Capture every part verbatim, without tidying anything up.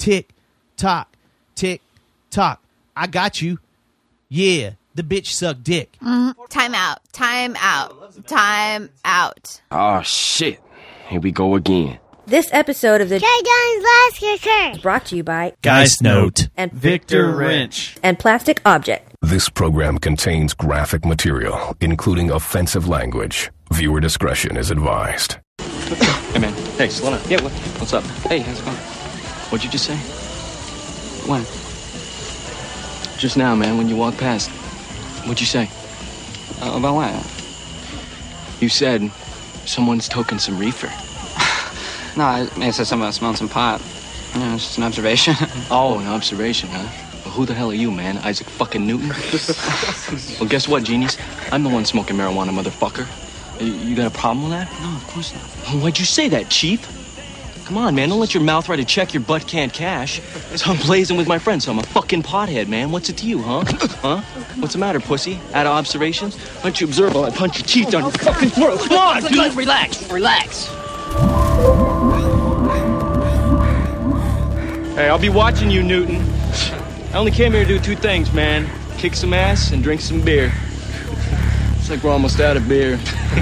Tick, tock, tick, tock. I got you. Yeah, the bitch suck dick. Mm-hmm. Time out. Time out. Time out. Oh, shit. Here we go again. This episode of the Jay Guns Last Kicker is brought to you by Geist Note and Victor Wrench and Plastic Object. This program contains graphic material, including offensive language. Viewer discretion is advised. Hey, man. Hey, slow down. Yeah, what, what's up? Hey, how's it going? What'd you just say? When? Just now, man, when you walked past. What'd you say? Uh, about what? You said someone's toking some reefer. No, I may have said something about smelling some pot. You know, it's just an observation. Oh, an observation, huh? Well, who the hell are you, man? Isaac fucking Newton? Well, guess what, genies? I'm the one smoking marijuana, motherfucker. You, you got a problem with that? No, of course not. Well, why'd you say that, Chief? Come on, man, don't let your mouth write a check your butt can't cash. So I'm blazing with my friends, so I'm a fucking pothead, man. What's it to you, huh? Huh? What's the matter, pussy? Out of observations? Why don't you observe while I punch your teeth down your fucking throat? Come on, dude! Relax, relax. Hey, I'll be watching you, Newton. I only came here to do two things, man. Kick some ass and drink some beer. Looks like we're almost out of beer.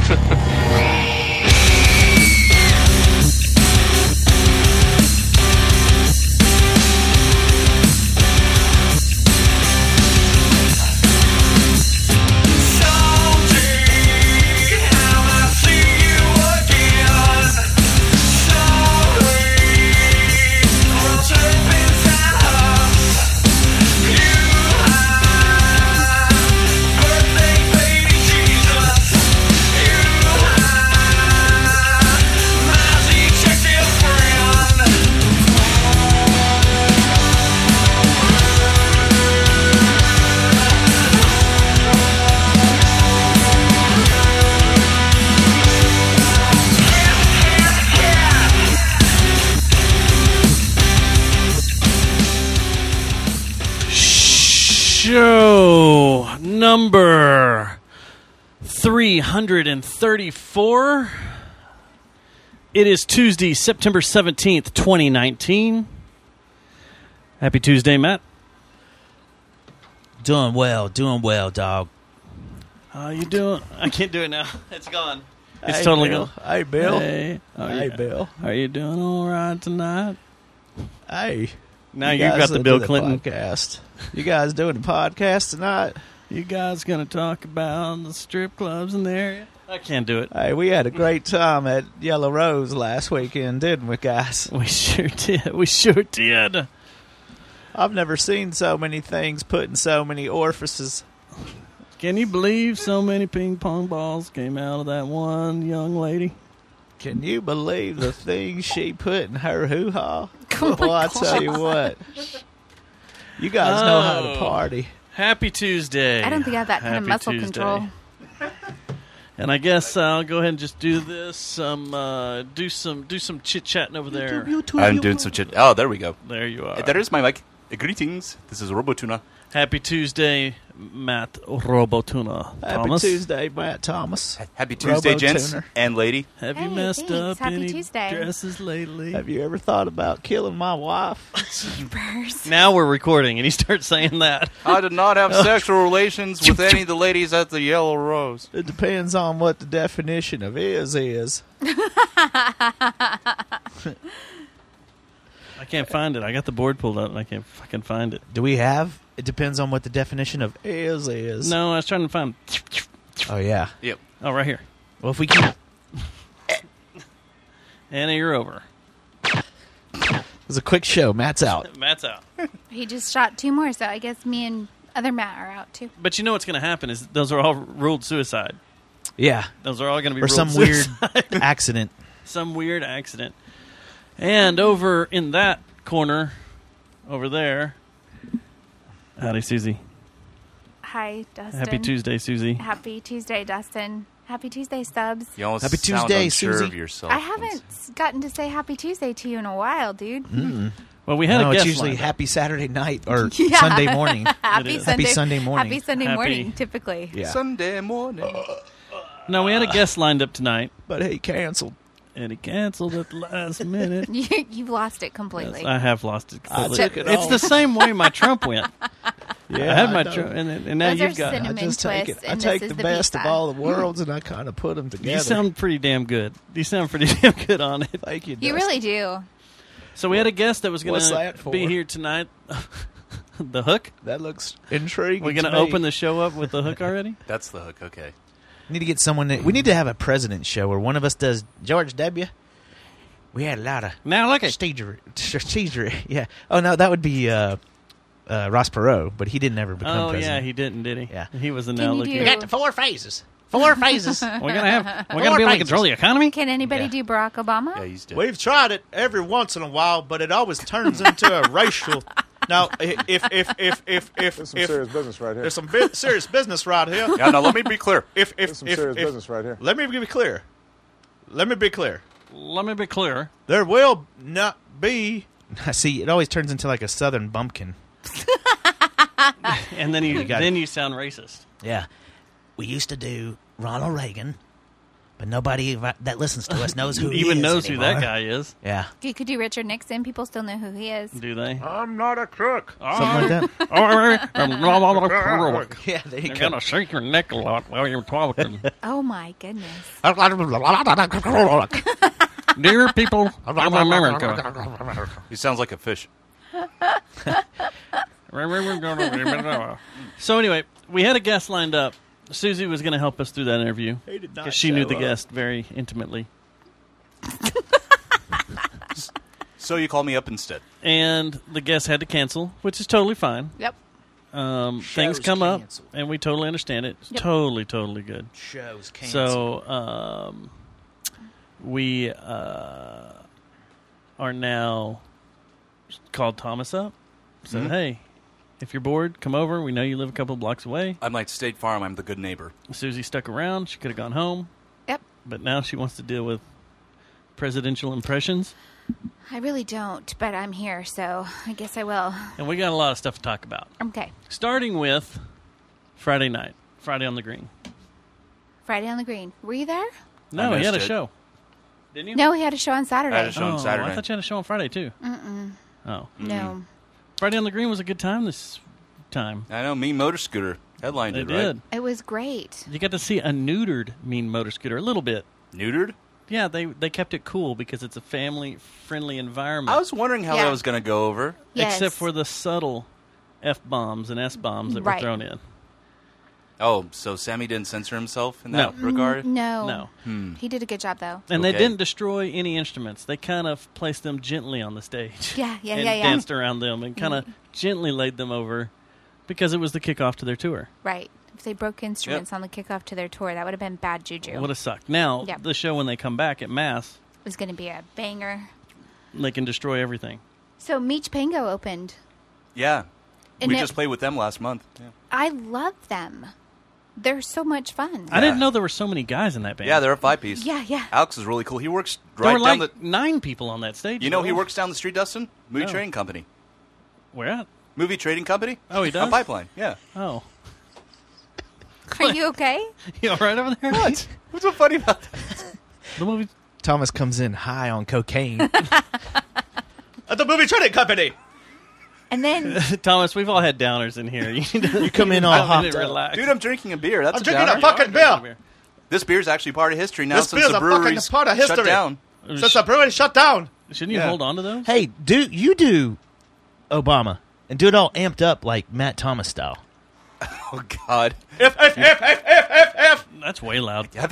Show number three hundred thirty-four. It is Tuesday, September seventeenth, twenty nineteen. Happy Tuesday, Matt. Doing well, doing well, dog. How you doing? I can't do it now. It's gone. It's Hey, totally Bill. gone. Hey, Bill. Hey, how Hey, you, Bill. Are you doing all right tonight? Hey. Now you you guys got the listen Bill to Clinton. podcast. You guys doing the podcast tonight? You guys going to talk about the strip clubs in the area? I can't do it. Hey, we had a great time at Yellow Rose last weekend, didn't we, guys? We sure did. We sure did. I've never seen so many things put in so many orifices. Can you believe so many ping pong balls came out of that one young lady? Can you believe the things she put in her hoo-ha? Oh Well, I tell you what. You guys know how to Oh. party. Happy Tuesday. I don't think I have that kind of Happy muscle Tuesday. control. And I guess I'll go ahead and just do this. Um, uh, do some do some chit chatting over there. I'm doing some shit. Oh, there we go. There you are. There is my mic. Uh, Greetings. This is Robotuna. Happy Tuesday, Matt Robotuna. Happy Thomas. Tuesday, Matt Thomas. Happy Tuesday, Robo gents Tuner. and lady. Have Hey, you messed thanks. up Happy any Tuesday. dresses lately? Have you ever thought about killing my wife? Jeepers. Now we're recording, and he starts saying that. I did not have sexual relations with any of the ladies at the Yellow Rose. It depends on what the definition of is is. I can't find it. I got the board pulled up, and I can't fucking find it. Do we have? It depends on what the definition of is is. No, I was trying to find. Oh, yeah. Yep. Oh, right here. Well, if we keep... Anna, you're over. It was a quick show. Matt's out. Matt's out. He just shot two more, so I guess me and other Matt are out too. But you know what's going to happen is those are all ruled suicide. Yeah. Those are all going to be Or ruled some weird suicide. accident. Some weird accident. And over in that corner, over there, howdy, Susie. Hi, Dustin. Happy Tuesday, Susie. Happy Tuesday, Dustin. Happy Tuesday, Stubbs. You almost Happy sound Tuesday, unsure Susie. of yourself. I haven't gotten to say Happy Tuesday to you in a while, dude. Mm. Well, we had no, a it's guest usually lined up. Happy Saturday night or Yeah. Sunday morning. Happy is. Sunday. Happy Sunday morning. Happy Sunday Happy- morning, typically. Yeah. Sunday morning. No, we had a guest lined up tonight. But he canceled. and he canceled at the last minute. You, you've lost it completely. Yes, I have lost it I completely. took it It's all. the same way my Trump went. Yeah, I had my I know. Trump, and, and now Those you've are got. cinnamon I just take it. twist, I and take this the is the best of pizza. all the worlds, and I kind of put them together. You sound pretty damn good. You sound pretty damn good on it. Thank you. You Dustin. really do. So we had a guest that was going What's to that for? be here tonight. The hook. That looks intriguing. We're going to me. open the show up with the hook already. That's the hook. Okay. We need to get someone. That, we need to have a president show where one of us does George W. We had a lot of Now look at strategery. strategery. Yeah. Oh no, that would be uh, uh, Ross Perot, but he didn't ever become Oh president. yeah, he didn't, did he? Yeah. He was the Can now you looking. do- got the four phases. Four phases. We're gonna have. We're Four gonna be able to phases. control the economy. Can anybody Yeah. do Barack Obama? Yeah, he's dead. We've tried it every once in a while, but it always turns into a racial. Now, if if if if if if, There's some if serious business right here. there's some bi- serious business right here. Yeah, now let me be clear. If if There's some if, serious if business right here. let me be clear. Let me be clear. Let me be clear. There will not be. See, it always turns into like a Southern bumpkin. And then you, got then you sound racist. Yeah. We used to do Ronald Reagan, but nobody that listens to us knows who he Even is knows who anymore. that guy is. Yeah. You could do Richard Nixon. People still know who he is. Do they? I'm not a crook. Something like that. You're Yeah, there you go. gonna shake your neck a lot while you're talking. Oh my goodness. Dear people of America. He sounds like a fish. So anyway, we had a guest lined up. Susie was going to help us through that interview He did not because she knew show the up. guest very intimately. So you call me up instead. And the guest had to cancel, which is totally fine. Yep. Um, Show's things come canceled. up, and we totally understand it. It's Yep. totally, totally good. Shows canceled. So um, we uh, are now called Thomas up. Said, Mhm. hey, if you're bored, come over. We know you live a couple blocks away. I'm like State Farm. I'm the good neighbor. Susie stuck around. She could have gone home. Yep. But now she wants to deal with presidential impressions. I really don't, but I'm here, so I guess I will. And we got a lot of stuff to talk about. Okay. Starting with Friday night. Friday on the Green. Friday on the Green. Were you there? No, I he had a missed it. show. Didn't you? No, he had a show on Saturday. I had a show on Oh, Saturday. I thought you had a show on Friday, too. Mm-mm. Oh. No. Friday on the Green was a good time this time. I know. Mean Motor Scooter headlined They it, did. right? It was great. You got to see a neutered Mean Motor Scooter a little bit. Neutered? Yeah, they they kept it cool because it's a family-friendly environment. I was wondering how Yeah. that was going to go over. Yes. Except for the subtle F-bombs and S-bombs that Right. were thrown in. Oh, so Sammy didn't censor himself in No. that regard? No. No. Hmm. He did a good job, though. And they Okay. didn't destroy any instruments. They kind of placed them gently on the stage. Yeah, yeah, and yeah, yeah. danced around them and kind of gently laid them over because it was the kickoff to their tour. Right. If they broke instruments on the kickoff to their tour, that would have been bad juju. Would have sucked. Now, Yep. the show when they come back at Mass, It was going to be a banger. they can destroy everything. So Meech Pango opened. Yeah. And we it- just played with them last month. Yeah, I love them. They're so much fun. I didn't know there were so many guys in that band. yeah they're a five-piece. Yeah, yeah. Alex is really cool. He works There right were down like the... nine people on that stage. You know he though. works down the street, Dustin? Movie No. Trading Company. Where at? Movie Trading Company? Oh, he does? On Pipeline, yeah. Oh. Are you okay? You all right over there? What? What's so funny about that? The movie. Thomas comes in high on cocaine. At the movie trading company. And then Thomas, we've all had downers in here. You, need to- You come in all I need hopped to up. relax. Dude, I'm drinking a beer. That's I'm a drinking downer. a fucking beer. This beer's actually part of history now This since beer's the a fucking brewery's part of shut history. down. Since the brewery shut down. Shouldn't you Yeah. hold on to those? Hey, do you do Obama and do it all amped up like Matt Thomas style? Oh, God. If, if, if, if, if, if, if. That's way loud. If,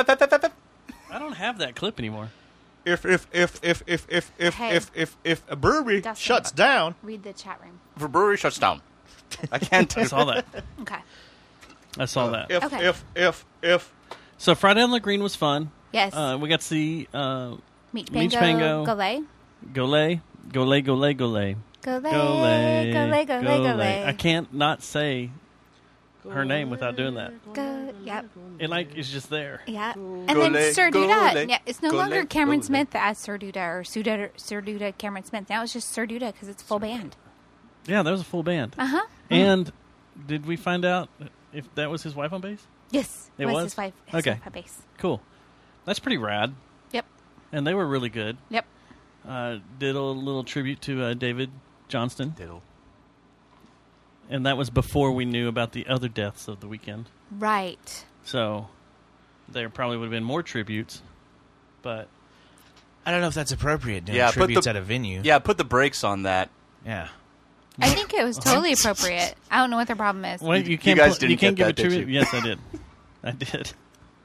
I don't have that clip anymore. If if if if if if if Hey. if if if a brewery Dustin. shuts down, read the chat room. a brewery shuts down. I can't do I saw that. Okay. I saw that. if Okay. if if if So Friday on the Green was fun. Yes. Uh, we got to see uh, Meech Meech Pango. Pango. Gole. Gole, Gole, Gole, Gole. Gole. Gole, Gole. Gole. Gole. I can't not say her name without doing that. Go. Yep. It like is just there. Yeah. And Gole, then Sir Gole, Duda. Yeah, it's no Gole, longer Cameron Gole. Smith as Sir Duda or Sir Duda, Sir Duda Cameron Smith. Now it's just Sir Duda because it's full band. Yeah, that was a full band. Uh huh. And did we find out if that was his wife on bass? Yes. It was was? his wife. His Okay. wife on bass. Cool. That's pretty rad. Yep. and they were really good. Yep. Uh, did a little tribute to uh, David Johnston. Diddle. And that was before we knew about the other deaths of the weekend. Right. So there probably would have been more tributes, but I don't know if that's appropriate doing Yeah, put tributes the- at a venue. Yeah, put the brakes on that. Yeah. I think it was totally appropriate. I don't know what their problem is. Well, you You can't. guys pl- didn't you can't get give that, a did tribute. you? Yes, I did. I did.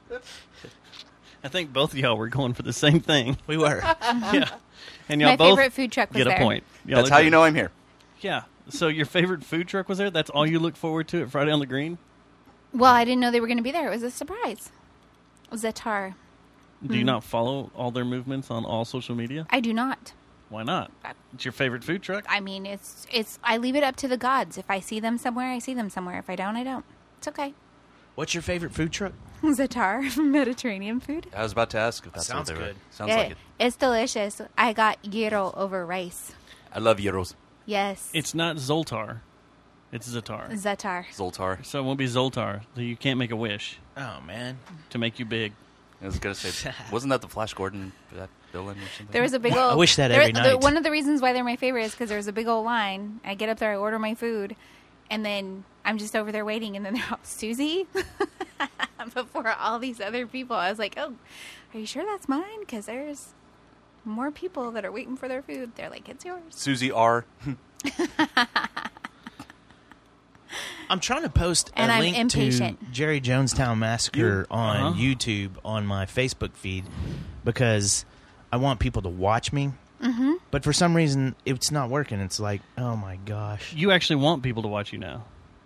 I think both of y'all were going for the same thing. We were. Yeah, and y'all My both favorite food truck was get there. a point. Y'all That's how agree. you know I'm here. Yeah. So your favorite food truck was there? That's all you look forward to at Friday on the Green? Well, I didn't know they were going to be there. It was a surprise. Zatar. Do you not follow all their movements on all social media? I do not. Why not? It's your favorite food truck? I mean, it's it's. I leave it up to the gods. If I see them somewhere, I see them somewhere. If I don't, I don't. It's okay. What's your favorite food truck? Zatar, Mediterranean food. I was about to ask if that's Sounds what they were. good. Sounds Yeah, like it. It's delicious. I got gyro over rice. I love gyros. Yes. It's not Zoltar. It's Zatar. Zatar. Zoltar. So it won't be Zoltar. So you can't make a wish Oh, man. to make you big. I was gonna say, wasn't that the Flash Gordon that villain or something? There was a big I old. wish that there- every the- night. One of the reasons why they're my favorite is because there was a big old line. I get up there, I order my food, and then I'm just over there waiting, and then they're all, Susie? Before all these other people. I was like, oh, are you sure that's mine? Because there's more people that are waiting for their food. They're like, it's yours. Susie R. I'm trying to post And a I'm link impatient. to Jerry Jonestown Massacre on Uh-huh. YouTube on my Facebook feed because I want people to watch me. Mm-hmm. But for some reason, it's not working. It's like, oh my gosh. You actually want people to watch you now.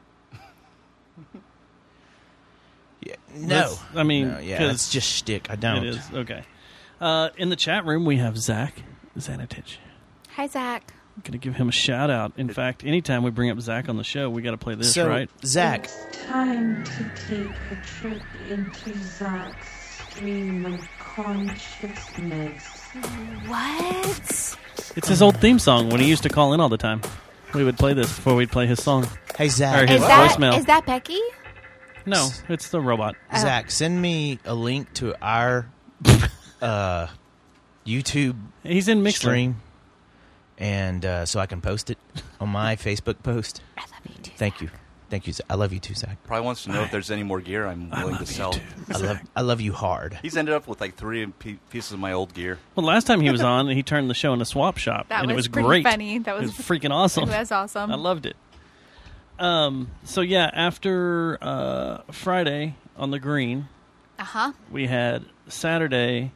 Yeah, no. That's- I mean, No, yeah, 'cause it's just shtick. I don't. It is. Okay. Uh, in the chat room, we have Zach Zanatich. Hi, Zach. I'm going to give him a shout out. In fact, anytime we bring up Zach on the show, we got to play this, So, right? Zach, Time to take a trip into Zach's stream of consciousness. What? It's his old theme song when he used to call in all the time. We would play this before we'd play his song. hey, Or Zach. his Is that, voicemail. is that Becky? No, it's the robot. Zach, send me a link to our uh, YouTube He's in Mixler. stream, and uh, so I can post it on my Facebook post. I love you too. Thank you, thank you. Zach. I love you too, Zach. Probably wants to know if there's any more gear I'm willing to sell. I love, I love you hard. He's ended up with like three pe- pieces of my old gear. Well, last time he was on, he turned the show into Swap Shop, That and it was was pretty great. funny. That was- it was freaking awesome. It was awesome. I loved it. Um. So yeah, after uh, Friday on the Green, Uh huh. we had Saturday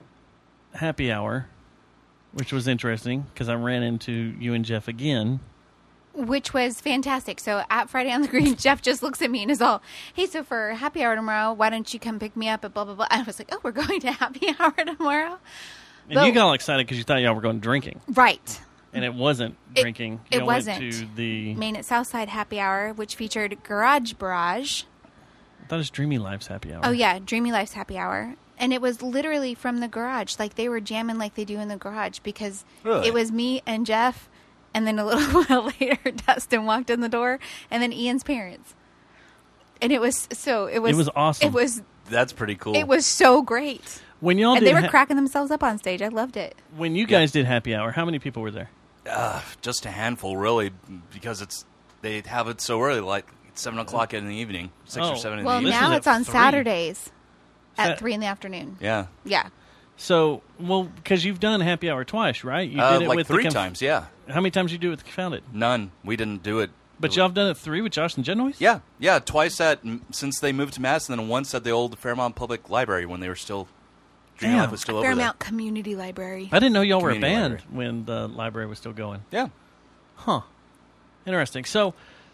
happy hour, which was interesting because I ran into you and Jeff again. Which was fantastic. So at Friday on the Green, Jeff just looks at me and is all, hey, so for happy hour tomorrow, why don't you come pick me up at blah, blah, blah. And I was like, oh, we're going to happy hour tomorrow? And But- you got all excited because you thought y'all were going drinking, Right. and it wasn't It- drinking. it Y'all wasn't. Went to the Main at Southside happy hour, which featured Garage Barrage. I thought it was Dreamy Life's happy hour. Oh, yeah, Dreamy Life's happy hour. And it was literally from the garage. Like, they were jamming like they do in the garage because Really? it was me and Jeff. And then a little while later, Dustin walked in the door, and then Ian's parents. And it was so it was It was awesome. It was That's pretty cool. it was so great. When y'all And did they were ha- cracking themselves up on stage. I loved it. when you guys did happy hour, how many people were there? Uh, just a handful, really, because it's they have it so early, like it's seven o'clock in the evening, six Oh. or seven in Well, the evening. This now was it's at on three. Saturdays at Sa- three in the afternoon. Yeah, Yeah. So, well, because you've done happy hour twice, right? You uh, did it like with three the conf- times. Yeah, How many times did you do it with Confounded? none. We didn't do it. But y'all have done it three with Josh and Genoise? Yeah, yeah, twice at since they moved to Mass, and then once at the old Fairmont Public Library when they were still. Dream Damn. Life was still over there. Fairmount Community Library. I didn't know y'all were a Community band library. when the library was still going. Yeah. Huh. Interesting. So,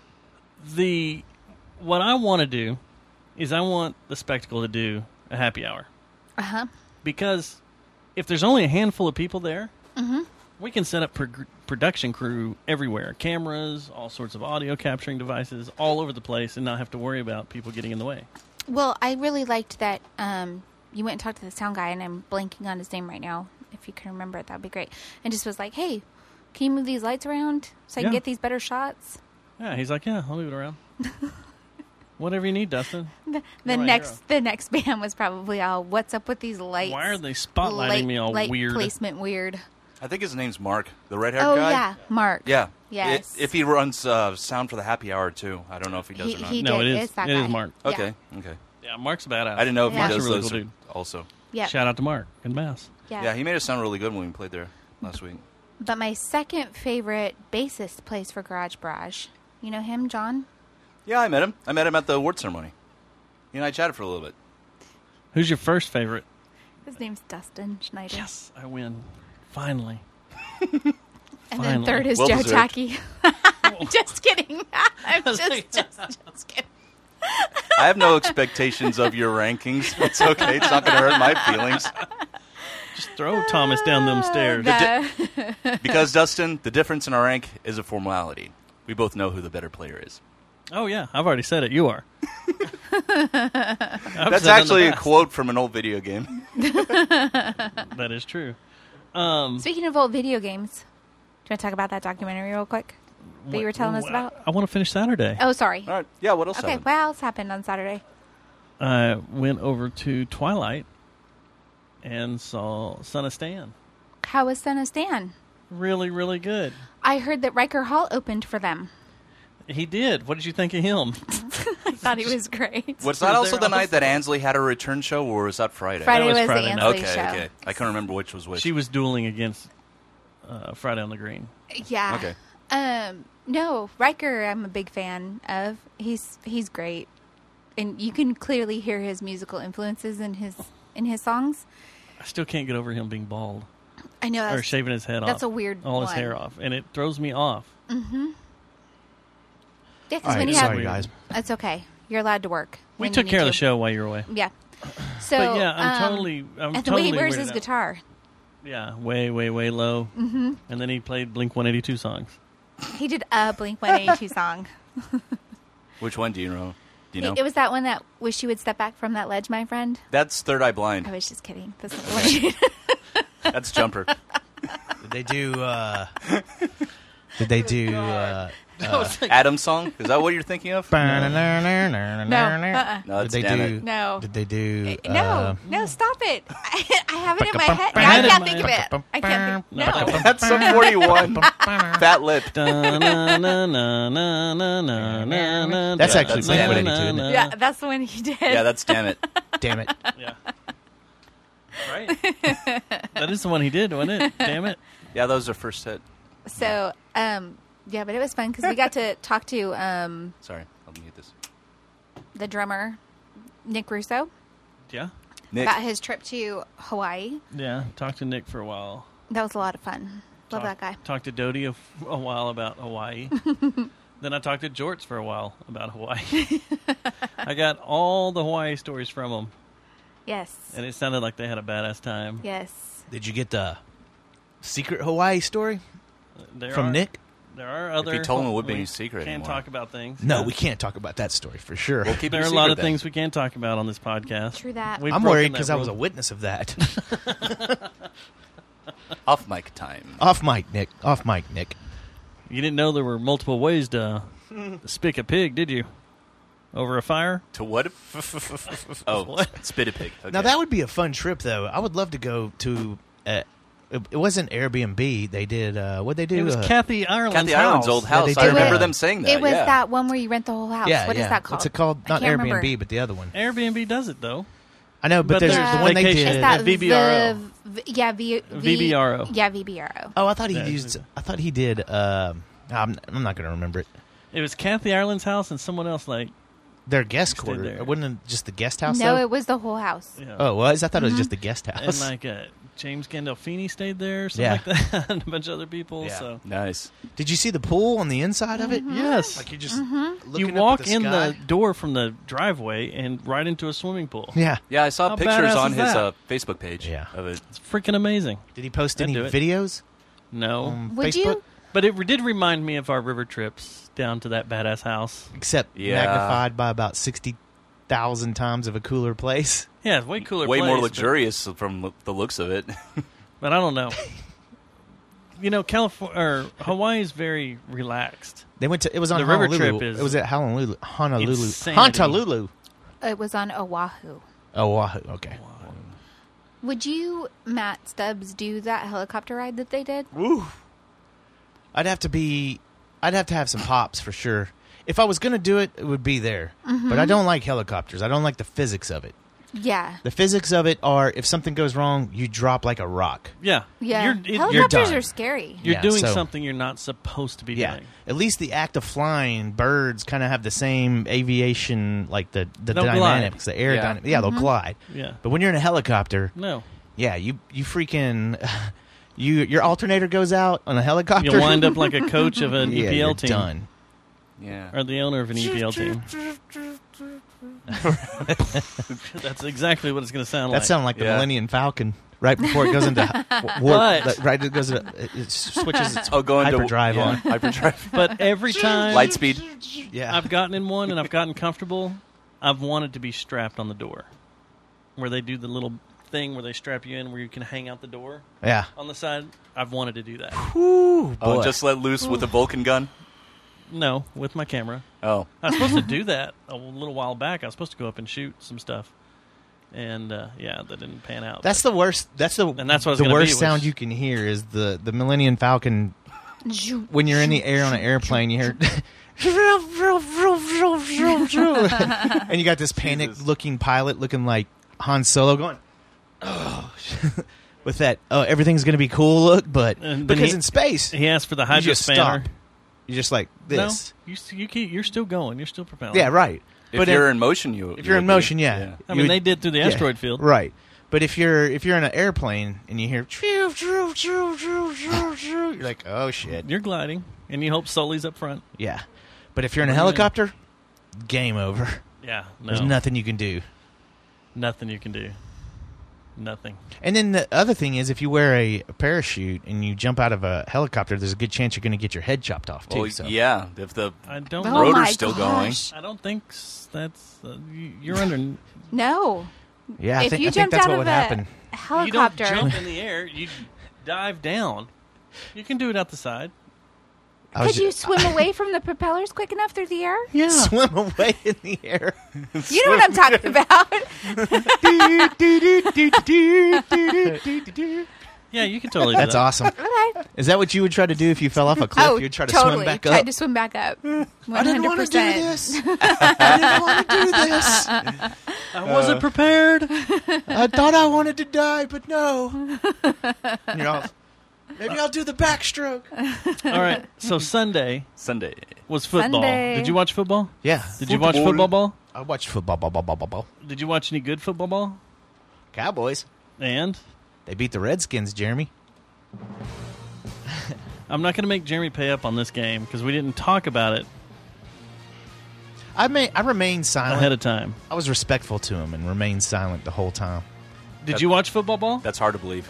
the what I want to do is I want the Spectacle to do a happy hour. Uh huh. Because if there's only a handful of people there, Mm-hmm. we can set up pro- production crew everywhere. Cameras, all sorts of audio capturing devices all over the place and not have to worry about people getting in the way. Well, I really liked that um, you went and talked to the sound guy, and I'm blanking on his name right now. If you can remember it, that would be great. And just was like, hey, can you move these lights around so I can Yeah. get these better shots? Yeah, he's like, yeah, I'll move it around. Whatever you need, Dustin. The, the You're my next hero. the next band was probably all, what's up with these lights? Why are they spotlighting light, me all light weird? placement weird. I think his name's Mark, the red-haired Oh, guy. yeah, Mark. Yeah. Yes. I- if he runs uh, sound for the happy hour, too. I don't know if he does He- or not. he No, did. it is. It's that It is guy. Mark. Yeah. Okay, okay. Yeah, Mark's a badass. I didn't know if Yeah. he Mark's does a really those cool dude. also. Yeah. Shout out to Mark and Mass. Yeah. Yeah, he made us sound really good when we played there last week. But my second favorite bassist plays for Garage Barrage. You know him, John? Yeah, I met him. I met him at the award ceremony. He and I chatted for a little bit. Who's your first favorite? His name's Dustin Schneider. Yes, I win. Finally. And then Finally. third is Well Joe deserved. Tacky. just kidding. I'm just, just, just kidding. I have no expectations of your rankings. It's okay. It's not going to hurt my feelings. Just throw Thomas down them stairs. The- Because, Dustin, the difference in our rank is a formality. We both know who the better player is. Oh, yeah. I've already said it. You are. That's actually a quote from an old video game. That is true. Um, Speaking of old video games, do you want to talk about that documentary real quick that you were telling us about? I want to finish Saturday. Oh, sorry. All right. Yeah, what else Okay, happened? what else happened on Saturday? I went over to Twilight and saw Son of Stan. How was Son of Stan? Really, really good. I heard that Riker Hall opened for them. He did. What did you think of him? I thought he was great. Was that also They're the night also- that Ansley had a return show, or was that Friday? Friday That was was, Friday the night. Ansley Okay, show. okay. I couldn't remember which was which. She was dueling against uh, Friday on the Green. Yeah. Okay. Um, no, Riker I'm a big fan of. He's he's great. And you can clearly hear his musical influences in his in his songs. I still can't get over him being bald I know or that's, shaving his head off. that's a weird all his one. hair off, and it throws me off. Mm-hmm. Yeah, All because when right, you sorry, have guys. It's okay. You're allowed to work. We when took you care of need the to. show while you were away. Yeah. So But yeah, I'm um, totally. I'm and the totally way he wears weirded his out. guitar. Yeah, way, way, way low. Mm-hmm. And then he played Blink one eighty-two songs. He did a Blink one eighty-two song. Which one do you know? Do you know? It was that one that wish you would step back from that ledge, my friend. That's Third Eye Blind. I was just kidding. That's not the one you That's Jumper. Did they do? Uh, did they do? Uh, uh, Adam's song? Is that what you're thinking of? No. Uh-uh. No, Did that's they Damn do? It. No. Did they do? No, Uh, no, stop it. I, I have it in my head. I Now I had it can't in think my of it. I can't think. No. That's Sum forty-one. Fat Lip. That's actually Blink one eighty-two, isn't it? Yeah, that's the one he did. Yeah, that's Damn It. Damn it! Yeah. Right. That is the one he did, wasn't it? Damn it. Yeah, that was their first hit. So, um, yeah, but it was fun because we got to talk to um, Sorry, I'll mute this. the drummer, Nick Russo, Yeah. Nick. about his trip to Hawaii. Yeah. Talked to Nick for a while. That was a lot of fun. Love Talk- that guy. Talked to Dodie a, f- a while about Hawaii. Then I talked to Jorts for a while about Hawaii. I got all the Hawaii stories from them, Yes. and it sounded like they had a badass time. Yes. Did you get the secret Hawaii story There from are, Nick? There are other. you told him it would be we a secret Can't anymore. talk about things. No, we can't talk about that story for sure. We'll keep There it are a a lot secret of then. things we can't talk about on this podcast. True that. We've I'm broken worried that because I was a rule. witness of that. Off mic time. Off mic, Nick. Off mic, Nick. You didn't know there were multiple ways to spick a pig, did you? Over a fire? To what? Oh, spit a pig. Okay. Now that would be a fun trip, though. I would love to go to. Uh, it it wasn't Airbnb. They did. Uh, what they do? It was uh, Kathy Ireland's Kathy house. Ireland's old Yeah, house. they I did remember that. them saying that. It was yeah. that one where you rent the whole house. Yeah, What is yeah. that called? What's it called? I Not can't Airbnb, remember. but the other one. Airbnb does it, though. I know, but, But there's there's the one they vacation. did. Is that V B R O. the v- yeah, v, v, V B R O. Yeah, V B R O. Oh, I thought he Yeah. used. I thought he did. Um, I'm, I'm not going to remember it. It was Kathy Ireland's house and someone else, like, Their guest Stayed quarter. there. It wasn't it just the guest house. No, though? it was the whole house. you know. Oh, it was. I thought it was Mhm. just the guest And, house. like, uh, James Gandolfini stayed there, something Yeah. like that, and a bunch of other people. Yeah. So Nice. Did you see the pool on the inside of it? Yes. Like you just Mhm. You looking up walk at the in sky? the door from the driveway and right into a swimming pool. Yeah. Yeah, I saw How pictures badass on is his that? uh, Facebook page Yeah. of it. It's freaking amazing. Did he post I'd any do it. videos? No. on Would Facebook? you? But it did remind me of our river trips down to that badass house. Except Yeah. magnified by about sixty thousand times of a cooler place. Yeah, it's way cooler Way place, more but- luxurious from lo- the looks of it. But, I don't know. you know, California or Hawaii is very relaxed. They went to. It was on the river Honolulu. trip is It was at Honolulu. Honolulu. insanity. Honolulu. It was on Oahu. Oahu. Okay. Would you, Matt Stubbs, do that helicopter ride that they did? Woo. I'd have to be. I'd have to have some pops for sure. If I was going to do it, it would be there. Mhm. But I don't like helicopters. I don't like the physics of it. Yeah. The physics of it are if something goes wrong, you drop like a rock. Yeah. Yeah. You're, it, Helicopters you're done. are scary. You're Yeah, doing so- something you're not supposed to be Yeah. doing. At least the act of flying, birds kind of have the same aviation, like the, the They'll dynamics, glide. the air Yeah. dynamics. Yeah, Mhm. they'll glide. Yeah. But when you're in a helicopter, No. yeah, you you freaking you your alternator goes out on a helicopter. You'll wind up like a coach of an Yeah, E P L you're team. done. Yeah. Or the owner of an E P L team. That's exactly what it's going to sound That like. sounded like the Yeah. Millennium Falcon right before it goes into warp. But- right, it goes into, it switches its Oh, going to- hyperdrive yeah, on. hyperdrive. But every time Light speed. Yeah. I've gotten in one and I've gotten comfortable, I've wanted to be strapped on the door. Where they do the little thing where they strap you in where you can hang out the door. Yeah. On the side. I've wanted to do that. Ooh, Oh, boy. just let loose with a Vulcan gun? No, with my camera. Oh. I was supposed to do that a little while back. I was supposed to go up and shoot some stuff. And, uh, yeah, that didn't pan out. That's the worst. That's the And that's what it's the gonna worst be, was- sound you can hear is the the Millennium Falcon. When you're in the air on an airplane, you hear. And you got this panic-looking pilot looking like Han Solo going, oh, with that, oh, everything's going to be cool look, but And then because he- in space, he asked for the you hydro just spanner. stop. You're just like this. No, you, s- you keep, you're still going. You're still propelling. Yeah, right. If But you're in- in motion, you. If you you're in would be. motion, yeah. Yeah. I You mean, would- they did through the yeah, asteroid field. right? But if you're if you're in an airplane and you hear, you're like, oh shit, You're gliding, and you hope Sully's up front. yeah. But if you're in a What do you helicopter, game over. Yeah, no. There's nothing you can do. Nothing you can do. Nothing. And then the other thing is, if you wear a, a parachute and you jump out of a helicopter, there's a good chance you're going to get your head chopped off too. Well, so. yeah, if the I don't. Oh rotor's my still gosh. I don't think s- that's. Uh, you- you're under. No. Yeah, I if think, you I think jumped that's out what of would a happen. helicopter, You don't jump in the air. You dive down. You can do it out the side. I was could you ju- swim away from the propellers quick enough through the air? Yeah. swim away in the air? You know what I'm talking about. Yeah, you can totally do That's that. awesome. Okay. Is that what you would try to do if you fell off a cliff? Oh, You'd try to totally. swim back Tried up? to swim back up. one I didn't want to do hundred percent. this. I didn't want to do this. I wasn't prepared. I thought I wanted to die, but no. And you're off. Maybe I'll do the backstroke. All right. So Sunday Sunday. was football. Sunday. Did you watch football? Yeah. Did you watch Football. football ball? I watched football, ball, ball, ball, ball, ball. Did you watch any good football ball? Cowboys. And They beat the Redskins, Jeremy. I'm not going to make Jeremy pay up on this game because we didn't talk about it I may, I remained silent. ahead of time. I was respectful to him and remained silent the whole time. Did That- you watch football ball? That's hard to believe.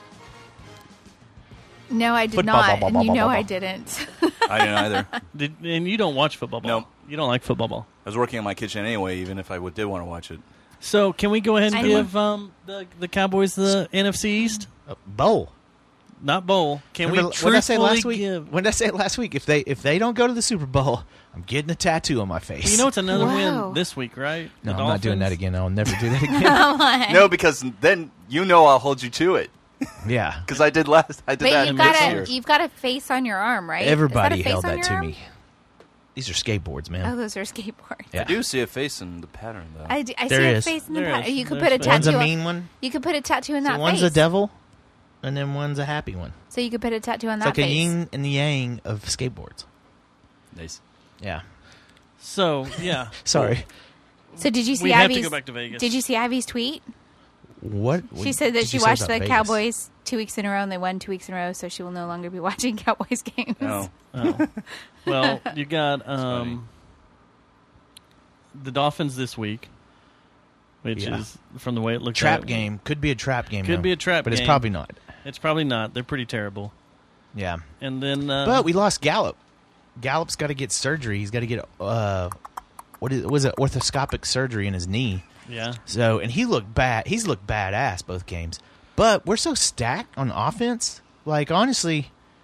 No, I did Football, not. ball, ball, And you ball, know ball, I ball. didn't. I didn't either. Did, and you don't watch football ball? No. You don't like football ball. I was working in my kitchen anyway, even if I would, did want to watch it. So can we go ahead and I give um, the the Cowboys the N F C East? Uh, bowl. Not bowl. Can Remember, we what did I say truthfully last week? give? What did I say last week? If they if they don't go to the Super Bowl, I'm getting a tattoo on my face. You know it's another Wow. win this week, right? no, The I'm not doing that Dolphins? again. I'll never do that again. Come on. No, because then you know I'll hold you to it. Yeah. Because I did last. I did But that you've this got year. a you've got a face on your arm, right? Everybody Is that a face held on that your to arm? me. These are skateboards, man. Oh, those are skateboards. Yeah. I do see a face in the pattern, though. I, d- I There see a is. face in the There pattern. is. You could There's put a face. One's tattoo. a on- mean one. You could put a tattoo in So that one's face. a devil, and then one's a happy one. So you could put a tattoo on It's that like a face. yin and the yang of skateboards. Nice. Yeah. So yeah, Sorry. So did you see we have Ivy's? to go back to Vegas. Did you see Ivy's tweet? What? She what said that did she you say watched about the Vegas? Cowboys two weeks in a row, and they won two weeks in a row, so she will no longer be watching Cowboys games. Oh. Oh. Well, you got funny. um, the Dolphins this week, which Yeah. is from the way it looks. Trap at it, game. Could be a trap game. Could though. be a trap But it's game. probably not. It's probably not. They're pretty terrible. Yeah. And then, uh, But we lost Gallup. Gallup's got to get surgery. He's got to get uh, what is was it? Orthoscopic surgery in his knee. yeah, So and he looked bad. He's looked badass both games. But we're so stacked on offense. Like honestly,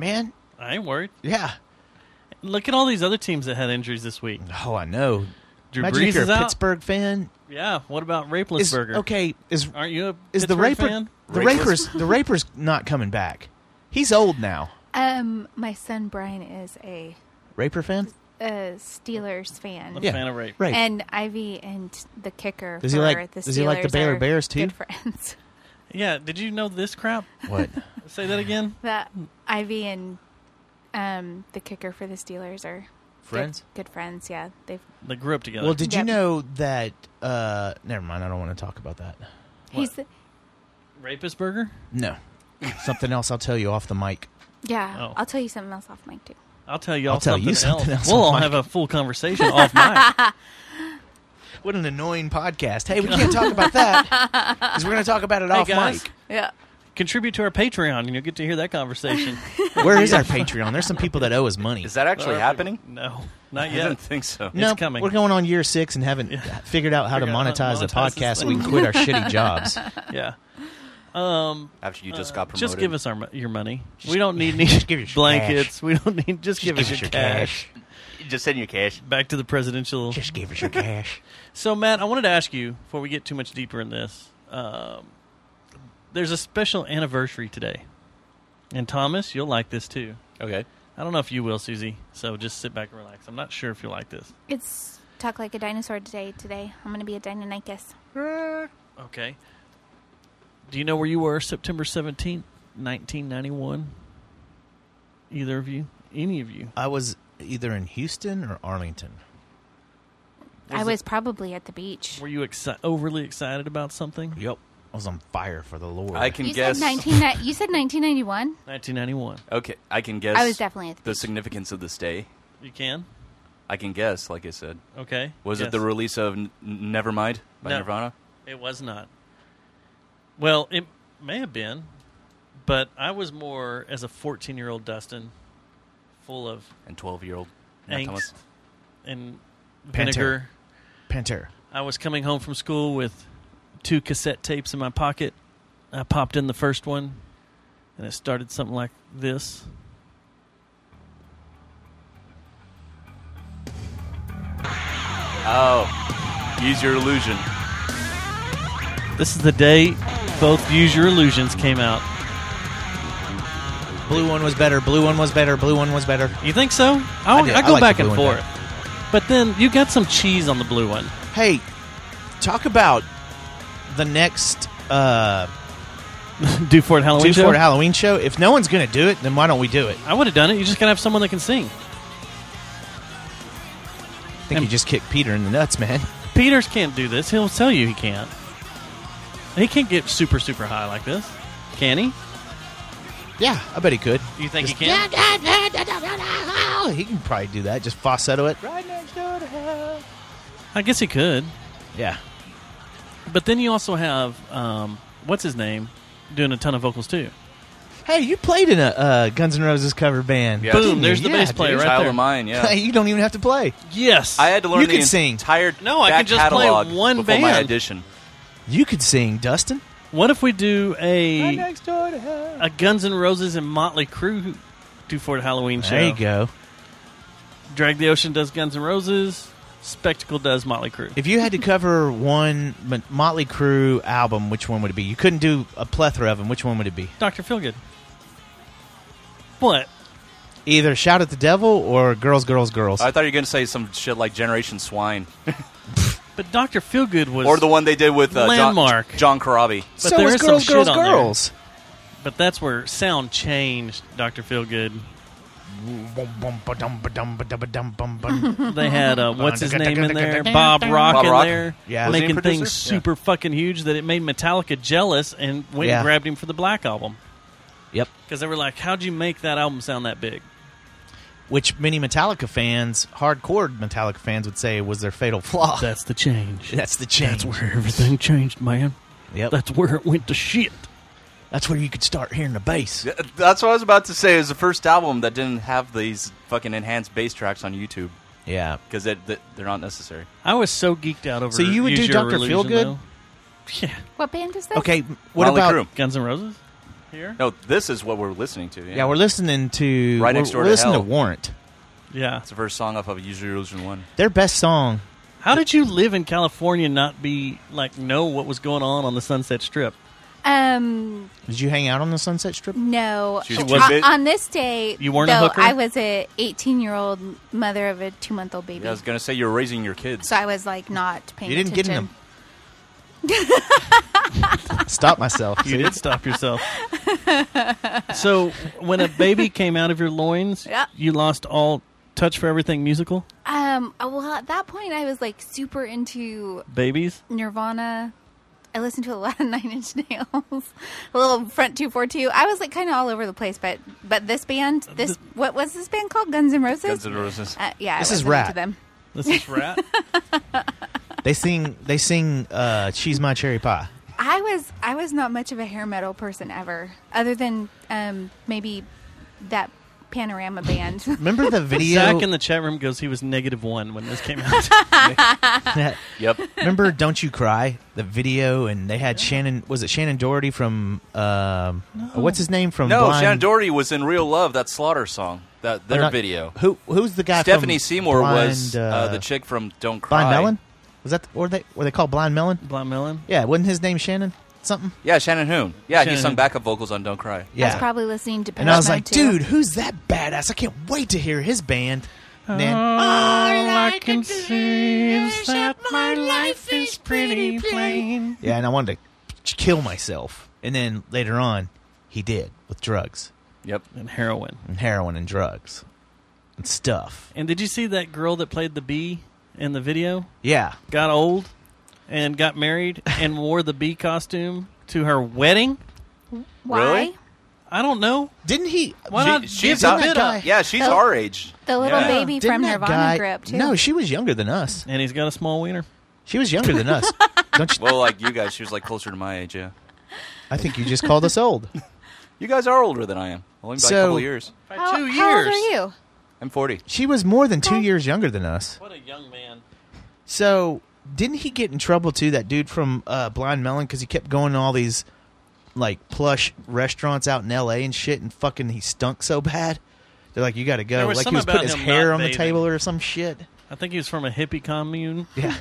man. I ain't worried. Yeah. Look at all these other teams that had injuries this week. Oh, I know. Drew Imagine Brees if you're is a out. Pittsburgh fan. Yeah. What about Is, Raplesberger? okay, is Aren't you a is the Pittsburgh Raper fan? the Rapeless? Raper's the Raper's not coming back? He's old now. Um, my son Brian is a, Raper fan? a Steelers fan. A Yeah. fan of rape. Right. And Ivy and the kicker Does for he like- the Steelers does he like the Baylor are Bears, too? good friends. Yeah. Did you know this crap? What? Say that again. That Ivy and um, the kicker for the Steelers are Friends? Good, good friends, yeah. They've They grew up together. Well, did you Yep. know that? Uh, never mind. I don't want to talk about that. he's the, Raplesberger? No, something else. I'll tell you off the mic. yeah. Oh. I'll tell you something else off mic too. I'll tell you I'll all tell something you something else We'll off all mic. have a full conversation off mic. What an annoying podcast. Hey, we can't talk about that because we're going to talk about it Hey, off guys. mic. Yeah. Contribute to our Patreon, and you'll get to hear that conversation. Where is our Patreon? There's some people that owe us money. Is that actually Uh, happening? No, not I yet. don't think so. No, It's coming. we're going on year six and haven't figured out how to Figure out how monetize to the monetize this podcast so we thing. can quit our shitty jobs. Yeah. Um, After you just uh, got promoted. just give us our mo- your money. we don't need any just give us your blankets. We don't need. Just, give us your, your cash. Just send your cash. Back to the presidential. Just give us your cash. So, Matt, I wanted to ask you before we get too much deeper in this. Um, there's a special anniversary today, and Thomas, you'll like this too. Okay. I don't know if you will, Susie. So just sit back and relax. I'm not sure if you like this. It's Talk Like a Dinosaur today. Today, I'm going to be a Deinonychus. Okay. Do you know where you were September seventeenth, nineteen ninety-one? Either of you? Any of you? I was either in Houston or Arlington. Was I it- was probably at the beach. Were you exci- overly excited about something? Yep. I was on fire for the Lord. I can You guess. said nineteen. You said nineteen ninety-one. nineteen ninety-one. Okay, I can guess. I was definitely at the the beach. significance of this day. You can? I can guess, like I said. Okay. Was Yes. it the release of N- Nevermind by No. Nirvana? It was not. Well, it may have been, but I was more as a fourteen-year-old Dustin, full of And twelve-year-old angst and Pantera. vinegar. Pantera. I was coming home from school with two cassette tapes in my pocket. I popped in the first one, and it started something like this. Oh, Use Your Illusion. This is the day both Use Your Illusions came out. Blue one was better. Blue one was better. Blue one was better. You think so? I I, did. I I go like back the and blue one forth. But then you got some cheese on the blue one. Hey, talk about the next uh, Do for it Halloween Do show? for it Halloween show. If no one's going to do it, then why don't we do it? I would have done it. You just got to have someone that can sing. I think you just kicked Peter in the nuts, man. Peters can't do this. He'll tell you he can't. He can't get super, super high like this. Can he? Yeah, I bet he could. You think Just- he can? He can probably do that. Just falsetto it. I guess he could. Yeah. But then you also have, um, what's his name, doing a ton of vocals too. Hey, you played in a uh, Guns N' Roses cover band. Yeah. Boom, didn't you? there's the Yeah, bass player dude. right Child there. of Mine, yeah. you don't even have to play. Yes. I had to learn You the can sing. entire No, I back can just play catalog one before my band. audition. You could sing, Dustin. What if we do a Next door to hell. a Guns N' Roses and Motley Crue do for the Halloween show? There you go. Drag the Ocean does Guns N' Roses. Spectacle does Motley Crue. If you had to cover one Mo- Motley Crue album, which one would it be? You couldn't do a plethora of them. Which one would it be? Doctor Feelgood. What? Either Shout at the Devil or Girls, Girls, Girls. I thought you were going to say some shit like Generation Swine. But Doctor Feelgood was Or the one they did with uh, John, Landmark. John Karabi. But so there is is some Girls, shit Girls, on there. Girls. But that's where sound changed. Doctor Feelgood. They had uh, what's his name in there? Bob Rock Bob in Rock? there, Yeah. Was he a making producer? things super fucking huge that it made Metallica jealous and went Yeah. and grabbed him for the Black Album Yep. because they were like, "How'd you make that album sound that big?" Which many Metallica fans, hardcore Metallica fans, would say was their fatal flaw. That's the change. That's the change. That's where everything changed, man. Yep. That's where it went to shit. That's where you could start hearing the bass. Yeah, that's what I was about to say. It was the first album that didn't have these fucking enhanced bass tracks on YouTube Yeah. because they're not necessary. I was so geeked out over. So you would Use do Your Doctor Illusion, Feelgood? though. Yeah, What band is this? Okay, what Motley about Crue. Guns N' Roses. Here? No, this is what we're listening to. Yeah, Yeah, we're listening to Right we're, Next Door we're to listening Hell. to Warrant. Yeah. It's the first song off of Use Your Illusion one. Their best song. How did you live in California and not be like know what was going on on the Sunset Strip? Um, Did you hang out on the Sunset Strip? no. She was On- too big? on this day, You weren't a though, hooker? I was a eighteen-year-old mother of a two-month-old baby. Yeah, I was gonna say you're raising your kids. So I was like not paying You didn't get in attention. them. Stop myself. You see? did stop yourself. So when a baby came out of your loins, Yep. you lost all touch for everything musical? Um, well, at that point, I was like super into Babies? Nirvana. I listened to a lot of Nine Inch Nails, a little Front two forty-two. I was like kind of all over the place, but but this band, this what was this band called? Guns N' Roses. Guns N' Roses. Uh, yeah, This I is wasn't Rat. into them. This is Rat? They sing. They sing. Uh, She's My Cherry Pie. I was I was not much of a hair metal person ever, other than um, maybe that Panorama band. Remember the video? Zach in the chat room goes, he was negative one when this came out. Yep. Remember Don't You Cry? The video, and they had Shannon. Was it Shannon Doherty from? Um, What's his name from? No, Blind, Shannon Doherty was in Real Love, that Slaughter song, that Or their not- video. Who? Who's the guy? Stephanie from Seymour Blind, was uh, uh, the chick from Don't Cry. Blind Melon. Was that? Or they were they called Blind Melon? Blind Melon? Yeah, wasn't his name Shannon? Something. Yeah, Shannon Hoon. Yeah, Shannon he sung Hoon. backup vocals on Don't Cry. I was Yeah. probably listening to. And I was Depeche like, Mode, too. dude, who's that badass? I can't wait to hear his band. And then, All I can say is that my life is pretty plain. yeah, and I wanted to kill myself. And then later on, he did with drugs Yep. And heroin. and heroin and drugs and stuff. And did you see that girl that played the bee in the video? Yeah. Got old and got married and wore the bee costume to her wedding? Why? Really? I don't know. Didn't he? Why She- not she's give the out- bit up? Yeah, she's The- our age. The little Yeah. baby Didn't from that Nirvana guy, grew up too. No, she was younger than us. And he's got a small wiener. She was younger than us. Don't you? Well, like you guys, she was like closer to my age, yeah. I think you just called us old. You guys are older than I am. Only by So- a couple of years. By how, two how old years. are you? I'm forty. She was more than two years younger than us. What a young man. So, didn't he get in trouble too? That dude from uh, Blind Melon, because he kept going to all these like plush restaurants out in L A and shit, and fucking he stunk so bad. They're like, you got to go. There was Like he something was putting about his him hair not on the bathing. table or some shit. I think he was from a hippie commune. Yeah,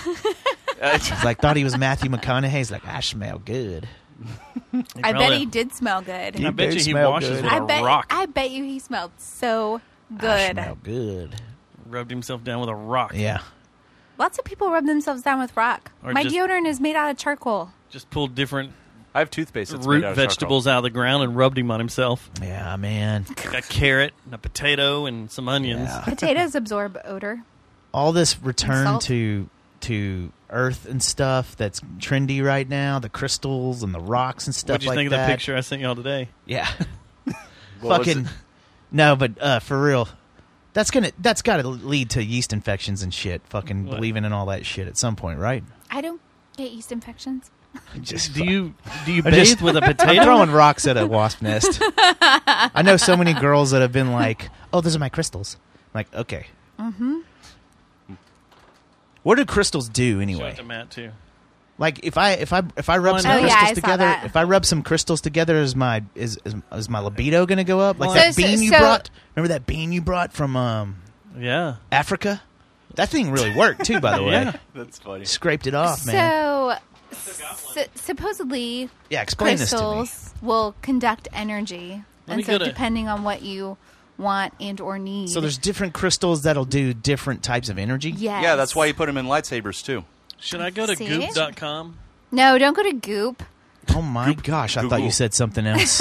it's like thought he was Matthew McConaughey. He's like, I smell good. He I bet probably- he did smell good. I bet do you he smell washes good. with I a bet. rock. I bet you he smelled so I good. smell good. Rubbed himself down with a rock. Yeah. Lots of people rub themselves down with rock. Or My just- deodorant is made out of charcoal. Just pulled different I have toothpaste that's root made out of vegetables out of the ground and rubbed him on himself. Yeah, man. Like a carrot and a potato and some onions. Yeah. Potatoes absorb odor. All this return Salt. to to Earth and stuff that's trendy right now, the crystals and the rocks and stuff What'd you like think that. of that picture I sent y'all today? Yeah. What was Fucking it? no, but uh, for real, that's gonna that's got to lead to yeast infections and shit. Fucking What? believing in all that shit at some point, right? I don't get yeast infections. Just Do you do you I bathe just- with a I'm potato? throwing rocks at a wasp nest. I know so many girls that have been like, "Oh, those are my crystals." I'm like, okay. Mm-hmm. What do crystals do Show anyway? it to Matt too. Like if I if I if I rub Oh, some no. Oh, yeah, crystals I saw together, that. if I rub some crystals together, is my is is, is my libido going to go up? Like Well, that So- so- bean you so- brought. Remember that bean you brought from um, Yeah. Africa? That thing really worked too. By the way, Yeah. That's funny. scraped it off, man. So, s- supposedly, Yeah, explain this to me. crystals will conduct energy, Let me and so go to- depending on what you want and or need. So there's different crystals that'll do different types of energy. yes. Yeah, that's why you put them in lightsabers too. Should I go to See? goop dot com? No, don't go to Goop. Oh my gosh, I thought Google. you said something else.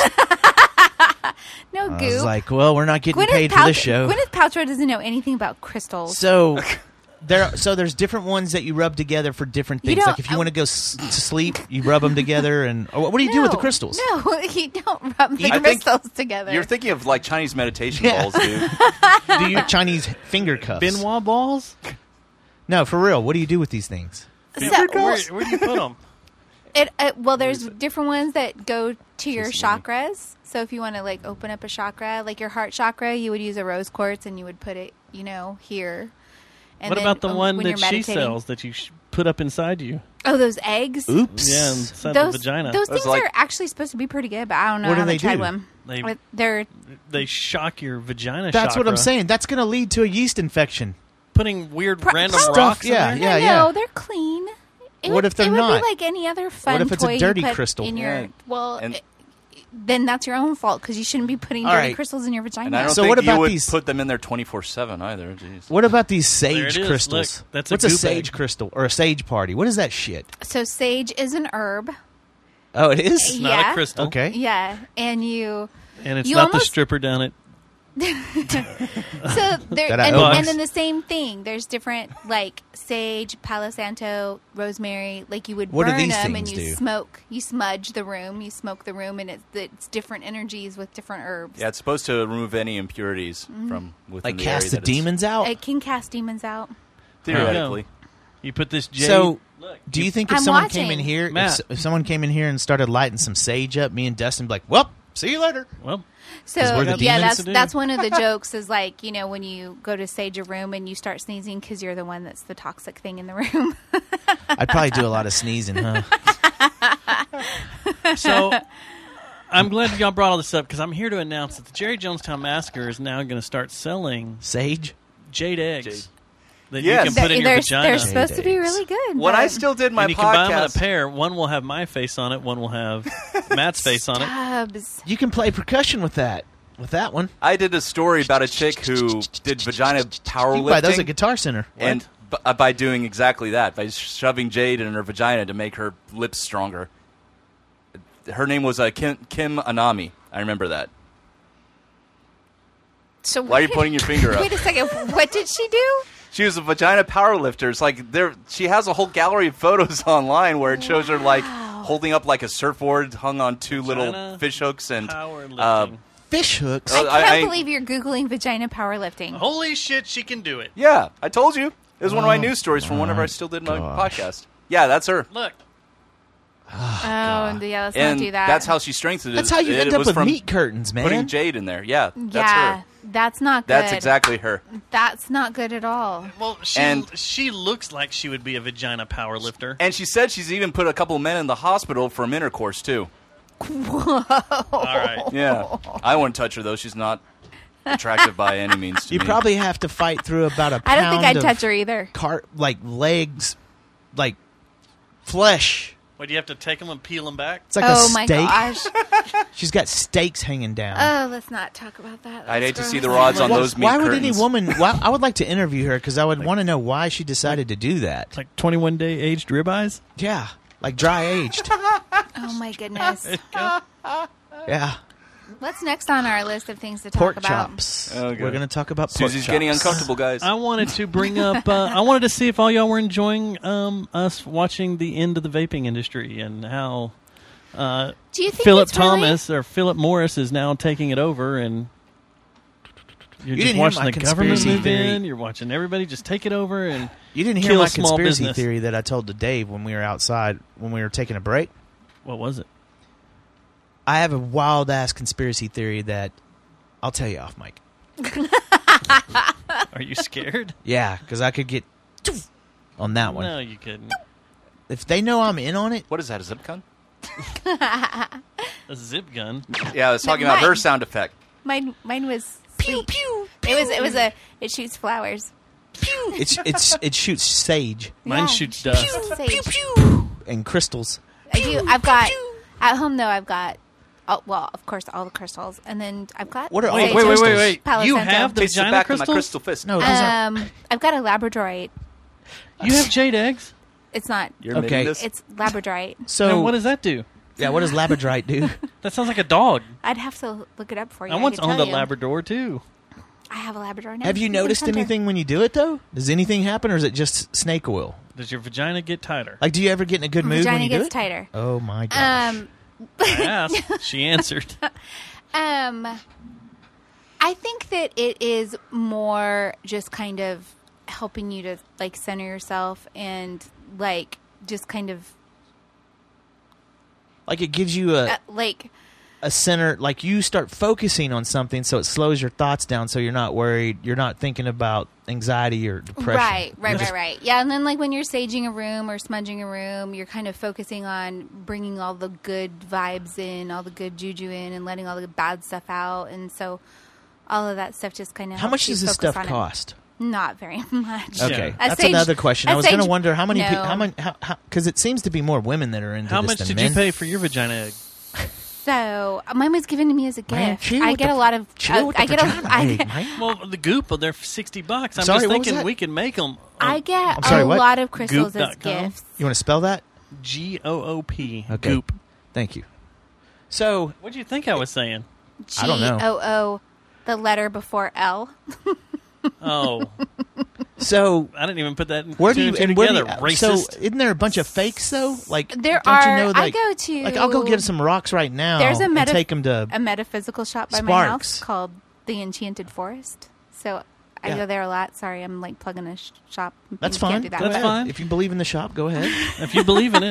No I Goop. was like, well, we're not getting Gwyneth paid for Paltrow- this show. Gwyneth Paltrow doesn't know anything about crystals. So there, so there's different ones that you rub together for different You things. don't- Like if you want to go s- to sleep, you rub them together, and or what do you do with the No, crystals? No, you don't rub the I think crystals together. You're thinking of like Chinese meditation Yeah. balls, dude. Do you Chinese finger cuffs? Benoit balls? No, for real. What do you do with these things? So- Where, where do you put them? It, uh, well, there's different ones that go to your chakras. So if you want to like open up a chakra, like your heart chakra, you would use a rose quartz and you would put it, you know, here. And What then, about the um, one when that you're she meditating- sells that you sh- put up inside you? Oh, those eggs? Oops. Yeah, inside Those, the vagina. those That's things like- are actually supposed to be pretty good, but I don't know. What I do they haven't tried do? one. They- But They're They shock your vagina. That's what I'm chakra. saying. That's going to lead to a yeast infection. Putting weird Pro- random probably- rocks. yeah, in there? yeah, no, yeah. no, they're clean. It What would, if they're it would not? be like any other fun What if it's a toy you dirty put crystal? In your, Yeah. well, And- it- then that's your own fault because you shouldn't be putting All dirty right. crystals in your vagina. And I don't So think what about you would these- put them in there twenty-four seven either. Jeez. What about these There sage it is. crystals? Look, that's a What's a goop sage egg. crystal or a sage party? What is that shit? So sage is an herb. Oh, it is? Not Yeah. a crystal. Okay. Yeah, and you. And it's You not the almost- stripper down at. So there, That I and, owe. and then the same thing. There's different like sage, Palo Santo, rosemary. Like you would What do burn these them and things you do? smoke. You smudge the room. You smoke the room, and it's it's different energies with different herbs. Yeah, it's supposed to remove any impurities from within Like the cast area the that it's- demons out? It can cast demons out. Theoretically. You put this jade. So, Look, do you think if I'm someone came in watching. here, if, Matt. s- if someone came in here and started lighting some sage up, me and Dustin would be like, well, see you later. Well, So we're the yeah, demons that's to do. that's one of the jokes. Is like you know when you go to sage a room and you start sneezing because you're the one that's the toxic thing in the room. I'd probably do a lot of sneezing, huh? so I'm glad y'all brought all this up because I'm here to announce that the Jerry Jonestown Massacre is now going to start selling Sage? jade eggs Jade. that Yes. you can put in your they're, vagina. they're supposed to be eggs. really good. When I but- still did my and you can buy them in a podcast, pair. One will have my face on it. One will have Matt's face on it. Stubbs. You can play percussion with that. With that one. I did a story about a chick who did vagina You can buy those powerlifting, at Guitar Center. and b- uh, by doing exactly that, by shoving jade in her vagina to make her lips stronger. Her name was uh, Kim, Kim Anami. I remember that. So Why are you pointing your finger up? Wait a second. What did she do? She was a vagina powerlifter. It's like there. She has a whole gallery of photos online where it shows her like holding up like a surfboard hung on two little Vagina fish hooks and Powerlifting. uh, Fish hooks. Oh, I I- can't I- believe you're googling vagina powerlifting. Holy shit, she can do it. yeah. I told you it was one of my Oh, news stories from whenever my I still did my gosh. podcast. Yeah, that's her. Look, Oh, yeah, let's and not do that. that's how she strengthened it. That's how you it end up was with from meat curtains, man. putting jade in there. Yeah, that's yeah, her. that's not good. That's exactly her. That's not good at all. well, she And- she looks like she would be a vagina power lifter. And she said she's even put a couple men in the hospital from intercourse too. All right. Yeah, I wouldn't touch her though. She's not attractive by any means to You me. probably have to fight through about a I don't think pound I'd of touch her either. Car- like legs, like flesh. What, do you have to take them and peel them back? It's like oh a my steak. gosh. She's got steaks hanging down. Oh, let's not talk about that. I'd That's hate to see gross. the rods on Why- those meat why would curtains. any woman? Why, I would like to interview her because I would want to know why she decided to do that. It's like twenty-one day aged ribeyes. Yeah, like dry aged. Oh my goodness. Yeah, What's next on our list of things to talk pork about? chops. Oh, good. We're going to talk about pork Susie's chops. getting uncomfortable, guys. I wanted to bring up. Uh, I wanted to see if all y'all were enjoying um, us watching the end of the vaping industry and how uh, Do you think Philip it's really- Thomas or Philip Morris is now taking it over, and you're You just didn't hear watching my the government conspiracy move theory. in. You're watching everybody just take it over, and You didn't hear kill my small conspiracy business. theory that I told to Dave when we were outside when we were taking a break. What was it? I have a wild ass conspiracy theory that I'll tell you off mic. Are you scared? Yeah, because I could get on that one. No, you couldn't. If they know I'm in on it, What is that, a zip gun? A zip gun. Yeah, I was talking about her Mine. sound effect. Mine, mine was pew pew. It was, it was a, it shoots flowers. Pew. it's it's it shoots sage Mine Yeah. shoots dust. Sage. and crystals. I do. I've got at home though. I've got. Oh, well, of course, all the crystals, and then I've got. What are all Wait, the wait, wait, crystals? wait, wait. Palo You Santo. have the Taste it vagina back in my crystals? crystal fist. No, those are Um, I've got a labradorite. You have jade eggs? It's not. You're Okay. admitting this? It's labradorite. so. And what does that do? Yeah, what does labradorite do? That sounds like a dog. I'd have to look it up for you. I once could owned tell a you. Labrador too. I have a Labrador now. Have you He's a noticed hunter. anything when you do it though? Does anything happen, or is it just snake oil? Does your vagina get tighter? Like, do you ever get in a good mood Vagina when you do gets it? tighter. Oh my gosh! Um, I asked. She answered. um, I think that it is more just kind of helping you to like center yourself and like just kind of like it gives you a uh, like a center, like you start focusing on something, so it slows your thoughts down, so you're not worried, you're not thinking about anxiety or depression. Right, right, You're right, just- right. Yeah, and then like when you're saging a room or smudging a room, you're kind of focusing on bringing all the good vibes in, all the good juju in, and letting all the bad stuff out. And so all of that stuff just kind of How much does this stuff cost? Not very much. Okay, A that's sage- another question. a I was going to sage- wonder how many no. people, how many, how because it seems to be more women that are into How this much than did men. you pay for your vagina egg? So mine was given to me as a Man, gift. chill I with get the- a lot of. chill uh, with the I get a. vagina I egg, get, man. Well, the goop, well, they're sixty bucks. I'm Sorry, just what was thinking that? we can make them. I get I'm sorry, a what? lot of crystals Goop as dot com? gifts. You want to spell that? G O O P. Okay. Goop. Thank you. So, What do you think I was saying? G I don't know. O O, the letter before L. Oh, so I didn't even put that where do two you and two and where do together. you, so Racist. isn't there a bunch of fakes though? Like There don't are. You know, I like, go to. like I'll go get some rocks right now. There's a and meta- take them to. a metaphysical shop by my Sparks. house called the Enchanted Forest. So I Yeah. go there a lot. Sorry, I'm like plugging a sh- shop. That's You fine. Can't do that. That's Go ahead. fine. If you believe in the shop, go ahead. If you believe in it,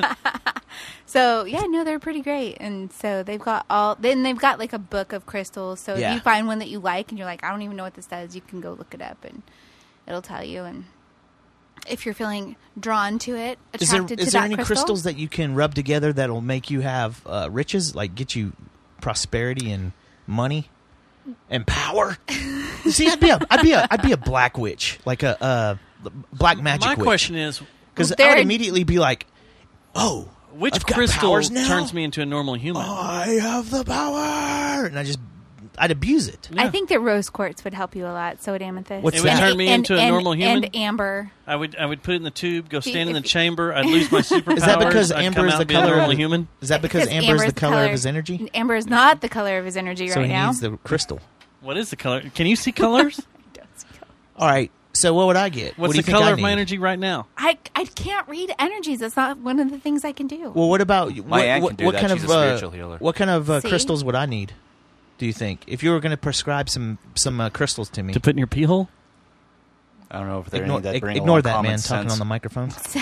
So yeah, no, they're pretty great, and so they've got all. Then they've got like a book of crystals. So Yeah. if you find one that you like, and you're like, I don't even know what this does, you can go look it up, and it'll tell you. And if you're feeling drawn to it, Is there attracted is to there that any crystal, crystals that you can rub together that'll make you have uh, riches, like get you prosperity and money and power? See, I'd be a I'd be a I'd be a black witch, like a uh, black magic my witch. question is, Because I There- would immediately be like, "Oh, which I've got crystal powers now? turns me into a normal human? I have the power," and I just I'd abuse it. I think that rose quartz would help you a lot. So would amethyst. What's It would that? turn me and, into a and- normal human? And amber. I would I would put it in the tube, go See, stand in the if- chamber. I'd lose my superpowers. Is that because I'd amber come is out the and be a color of normal the- human? Is that because Because amber is the amber's color, color- of his energy? Amber is not the color of his energy So right he now. needs the crystal. What is the color? Can you see colors? All right. So what would I get? What's what do you the think color I of my need? energy right now? I, I can't read energies. That's not one of the things I can do. Well, what about My what, aunt what, can do what that. kind She's of a uh, spiritual healer. what kind of uh, See? crystals would I need? Do you think if you were going to prescribe some some uh, crystals to me? To put in your pee hole? I don't know if they're Ignore, any that ig- bring ignore along that common man sense. talking on the microphone. So,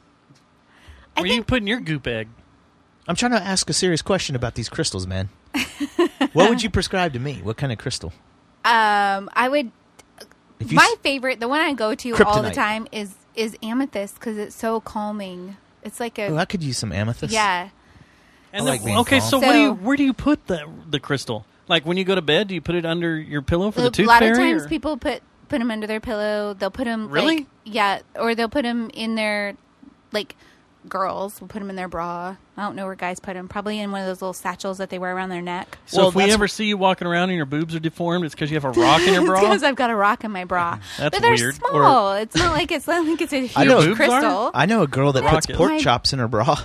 I Where you think putting your goop egg? I'm trying to ask a serious question about these crystals, man. What would you prescribe to me? What kind of crystal? um, I would. If you My s- favorite, the one I go to all the Kryptonite. time, is is amethyst because it's so calming. It's like a Oh, I could use some amethyst. yeah. And I like the- being okay, calm. so, what do you So- where do you put the the crystal? Like when you go to bed, do you put it under your pillow for A the tooth lot fairy? of times or- people put put them under their pillow. They'll put them Really? like, yeah, or they'll put them in their like girls will put them in their bra. I don't know where guys put them. Probably in one of those little satchels that they wear around their neck. So Well, if we that's- ever see you walking around and your boobs are deformed, it's because you have a rock in your It's bra. because I've got a rock in my bra. That's but they're weird. small. it's not like it's not like it's a huge I know- Boobs are? crystal. I know a girl that puts Rocket. pork My- chops in her bra.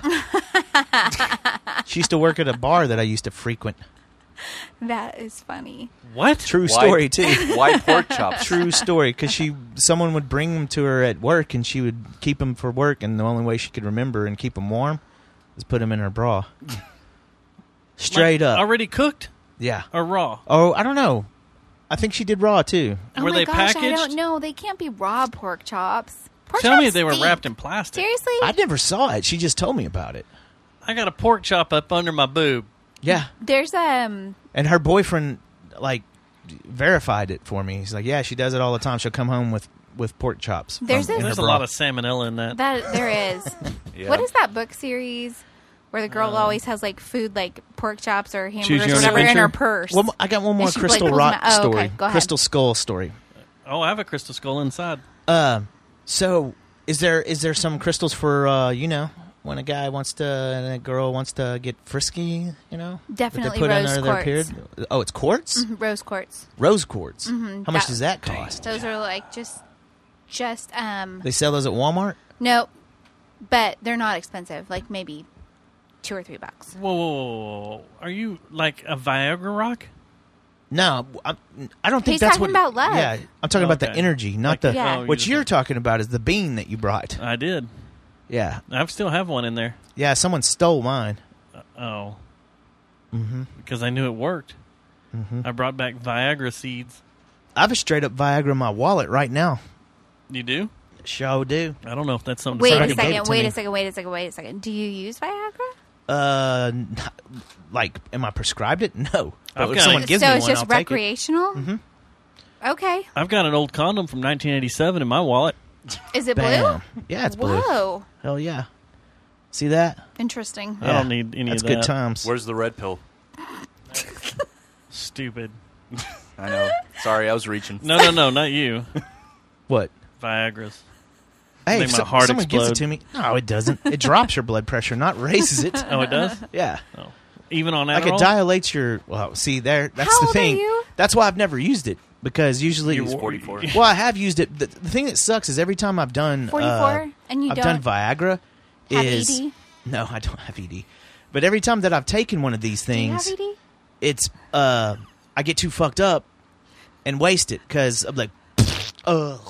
She used to work at a bar that I used to frequent. That is funny. What? True Why- story too. Why pork chops? True story, because she someone would bring them to her at work, and she would keep them for work, and the only way she could remember and keep them warm was put them in her bra. Straight Like, up, Already cooked yeah. or raw? Oh, I don't know. I think she did raw too. Oh Were my they gosh, I packaged? don't know. They can't be raw pork chops. Pork Tell me chops they were stink. wrapped in plastic. Seriously? I never saw it. She just told me about it. I got a pork chop up under my boob. Yeah, There's um and her boyfriend like verified it for me. He's like, "Yeah, she does it all the time. She'll come home with with pork chops." There's from- this- in her There's a bra. lot of salmonella in that. that there is. Yeah. What is that book series where the girl always has like food like pork chops or Choose hamburgers or Your Own whatever in Adventure? her purse? Well, I got one more And she, like, Crystal pulls them Rock out. Oh, story. okay. Go ahead. Crystal Skull story. Oh, I have a crystal skull inside. Uh, so is there is there some crystals for uh, you know, when a guy wants to and a girl wants to get frisky, you know? that Definitely they put rose under their quartz. period? Oh, it's quartz? Mhm, rose quartz. Rose quartz. Mhm, How much that- does that cost? Those are like just just um They sell those at Walmart? no, but they're not expensive. Like maybe two or three bucks. Whoa, whoa, whoa, whoa. Are you like a Viagra rock? No, I'm, I don't think He's that's talking what. about love. Yeah, I'm talking about the Okay. energy, not Like- the. Yeah. oh, What just- you're talking about is the bean that you brought. I did. Yeah, I still have one in there. yeah. Someone stole mine. Oh, Mm-hmm. because I knew it worked. Mm-hmm. I brought back Viagra seeds. I have a straight up Viagra in my wallet right now. You do? Sure do. I don't know if that's something. Wait a Somebody gave it second. to Wait me. a second. Wait a second. Wait a second. Do you use Viagra? Uh, n- like, am I prescribed it? No. But I've if got someone it. gives so me it's one, just I'll take it. recreational? Mm-hmm. Okay. I've got an old condom from nineteen eighty-seven in my wallet. Is it Bam. blue? Yeah, it's blue. Whoa. Hell yeah. See that? Interesting. I Yeah. don't need any That's of that. good times. Where's the red pill? Stupid. I know. Sorry, I was reaching. No, no, no, not you. What? Viagra's. Hey, Make my so- heart someone explode. gives it to me. No, it doesn't. It drops your blood pressure, not raises it. Oh, it does? Yeah. Oh. Even on Adderall? Like it dilates your. Well, see there. That's How the old are thing. you? That's why I've never used it because usually He's forty-four. Well, I have used it. The, the thing that sucks is every time I've done forty-four, uh, and you I've don't done Viagra. have is E D? No, I don't have E D. But every time that I've taken one of these Do you have things, E D? it's uh, I get too fucked up and waste it because I'm like, ugh.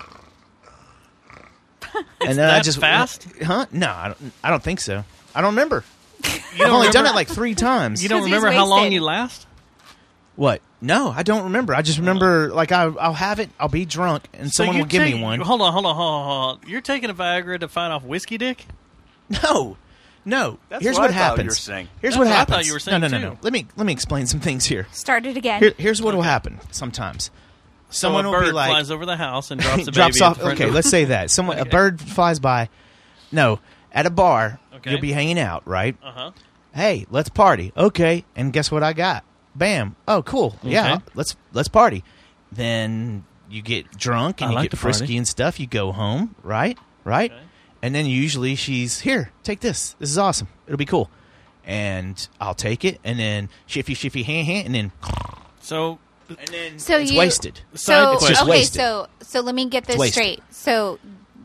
It's and then that I just fast? huh? No, I don't. I don't think so. I don't remember. You I've don't only done remember- it like three times. You don't 'Cause he's remember how long wasted. you last? What? No, I don't remember. I just remember like I, I'll have it. I'll be drunk, and So someone you will give take- me one. Hold on, hold on, hold on, hold on. You're taking a Viagra to fight off whiskey dick? No, no. That's Here's what what, I thought happens. you were saying. Here's That's what what I happens. thought you were saying, no, no, no, too. no. Let me let me explain some things here. Start it again. Here here's what will happen sometimes. Someone so a will bird be like, flies over the house and drops a drops baby off. at the front Okay, door. let's say that someone a Okay. bird flies by. No, at a bar, Okay. you'll be hanging out, right? Uh-huh. Hey, let's party. Okay, and guess what I got? Bam. Oh, cool. Yeah, Okay. let's let's party. Then you get drunk and I you like get to party. frisky and stuff. You go home, right? Right? Okay. And then usually she's here. Take this. This is awesome. It'll be cool. And I'll take it, and then shiffy shiffy hand hand, and then So, and then So it's you, wasted. So It's just okay, wasted. so so let me get this wasted. straight. So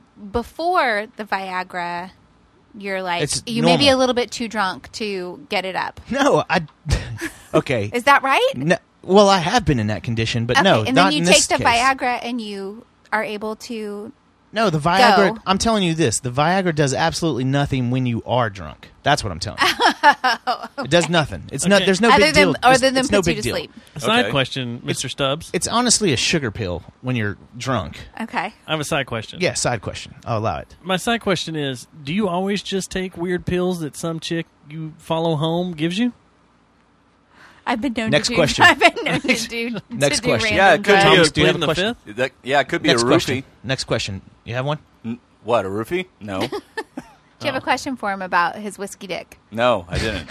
before the Viagra, you're like It's you may be normal. a little bit too drunk to get it up. No, I. Okay. Is that right? No, well, I have been in that condition, but okay, no, and not then you in take this the case. Viagra and you are able to. No, the Viagra. Go. I'm telling you this: the Viagra does absolutely nothing when you are drunk. That's what I'm telling you. It does nothing. It's not. Okay. There's no Other big than deal. other It's- than it's no puts you big to deal. sleep. a side Okay. question, Mister Stubbs. It's honestly a sugar pill when you're drunk. Okay. I have a side question. Yeah, side question. I'll allow it. My side question is, do you always just take weird pills that some chick you follow home gives you? I've been known Next to do. question. I've been known to do. Next to do question. random Yeah, it could drugs. be Thomas, a- do you have Plead a the question? fifth? That, yeah, it could be Next a question. roofie. Next question. You have one? N- What, a roofie? No. Do you have a question for him about his whiskey dick? No, I didn't.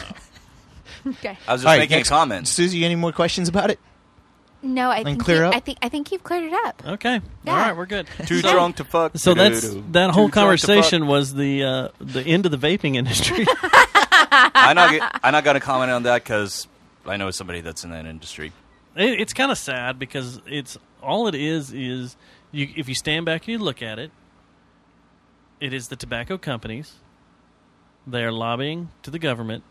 Okay. I was just All right, making next- a comment. Susie, any more questions about it? No, I Then think clear he- up? I think I think you've cleared it up. Okay. Yeah. All right, we're good. Too So- drunk to fuck. So that's Doo-doo-doo. that Too whole drunk to conversation fuck. was the uh, the end of the vaping industry. I'm not, get- I'm not going to comment on that because I know somebody that's in that industry. It, it's kind of sad because it's all it is is you if you stand back and you look at it, it is the tobacco companies. They are lobbying to the government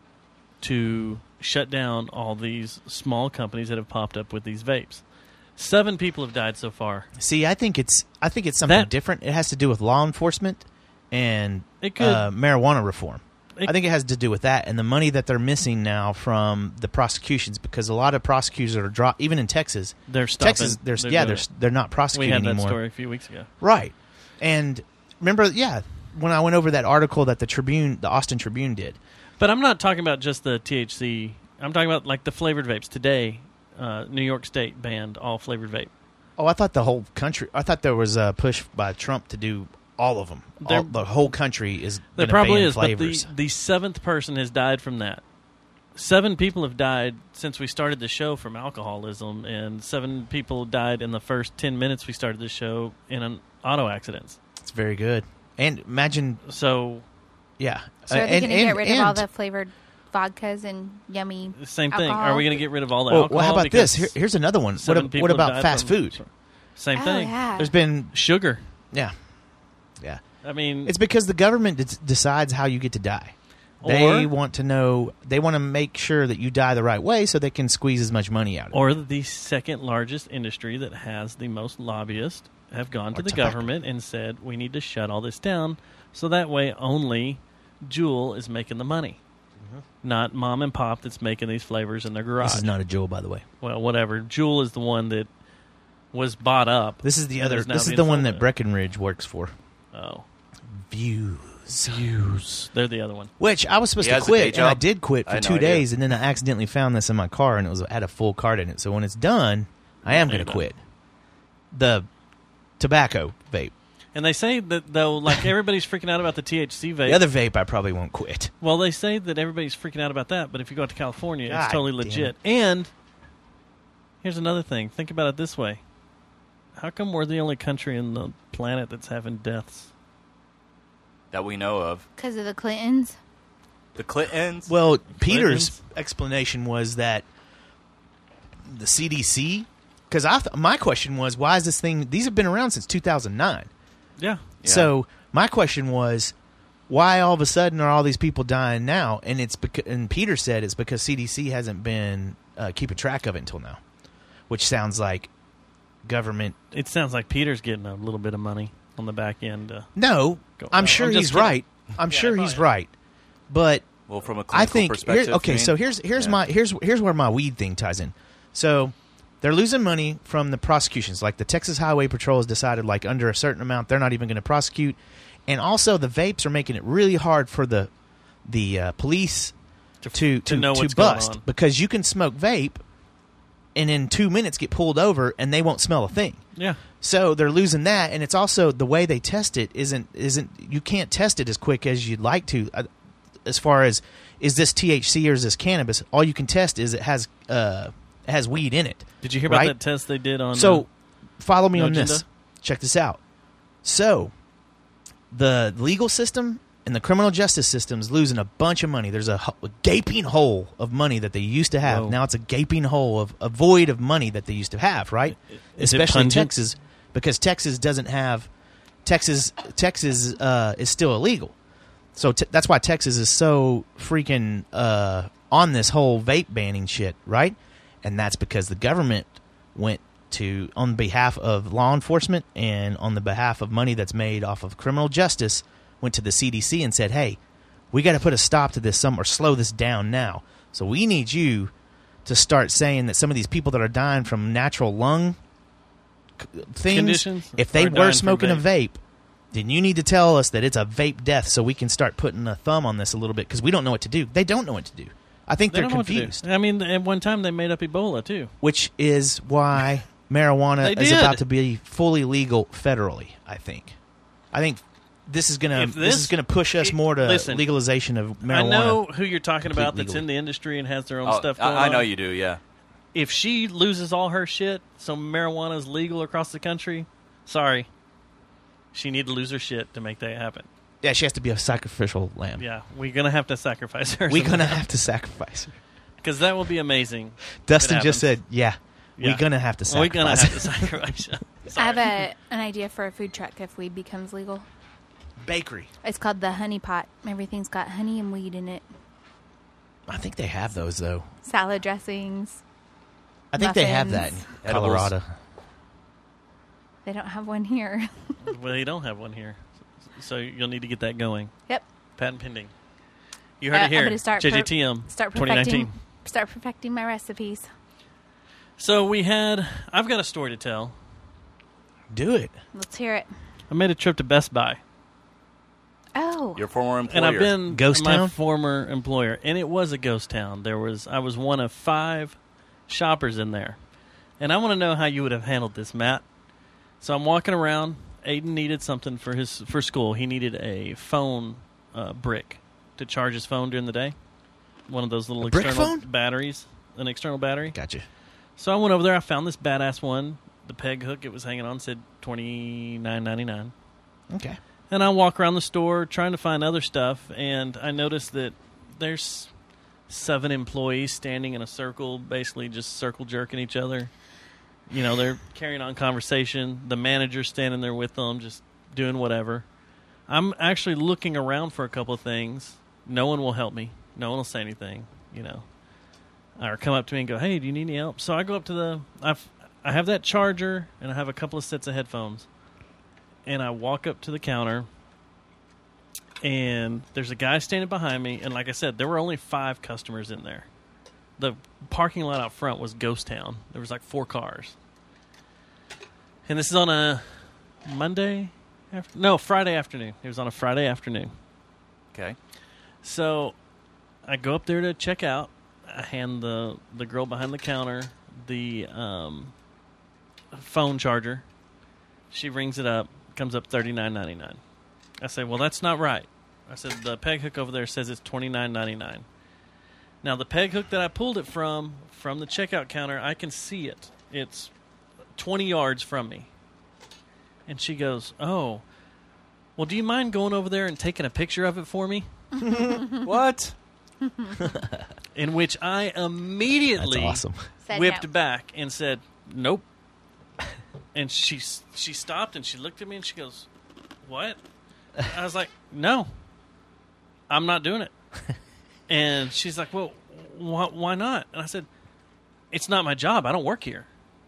to shut down all these small companies that have popped up with these vapes. Seven people have died so far. See, I think it's I think it's something That- different. It has to do with law enforcement and It could. uh, marijuana reform. It- I think it has to do with that and the money that they're missing now from the prosecutions because a lot of prosecutors are drop even in Texas. They're stopping. Texas, there's They're yeah, doing they're it. they're not We prosecuting had that anymore. story a few weeks ago. Right. And remember, yeah, when I went over that article that the Tribune, the Austin Tribune did. But I'm not talking about just the T H C. I'm talking about like the flavored vapes. Today, uh, New York State banned all flavored vape. Oh, I thought the whole country. I thought there was a push by Trump to do all of them. There- All, the whole country is. There gonna probably ban is, flavors. but the, the seventh person has died from that. Seven people have died since we started the show from alcoholism, and seven people died in the first ten minutes we started the show in an auto accidents. It's very good. And imagine, So, yeah. So are Uh, they and- going to get and- ray of all and- the flavored vodkas and yummy same thing. alcohol? Are we going to get rid of all the Well, alcohol? well, how about because this? Here, here's another one. What, seven ab- people what have about died fast from- food? Same Oh, thing. yeah. There's been, Sugar. yeah, yeah. I mean, It's because the government d- decides how you get to die. They Or- want to know. They want to make sure that you die the right way, so they can squeeze as much money out of it. or the second largest industry that has the most lobbyists have gone to Or the tobacco. government and said, we need to shut all this down, so that way only Juul is making the money. Not mom and pop that's making these flavors in their garage. This is not a Juul, by the way. Well, whatever. Juul is the one that was bought up. This is the and other. is now This is being the one sold that there. Breckenridge works for. Oh. Views. Views. They're the other one. Which I was supposed He to has a day quit, and I job? did quit I for had two no idea. days, and then I accidentally found this in my car, and it was had a full card in it. So when it's done, I am There going to you go. quit the tobacco vape. And they say that, though, like, everybody's freaking out about the T H C vape. The other vape, I probably won't quit. Well, they say that everybody's freaking out about that, but if you go out to California, God it's totally damn legit. it. And here's another thing. Think about it this way. How come we're the only country in the planet that's having deaths? That we know of. Because of the Clintons. The Clintons? Well, Peter's Clintons? explanation was that the C D C. Because I, th- my question was, why is this thing? These have been around since two thousand nine. Yeah. Yeah. So my question was, why all of a sudden are all these people dying now? And it's because, and Peter said it's because C D C hasn't been uh, keeping track of it until now, which sounds like government. It sounds like Peter's getting a little bit of money on the back end. Uh, No, Go- I'm no, sure I'm just he's kidding. right. I'm Yeah, sure he's probably. right, but Well, from a I clinical think perspective. here, okay. you mean? So here's here's Yeah. my here's here's where my weed thing ties in. So they're losing money from the prosecutions. Like the Texas Highway Patrol has decided, like under a certain amount, they're not even going to prosecute. And also, the vapes are making it really hard for the the uh, police To- to to to, know to what's going bust on. because you can smoke vape and in two minutes get pulled over and they won't smell a thing. yeah. So they're losing that, and it's also the way they test it isn't isn't you can't test it as quick as you'd like to. Uh, As far as is this T H C or is this cannabis? All you can test is it has uh, it has weed in it. Did you hear about right? that test they did on... So uh, follow me No on this. Agenda? Check this out. So the legal system and the criminal justice system is losing a bunch of money. There's a, ho- a gaping hole of money that they used to have. Whoa. Now it's a gaping hole of a void of money that they used to have, right? Is it Especially in pungent? Texas, because Texas doesn't have Texas. Texas uh, is still illegal, so t- that's why Texas is so freaking uh, on this whole vape banning shit, right? And that's because the government went to, on behalf of law enforcement and on the behalf of money that's made off of criminal justice, went to the C D C and said, hey, we got to put a stop to this some or slow this down now. So we need you to start saying that some of these people that are dying from natural lung c- things, Conditions if they are dying were from smoking a vape. vape, then you need to tell us that it's a vape death so we can start putting a thumb on this a little bit because we don't know what to do. They don't know what to do. I think They they're don't know what to do. confused, I mean, at one time they made up Ebola, too. which is why marijuana They is did. about to be fully legal federally, I think. I think this is going If to this, this- is going to push us more to Listen, legalization of marijuana. I know who you're talking about complete that's legally. in the industry and has their own Oh, stuff going I, I know on. you do, yeah. If she loses all her shit, so marijuana is legal across the country, sorry. She need to lose her shit to make that happen. Yeah, she has to be a sacrificial lamb. Yeah, we're going to have to sacrifice her. We're going to have to sacrifice her. Because that will be amazing. Dustin It just happens. said, yeah, Yeah. we're going to have to We're going to sacrifice have to her. sacrifice her. I Sorry. have a, an idea for a food truck if weed becomes legal. Bakery. It's called the Honey Pot. Everything's got honey and weed in it. I think they have those, though. Salad dressings. I think they have that in Muffins. Edibles. Colorado. They don't have one here. Well, you don't have one here. So you'll need to get that going. Yep. Patent pending. You heard Uh, it here. I'm gonna start J J per- T M Start twenty perfecting. nineteen. Start perfecting my recipes. So we had, I've got a story to tell. Do it. Let's hear it. I made a trip to Best Buy. Oh. Your former employer. And I've been Ghost my town? former employer, and it was a ghost town. There was I was one of five shoppers in there, and I want to know how you would have handled this, Matt. So I'm walking around. Aiden needed something for his for school. He needed a phone uh, brick to charge his phone during the day. One of those little A brick external phone? batteries, an external battery. Gotcha. So I went over there. I found this badass one. The peg hook it was hanging on said twenty-nine ninety-nine. Okay. And I walk around the store trying to find other stuff, and I notice that there's seven employees standing in a circle, basically just circle jerking each other. You know, they're carrying on conversation. The manager's standing there with them, just doing whatever. I'm actually looking around for a couple of things. No one will help me. No one will say anything, you know. Or come up to me and go, hey, do you need any help? So I go up to the... I've, I have that charger, and I have a couple of sets of headphones. And I walk up to the counter, and there's a guy standing behind me. And like I said, there were only five customers in there. The parking lot out front was ghost town. There was like four cars. And this is on a Monday? After, no, Friday afternoon. It was on a Friday afternoon. Okay. So I go up there to check out. I hand the, the girl behind the counter the um, phone charger. She rings it up. Comes up thirty-nine ninety-nine. I say, well, that's not right. I said, the peg hook over there says it's twenty-nine ninety-nine. Now, the peg hook that I pulled it from, from the checkout counter, I can see it. It's twenty yards from me. And she goes, oh, well, do you mind going over there and taking a picture of it for me? What? In which I immediately That's awesome. Said whipped no. back and said, nope. And she she stopped and she looked at me and she goes, what? I was like, no, I'm not doing it. And she's like, well, wh- why not? And I said, it's not my job. I don't work here.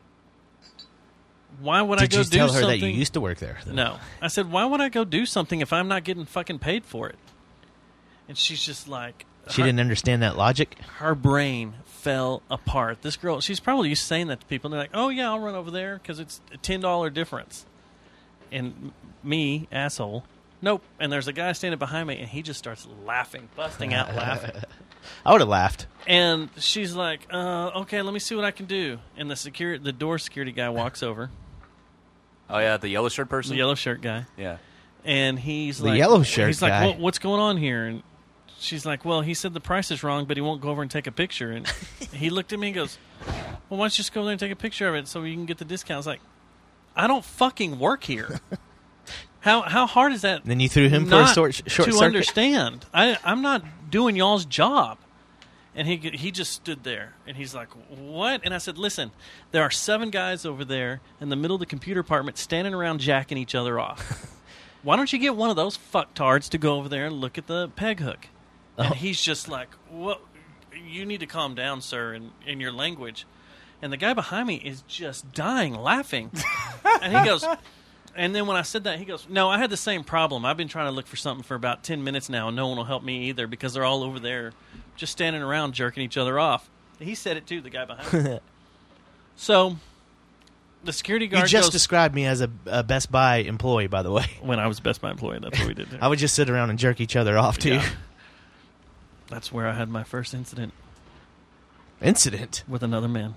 Why would Did I go you do tell her something? that you used to work there? No. I said, why would I go do something if I'm not getting fucking paid for it? And she's just like... She her, didn't understand that logic? Her brain fell apart. This girl, she's probably used to saying that to people. And they're like, oh, yeah, I'll run over there because it's a ten dollars difference. And me, asshole, nope. And there's a guy standing behind me, and he just starts laughing, busting out laughing. I would have laughed. And she's like, uh, okay, let me see what I can do. And the security, the door security guy walks over. Oh, yeah, the yellow shirt person? The yellow shirt guy. Yeah. And he's The like... yellow shirt He's guy. like, what, what's going on here? And she's like, well, he said the price is wrong, but he won't go over and take a picture. And he looked at me and goes, well, why don't you just go there and take a picture of it so you can get the discount? I was like, I don't fucking work here. How how hard is that? Then you threw him for a not short, short to circuit? understand. I, I'm not doing y'all's job. And he he just stood there, and he's like, what? And I said, listen, there are seven guys over there in the middle of the computer department standing around jacking each other off. Why don't you get one of those fucktards to go over there and look at the peg hook? And Oh. he's just like, what? You need to calm down, sir, in, in your language. And the guy behind me is just dying laughing. And he goes... And then when I said that, he goes, no, I had the same problem. I've been trying to look for something for about ten minutes now, and no one will help me either because they're all over there just standing around jerking each other off. He said it, too, the guy behind me. So the security guard You just goes, described me as a, a Best Buy employee, by the way. when I was Best Buy employee, that's what we did there. I would just sit around and jerk each other off, too. Yeah. That's where I had my first incident. Incident? With another man.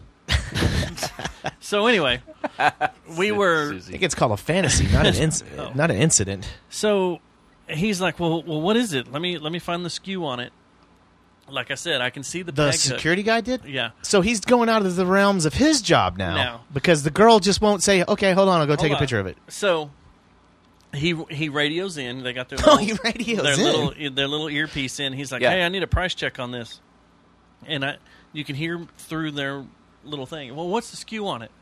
So anyway, we were... I think it's called a fantasy, not an incident. Oh. Not an incident. So he's like, well, well, what is it? Let me let me find the S K U on it. Like I said, I can see the The peg hook. security guy did? Yeah. So he's going out of the realms of his job now. Now. Because the girl just won't say, okay, hold on, I'll go Hold take a on. picture of it. So he he radios in. They got their Oh, little, he radios their in. little their little earpiece in. He's like, Yeah. hey, I need a price check on this, and I you can hear through their little thing. Well, what's the S K U on it?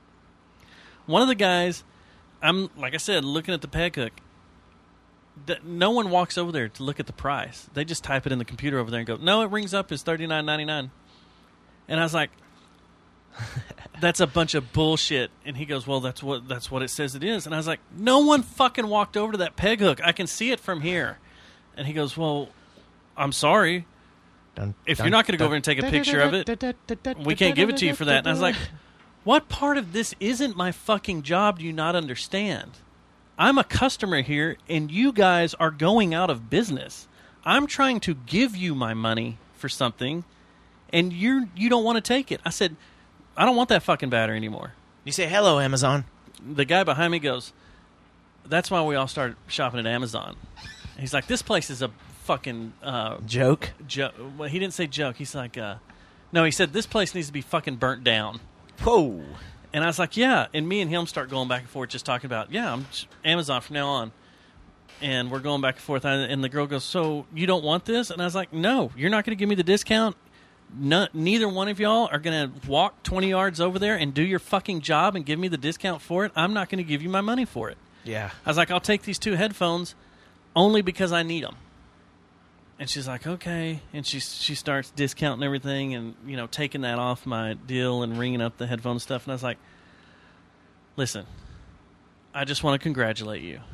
One of the guys, I'm like I said, looking at the peg hook. th- No one walks over there to look at the price. They just type it in the computer over there and go, no, it rings up as thirty-nine ninety-nine. And I was like, that's a bunch of bullshit. And he goes, well, that's what that's what it says it is. And I was like, no one fucking walked over to that peg hook. I can see it from here. And he goes, well, I'm sorry. Dun, If dun, you're not going to go dun, over and take a dun, picture dun, of it, dun, dun, dun, dun, we dun, can't give dun, it to you dun, for that. And I was dun, like, what part of this isn't my fucking job do you not understand? I'm a customer here, and you guys are going out of business. I'm trying to give you my money for something, and you you don't want to take it. I said, I don't want that fucking battery anymore. You say, hello, Amazon. The guy behind me goes, that's why we all started shopping at Amazon. He's like, this place is a fucking... Uh, Joke? jo- well, he didn't say joke. He's like, uh, no, he said, this place needs to be fucking burnt down. Whoa. And I was like, yeah. And me and him start going back and forth just talking about, yeah, I'm j- Amazon from now on. And we're going back and forth. And the girl goes, so you don't want this? And I was like, no, you're not going to give me the discount. No, neither one of y'all are going to walk twenty yards over there and do your fucking job and give me the discount for it. I'm not going to give you my money for it. Yeah. I was like, I'll take these two headphones only because I need them. And she's like, okay. And she she starts discounting everything and, you know, taking that off my deal and ringing up the headphone stuff. And I was like, listen, I just want to congratulate you.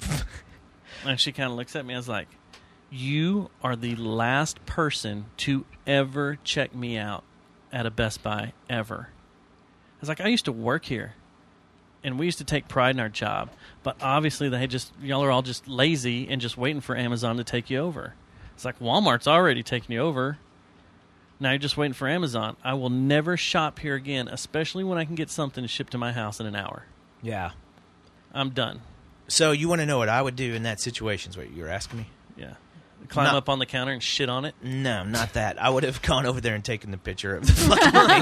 And she kind of looks at me. I was like, you are the last person to ever check me out at a Best Buy ever. I was like, I used to work here. and we used to take pride in our job. But obviously, they just y'all are all just lazy and just waiting for Amazon to take you over. It's like Walmart's already taken you over. Now you're just waiting for Amazon. I will never shop here again, especially when I can get something shipped to my house in an hour. Yeah. I'm done. So you want to know what I would do in that situation is what you were asking me? Yeah. Climb Not- up on the counter and shit on it? No, not that. I would have gone over there and taken the picture of the fucking thing.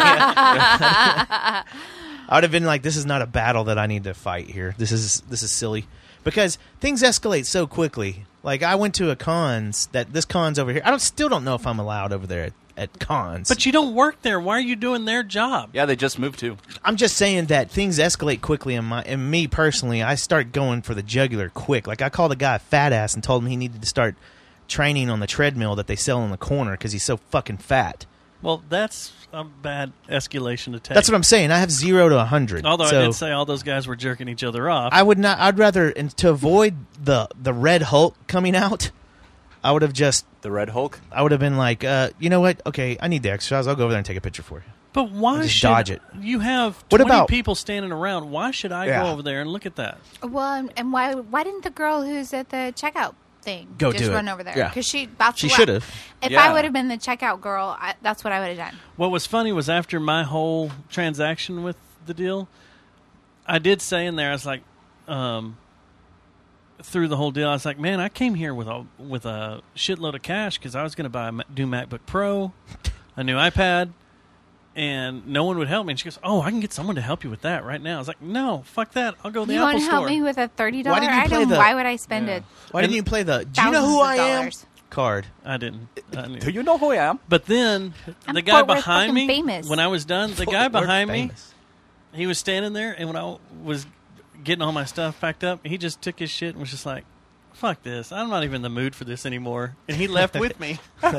I would have been like, this is not a battle that I need to fight here. This is this is silly. Because things escalate so quickly. Like, I went to a cons, that this con's over here. I don't still don't know if I'm allowed over there at, at cons. But you don't work there. Why are you doing their job? Yeah, they just moved too. I'm just saying that things escalate quickly, and my and me personally, I start going for the jugular quick. Like, I called a guy a fat ass and told him he needed to start training on the treadmill that they sell in the corner because he's so fucking fat. Well, that's a bad escalation to take. That's what I'm saying. I have zero to a hundred. Although so I did say all those guys were jerking each other off. I would not. I'd rather, and to avoid the the Red Hulk coming out, I would have just the Red Hulk. I would have been like, uh, you know what? Okay, I need the exercise. I'll go over there and take a picture for you. But why just should dodge it? You have What twenty about- people standing around. Why should I Yeah. go over there and look at that? Well, and why why didn't the girl who's at the checkout thing Go just do it. run over there? Yeah. Because she about She to should left. have. If Yeah. I would have been the checkout girl, I, that's what I would have done. What was funny was after my whole transaction with the deal, I did say in there, I was like, um, through the whole deal, I was like, man, I came here with a with a shitload of cash because I was going to buy a Ma- new MacBook Pro, a new iPad, and no one would help me. And she goes, oh, I can get someone to help you with that right now. I was like, no, fuck that. I'll go to the You Apple want to store. help me with a thirty Why dollar didn't you play item? the- Why would I spend Yeah. it? Why didn't you play the? Do you know Thousands who of I am? dollars. Card. I didn't. I knew. Do you know who I am? But then I'm the guy Fort Worth behind fucking me, famous. when I was done, the Fort guy Worth behind me, famous. he was standing there, and when I was getting all my stuff packed up, he just took his shit and was just like, fuck this. I'm not even in the mood for this anymore. And he left with me.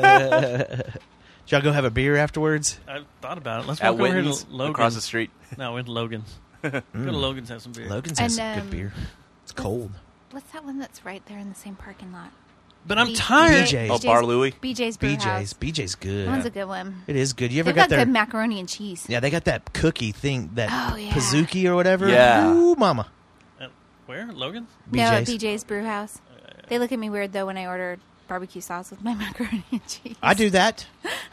Did y'all go have a beer afterwards? I thought about it. Let's At walk over here Witten's, to Logan's. across the street. No, we went to Logan's. Go to Logan's, have some beer. Logan's has And, good um, beer. It's cold. What's that one that's right there in the same parking lot? But I'm B- tired. B J's. Oh, Bar Louie. B J's Brew B J's. House. B J's good. That one's a good one. It is good. You ever They've got got their? good macaroni and cheese. Yeah, they got that cookie thing, that Oh, yeah. Pizookie or whatever. Yeah. Ooh, mama. Uh, where? Logan's? No, at B J's. B J's Brew House. They look at me weird though when I order barbecue sauce with my macaroni and cheese. I do that.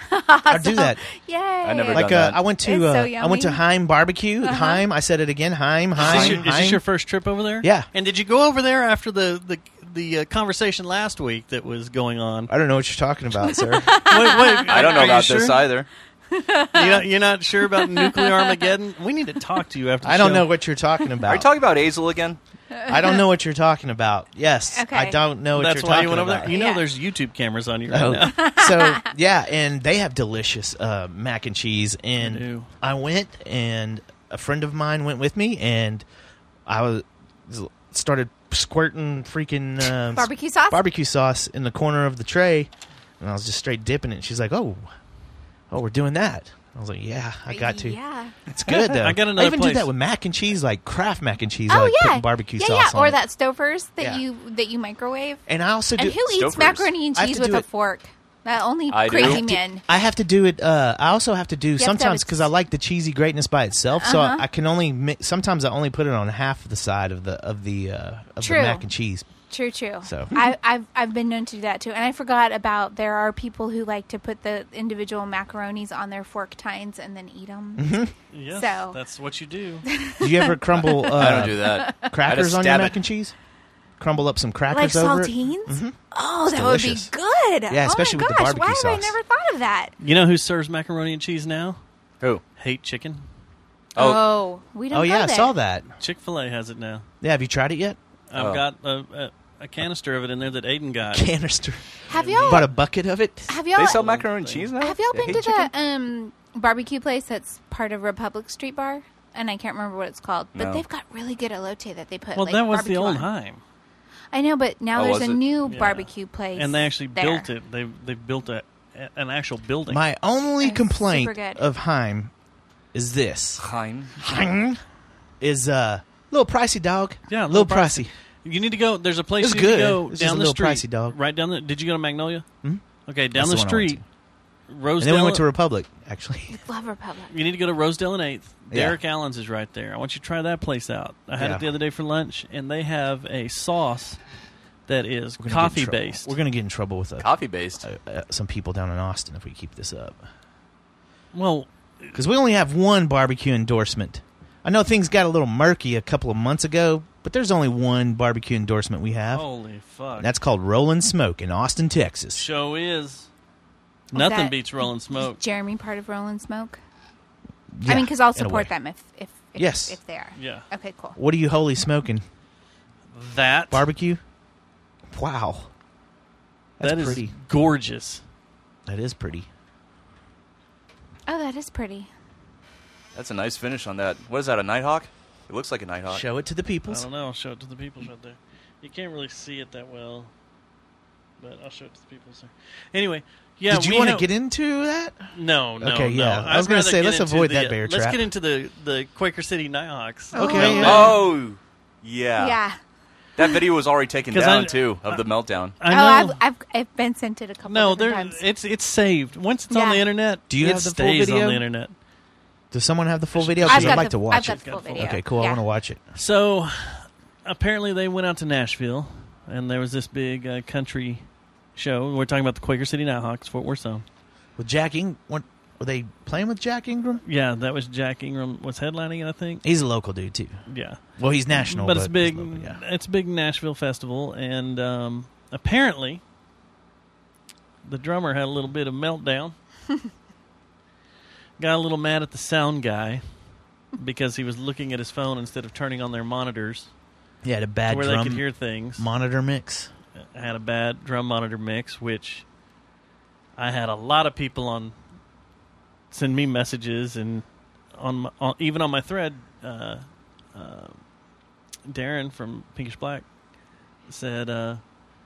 I do that. Yay! I never Like done uh, that. I went to It's uh, so I went to yummy. Heim Barbecue. Uh-huh. Heim. I said it again. Heim. Is Heim. this, your, is Heim. this your first trip over there? Yeah. And did you go over there after the the, the uh, conversation last week that was going on? I don't know what you're talking about, sir. wait, wait. I don't know are you about sure? this either. You're not, you're not sure about nuclear Armageddon? We need to talk to you after the I don't show. know what you're talking about. Are you talking about Azel again? I don't know what you're talking about. Yes, Okay. I don't know what That's you're why talking you went over about. there? You know Yeah. there's YouTube cameras on you right Oh. now. So yeah, and they have delicious uh, mac and cheese. And do. I went, and a friend of mine went with me, and I was started squirting freaking uh, Barbecue sauce? barbecue sauce in the corner of the tray, and I was just straight dipping it. She's like, "Oh, oh, we're doing that." I was like, "Yeah, I got to." Yeah. It's good though. I got another even place. do that with mac and cheese, like Kraft mac and cheese. I Oh like yeah. putting barbecue yeah, sauce yeah. on Or it. that Stouffer's that Yeah. you that you microwave. And I also do. And who eats Stouffer's. macaroni and I have cheese to with do a it- fork? That only I do. crazy I have to- men. I have to do it. Uh, I also have to do have to have sometimes it- because I like the cheesy greatness by itself. So Uh-huh. I, I can only mi- sometimes I only put it on half of the side of the of the uh, of True. the mac and cheese. True, true. So- I, I've I've been known to do that too, and I forgot about there are people who like to put the individual macaronis on their fork tines and then eat them. Mm-hmm. Yes, So- that's what you do. Do you ever crumble? Uh, I don't do that. I Crackers just on your stab mac it. and cheese? Crumble up some Like crackers over it. saltines? Mhm. Oh, It's that delicious. would be good. Yeah, especially oh my with the gosh, barbecue why sauce. have I never thought of that? You know who serves macaroni and cheese now? Who? Hate Chicken. Oh, Oh, we don't. Oh yeah, go I there. saw that. Chick-fil-A has it now. Yeah, have you tried it yet? I've Oh. got a, a, a canister of it in there that Aiden got. Canister. Have y'all? Bought a bucket of it. Have y'all? they sell macaroni and cheese now? Have y'all They been hate to chicken? the um, barbecue place that's part of Republic Street Bar? And I can't remember what it's called, but No. they've got really good elote that they put. Well, like, that was the barbecue old on. Heim. I know, but now Oh, there's was a it? new Yeah. barbecue place, And they actually there. built it. They they built a an actual building. My only It's complaint super good. of Heim is this. Heim. Heim is a uh, little pricey, dog. Yeah, a a little little pricey. You need to go. There's a place It's you need good. to go It's just down a the little street. pricey, dog. Right down the. Did you go to Magnolia? Mhm. Okay, down That's the the one I went street. And Rosedale. then we went to Republic. actually. Love Republic. You need to go to Rosedale and eighth. Yeah. Derek Allen's is right there. I want you to try that place out. I had Yeah. it the other day for lunch, and they have a sauce that is We're gonna get in coffee trouble. based. We're going to get in trouble with uh, Coffee based. uh, uh, some people down in Austin if we keep this up. Well, because we only have one barbecue endorsement. I know things got a little murky a couple of months ago, but there's only one barbecue endorsement we have. holy fuck. And that's called Rollin' Smoke in Austin, Texas. Show is. Nothing that- beats Rolling Smoke. Is Jeremy part of Rolling Smoke? Yeah, I mean, because I'll in a way. support them if, if, if, Yes. if they are. Yeah. Okay, cool. What are you holy smoking? That. Barbecue? Wow. That's That is pretty. gorgeous. That is pretty. Oh, that is pretty. That's a nice finish on that. What is that, a Nighthawk? It looks like a Nighthawk. Show it to the I peoples. don't know. I'll show it to the people right there. You can't really see it that well, but I'll show it to the people. So. Anyway, yeah. Did you we want to have- get into that? No, no. Okay, no. yeah. I I'd was gonna rather say, get let's into avoid the- that bear Let's trap. get into the, the Quaker City Nighthawks. Okay, yeah. Oh, yeah. Yeah. That video was already taken 'Cause down, I- too, of the meltdown. I oh, know. I've, I've I've been sent it a couple no, of there. different times. It's it's saved. Once it's on Yeah. the internet, Do you it have the full stays video? on the internet. Does someone have the full video? I've Because I'd got like the- to watch I've got it. the full video. Okay, cool. I Yeah. want to watch it. So, apparently, they went out to Nashville, and there was this big uh, country show. We're talking about the Quaker City Nighthawks, Fort Worth Zone. With Jack Ingram? What, were they playing with Jack Ingram? Yeah, that was Jack Ingram was headlining it, I think. He's a local dude, too. Yeah. Well, he's national, but but it's big. he's local, yeah. It's a big Nashville festival, and um, apparently, the drummer had a little bit of meltdown. Got a little mad at the sound guy because he was looking at his phone instead of turning on their monitors. He had a bad to where drum they could hear things. monitor mix. Had a bad drum monitor mix, which I had a lot of people on send me messages, and on, my, on even on my thread, uh, uh, Darren from Pinkish Black said, uh,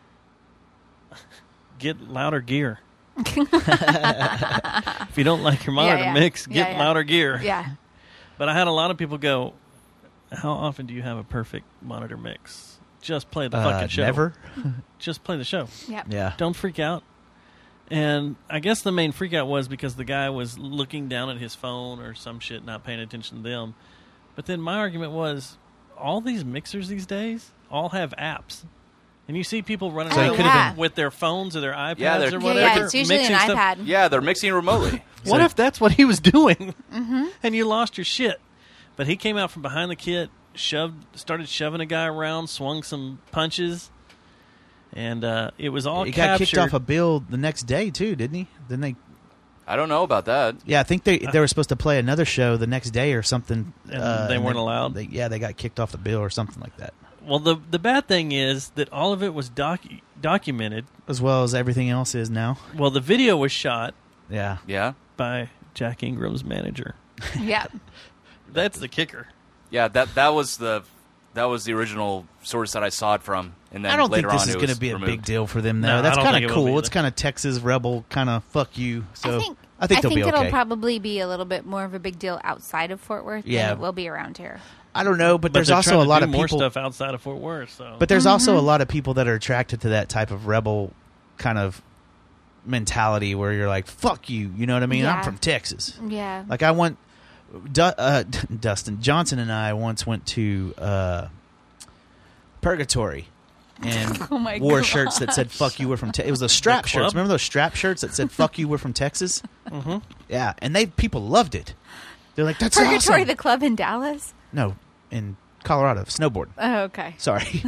"Get louder gear." If you don't like your monitor Yeah, yeah. mix, get Yeah, yeah. louder gear. Yeah. But I had a lot of people go, "How often do you have a perfect monitor mix? Just play the Uh, fucking show. never. Just play the show. Yep. Yeah. Don't freak out." And I guess the main freak out was because the guy was looking down at his phone or some shit, not paying attention to them. But then my argument was, all these mixers these days all have apps. And you see people running So he around could've with, been- with their phones or their iPads Yeah, they're- or Yeah, whatever. yeah, it's usually mixing an stuff. iPad. Yeah, they're mixing remotely. What So- if that's what he was doing Mm-hmm. and you lost your shit? But he came out from behind the kit, shoved, started shoving a guy around, swung some punches, and uh, it was all He got captured. kicked off a bill the next day, too, didn't he? Didn't they? I don't know about that. Yeah, I think they they were supposed to play another show the next day or something. And uh, they weren't allowed? They, yeah, they got kicked off the bill or something like that. Well, the the bad thing is that all of it was docu- documented. As well as everything else is now. Well, the video was shot Yeah. Yeah? by Jack Ingram's manager. Yep. That's the kicker. Yeah, that that was the that was the original source that I saw it from, and then I don't later think this on is it going was to be a removed. big deal for them, though. No, I That's don't kind think of it will be cool. It's either. kind of Texas rebel kind of fuck you. So I think I think they'll be it'll okay. probably be a little bit more of a big deal outside of Fort Worth Yeah. than it will be around here. I don't know, but, But there's they're also trying a to lot do of more people. stuff outside of Fort Worth. So, But there's Mm-hmm. also a lot of people that are attracted to that type of rebel kind of mentality where you're like, fuck you. You know what I mean? I'm Yeah. from Texas. Yeah. Like I want Du- uh, Dustin Johnson and I once went to uh, Purgatory and Oh my wore shirts that said gosh. "fuck you, we're from." Te-. It was those strap The shirts. club? Remember those strap shirts that said "fuck you, we're from Texas"? Mhm. Yeah, and they people loved it. They're like, "That's Purgatory, awesome." the club in Dallas. No, in Colorado, snowboard. Oh, okay. Sorry.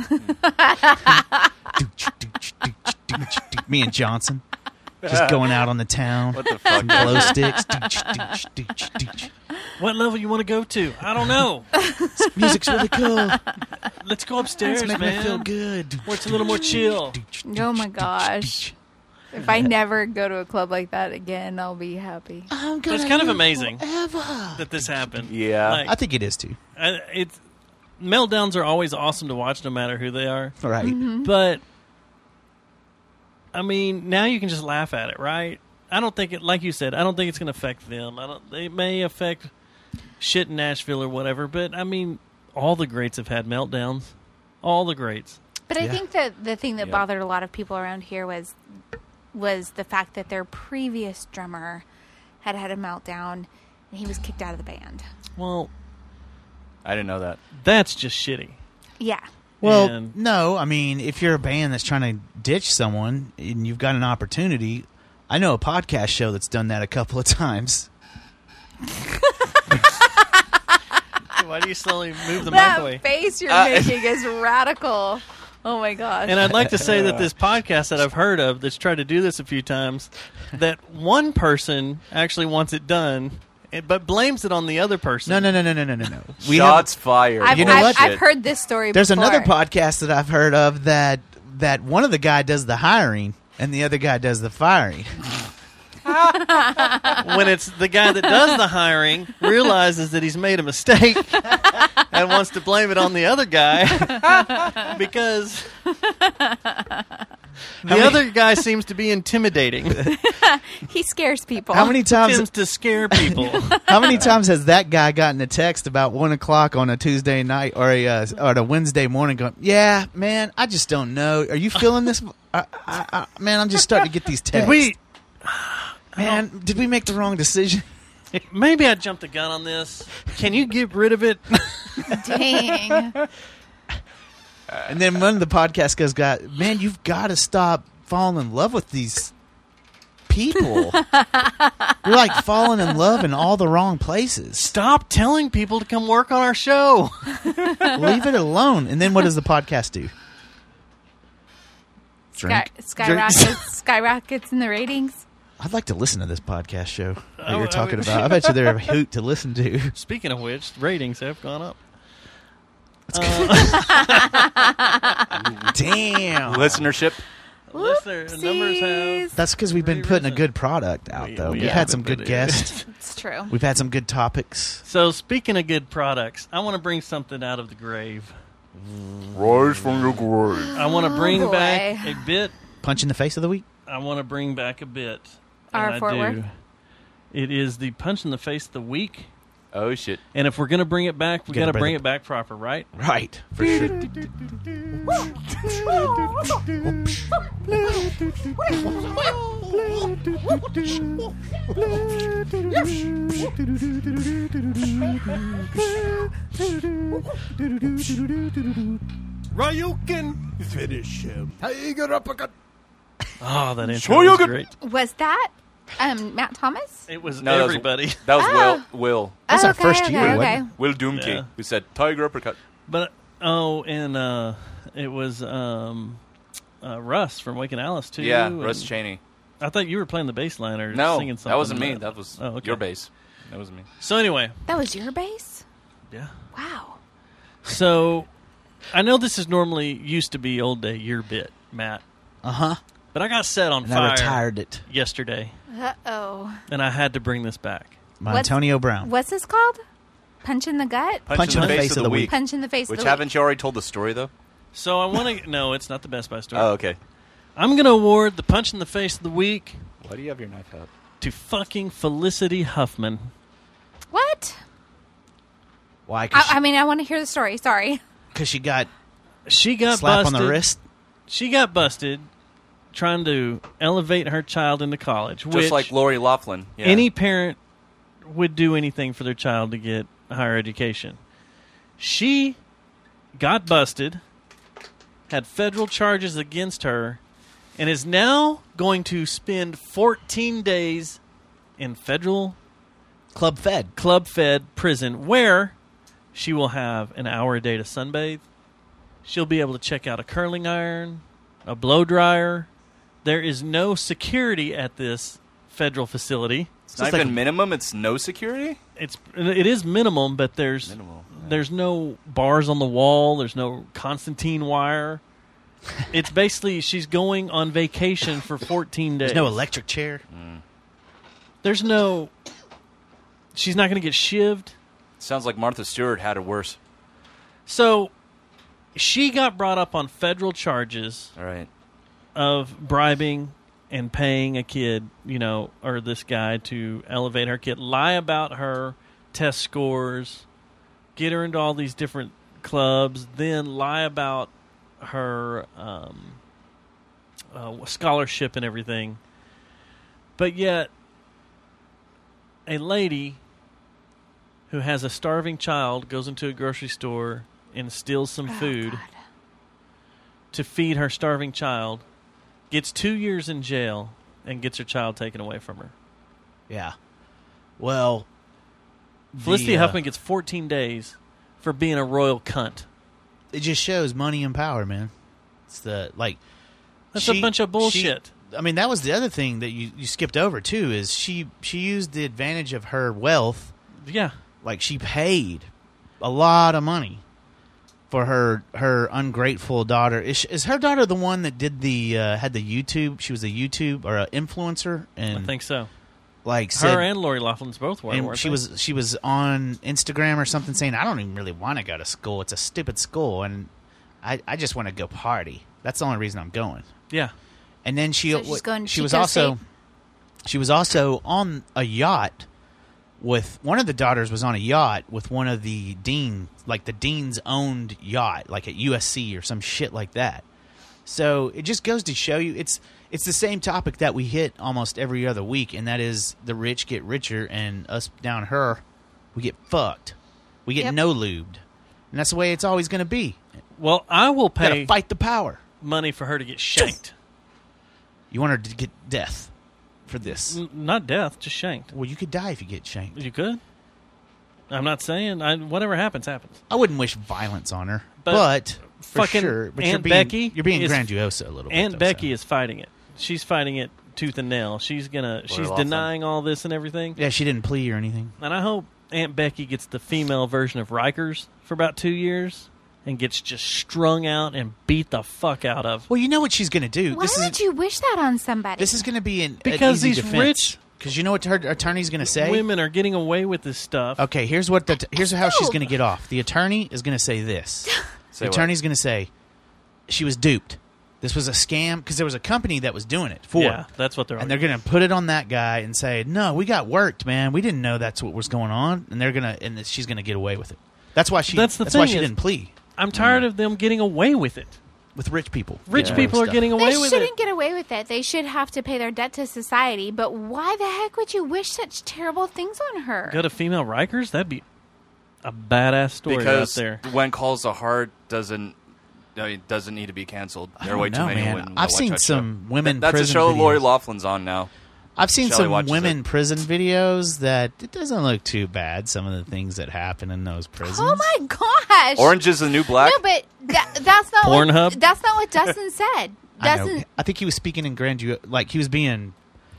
Me and Johnson just going out on the town. What the fuck? Glow sticks. what level you want to go to? I don't know. Music's really cool. Let's go upstairs, Let's make man. me feel good. Where it's a little more chill. Oh my gosh. If I never go to a club like that again, I'll be happy. I'm But it's kind of amazing that this happened. Yeah. Like, I think it is too. I- it's meltdowns are always awesome to watch, no matter who they are. Right. Mm-hmm. But I mean, now you can just laugh at it, right? I don't think it, like you said, I don't think it's going to affect them. I don't. It may affect shit in Nashville or whatever, but I mean, all the greats have had meltdowns. All the greats. But I Yeah. think that the thing that Yeah. bothered a lot of people around here was was the fact that their previous drummer had had a meltdown, and he was kicked out of the band. Well, I didn't know that. That's just shitty. Yeah. Well, And- no, I mean, if you're a band that's trying to ditch someone and you've got an opportunity, I know a podcast show that's done that a couple of times. Why do you slowly move the mic That away? face you're Uh, making is radical. Oh my gosh. And I'd like to say that this podcast that I've heard of that's tried to do this a few times, that one person actually wants it done, eh, but blames it on the other person. No, no, no, no, no, no, no, no. Shots fired. I've, You know I've, what? I've heard this story There's before. another podcast that I've heard of that that one of the guy does the hiring and the other guy does the firing. When it's the guy that does the hiring realizes that he's made a mistake and wants to blame it on the other guy because the many- other guy seems to be intimidating. He scares people. How many times? Tends to scare people. How many times has that guy gotten a text about one o'clock on a Tuesday night or a uh, or a Wednesday morning? Going, yeah, man, I just don't know. Are you feeling this? I, I, I, man, I'm just starting to get these texts. Did we? Man, did we make the wrong decision? Maybe I jumped the gun on this. Can you get rid of it? Dang. And then one of the podcast guys got, man, you've got to stop falling in love with these people. You're like falling in love in all the wrong places. Stop telling people to come work on our show. Leave it alone. And then what does the podcast do? Sky, Drink. skyrockets, skyrockets in the ratings. I'd like to listen to this podcast show that Oh, you're I talking mean- about. I bet you they're a hoot to listen to. Speaking of which, ratings have gone up. Damn. Listenership. Listener numbers have. That's because we've been putting a good product out, though. we We've have had some been good putting it- guests. It's true. We've had some good topics. So speaking of good products, I want to bring something out of the grave. Rise from your grave. I want to bring boy. back a bit. Punch in the face of the week. I want to bring back a bit. Our and I Fort do. Worth? It is the punch in the face of the week. Oh shit! And if we're gonna bring it back, we Gotta got to bring bring it- it back proper, right? Right, for sure. Ryukin, finish him. Tiger uppercut. Oh, that intro was great. Was that um, Matt Thomas? It was No, that was- everybody. That was Oh. Will. Will. That's Oh, our okay, first okay, year, okay. wasn't it? Will Doomkey. Yeah. Who said tiger uppercut? But oh, and uh, it was um, uh, Russ from Waking Alice too. Yeah, and Russ Cheney. I thought you were playing the bass line or No, singing something. that wasn't me. about- That was Oh, okay. your bass. That wasn't me. So anyway, That was your bass? yeah. Wow. So I know this is normally used to be old day your bit, Matt, Uh huh. but I got set on And fire I retired it. yesterday, Uh-oh. and I had to bring this back. By What's- Antonio Brown. What's this called? Punch in the gut? Punch, in the, face, of the week. Punch in the face Which of the haven't you already told the story though? So I want to. No, it's not the Best Buy store. Oh, okay. I'm going to award the punch in the face of the week Why do you have your knife out? to fucking Felicity Huffman. week. What? Why? Because I, I mean, I want to hear the story. Sorry. she got She got slap busted. on the wrist. She got busted trying to elevate her child into college. Just which like Lori Loughlin. Yeah. any parent would do anything for their child to get a higher education. She got busted, had federal charges against her, and is now going to spend fourteen days in federal Club Fed. Club Fed prison where she will have an hour a day to sunbathe. She'll be able to check out a curling iron, a blow dryer. There is no security at this federal facility. It's not even minimum. It's no security. It's it is minimum, but there's Minimal. there's no bars on the wall. There's no Constantine wire. It's basically she's going on vacation for fourteen days. There's no electric chair. There's no. She's not going to get shivved. Sounds like Martha Stewart had it worse. So she got brought up on federal charges All right. of bribing and paying a kid, you know, or this guy to elevate her kid, lie about her test scores, get her into all these different clubs, then lie about her um, uh, scholarship and everything. But yet, a lady who has a starving child goes into a grocery store and steals some Oh, food God. to feed her starving child, gets two years in jail, and gets her child taken away from her. Yeah. Well, Felicity the, uh, Huffman gets fourteen days for being a royal cunt. It just shows money and power, man. It's the like. That's she- a bunch of bullshit. she- I mean, that was the other thing that you, you skipped over too. Is she she used the advantage of her wealth? Yeah. Like she paid a lot of money for her her ungrateful daughter. Is, is her daughter the one that did the uh, had the YouTube? She was a YouTube or an influencer, and I think so. Like said, Her and Lori Laughlin's both were. and weren't she they? was she was on Instagram or something saying, "I don't even really want to go to school. It's a stupid school, and I I just want to go party. That's the only reason I'm going." Yeah. And then she So she's going to she was Chico also State? she was also on a yacht with one of the daughters was on a yacht with one of the dean like the dean's owned yacht like at U S C or some shit like that. So it just goes to show you it's it's the same topic that we hit almost every other week, and that is the rich get richer and us down her we get fucked. We get Yep. no lubed. And that's the way it's always going to be. Well, I will Gotta pay fight the power. money for her to get shanked. You want her to get death for this. N- not death, just shanked. Well, you could die if you get shanked. You could. I'm not saying I, whatever happens happens. I wouldn't wish violence on her, But but, for fucking sure. But Aunt you're being, Becky you're being is- grandiose a little bit. Aunt though, Becky so. is fighting it. She's fighting it tooth and nail. She's gonna. she's Laughlin. denying all this and everything. Yeah, she didn't plea or anything. And I hope Aunt Becky gets the female version of Rikers for about two years and gets just strung out and beat the fuck out of. Well, you know what she's going to do. Why this would is you wish that on somebody? this is going to be an Because an easy these defense. rich Because you know what her attorney's going to say. Women are getting away with this stuff. Okay, here's what the t- here's how she's Still. going to get off. The attorney is going to say this. Say the what? attorney's going to say she was duped. This was a scam because there was a company that was doing it for Yeah, her. that's what they're. And they're going to put it on that guy and say, "No, we got worked, man. We didn't know that's what was going on." And they're going to and she's going to get away with it. That's why she That's the why thing she is- didn't plea I'm tired of them getting away with it. with rich people. Rich Yeah. people are Stuff. getting They away with shouldn't it. get away with it. They should have to pay their debt to society. But why the heck would you wish such terrible things on her? Go to female Rikers? That'd be a badass story Because out there. when calls are hard doesn't I mean, doesn't need to be canceled. I There are don't way too know, many man. women. I've that seen watch that some show. women That- That's a prison show Lori videos. Laughlin's on now. I've seen Shelley some watches women it. prison videos that it doesn't look too bad. Some of the things that happen in those prisons. Oh my gosh! Orange is the New Black. No, but that, that's not Pornhub? What, that's not what Dustin said. I know. Dustin, I think he was speaking in grandeur, like he was being,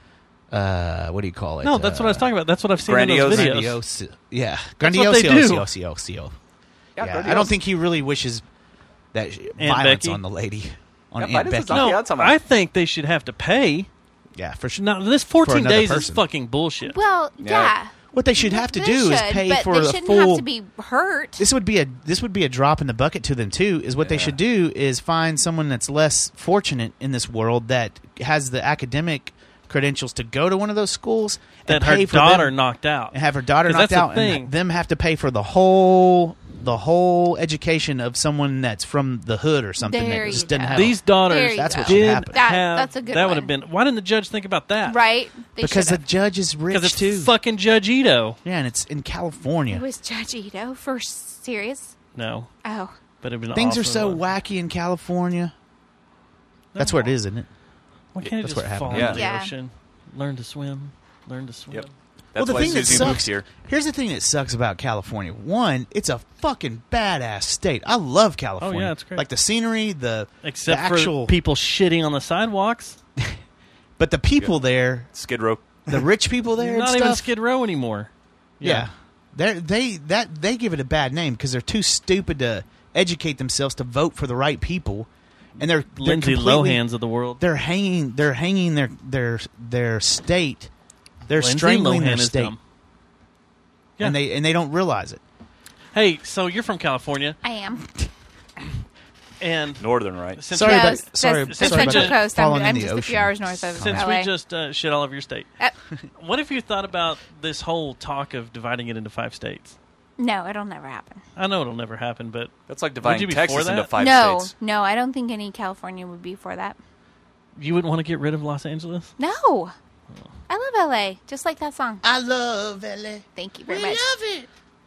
uh, what do you call it? No, that's what I was talking about. That's what I've seen in those Grandiose. videos. Grandiose. Yeah, That's what they grandiose. do. grandiose. Yeah, Yeah, I grandiose. don't think he really wishes that Aunt violence Becky? on the lady, on Yeah, Aunt violence Becky. is not- No, Yeah, that's how much- I think they should have to pay. Yeah, for sure. Now, this For fourteen another days person. is fucking bullshit. well, yeah. What they should have to They do is should, pay but for they the shouldn't full. have to be hurt. This would be a this would be a drop in the bucket to them too. Is what they should do is find someone that's less fortunate in this world that has the academic credentials to go to one of those schools and That her pay for daughter them, knocked out. and have her daughter 'Cause knocked that's the out, thing. and them have to pay for the whole the whole education of someone that's from the hood or something There that you just doesn't go. have These daughters There you That's go. what should did happen. That- have that's a good that would one. have been. Why didn't the judge think about that? Right? They because the should've. judge is Because rich it's too. fucking Judge Ito. Yeah, and it's in California. It was Judge Ito for serious. No, Oh, but it'd been Things are awesome so one. wacky in California. That's where it is, isn't it? Why can't it That's just where it fall happened. into the Yeah. ocean? Learn to swim. Learn to swim. Yep. Well, That's the why thing that Susie moved sucks here. here's the thing that sucks about California. One, it's a fucking badass state. I love California. Oh, yeah, it's great. Like the scenery, the Except the actual for people shitting on the sidewalks. but the people there, Skid Row. the rich people there, Not and even stuff, Skid Row anymore. Yeah, they they that they give it a bad name because they're too stupid to educate themselves to vote for the right people, and they're, they're Lindsay completely- Lohans of the world. They're hanging. They're hanging their their their state. They're Lindsay strangling Lohan their is state, dumb. Yeah. and they and they don't realize it. Hey, so you're from California, I am. and Northern, right? since Sorry we, No, about- it's- sorry- that's- sorry that's about Central that. Coast. I'm, Falling in I'm the just a few ocean. hours north of since L we A. just uh, shit all over your state, Uh, what if you thought about this whole talk of dividing it into five states? no, it'll never happen. I know it'll never happen, but That's like Would dividing you be Texas for into that? five no, states. no, I don't think any California would be for that. you wouldn't want to get rid of Los Angeles? No, I love L A, just like that song. I love L A. Thank you very We much. love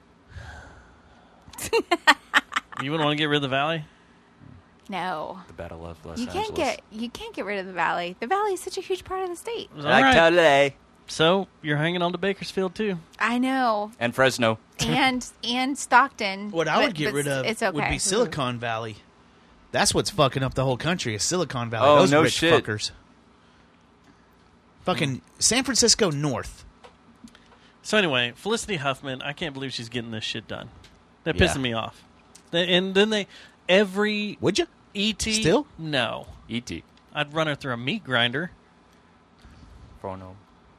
it. You wouldn't want to get rid of the valley? No. The Battle of Los You Angeles. can't get you can't get rid of the valley. The valley is such a huge part of the state. All Like right. L A. So you're hanging on to Bakersfield too. I know. And Fresno. And and Stockton. What I but- would get but rid of it's okay. would be Silicon Valley. That's what's fucking up the whole country is Silicon Valley. Oh, Those no rich shit. fuckers. Fucking San Francisco North. So anyway, Felicity Huffman, I can't believe she's getting this shit done. They're Yeah. pissing me off. They, and then they every Would you? E T Still? No. E T. I'd run her through a meat grinder. Fresno.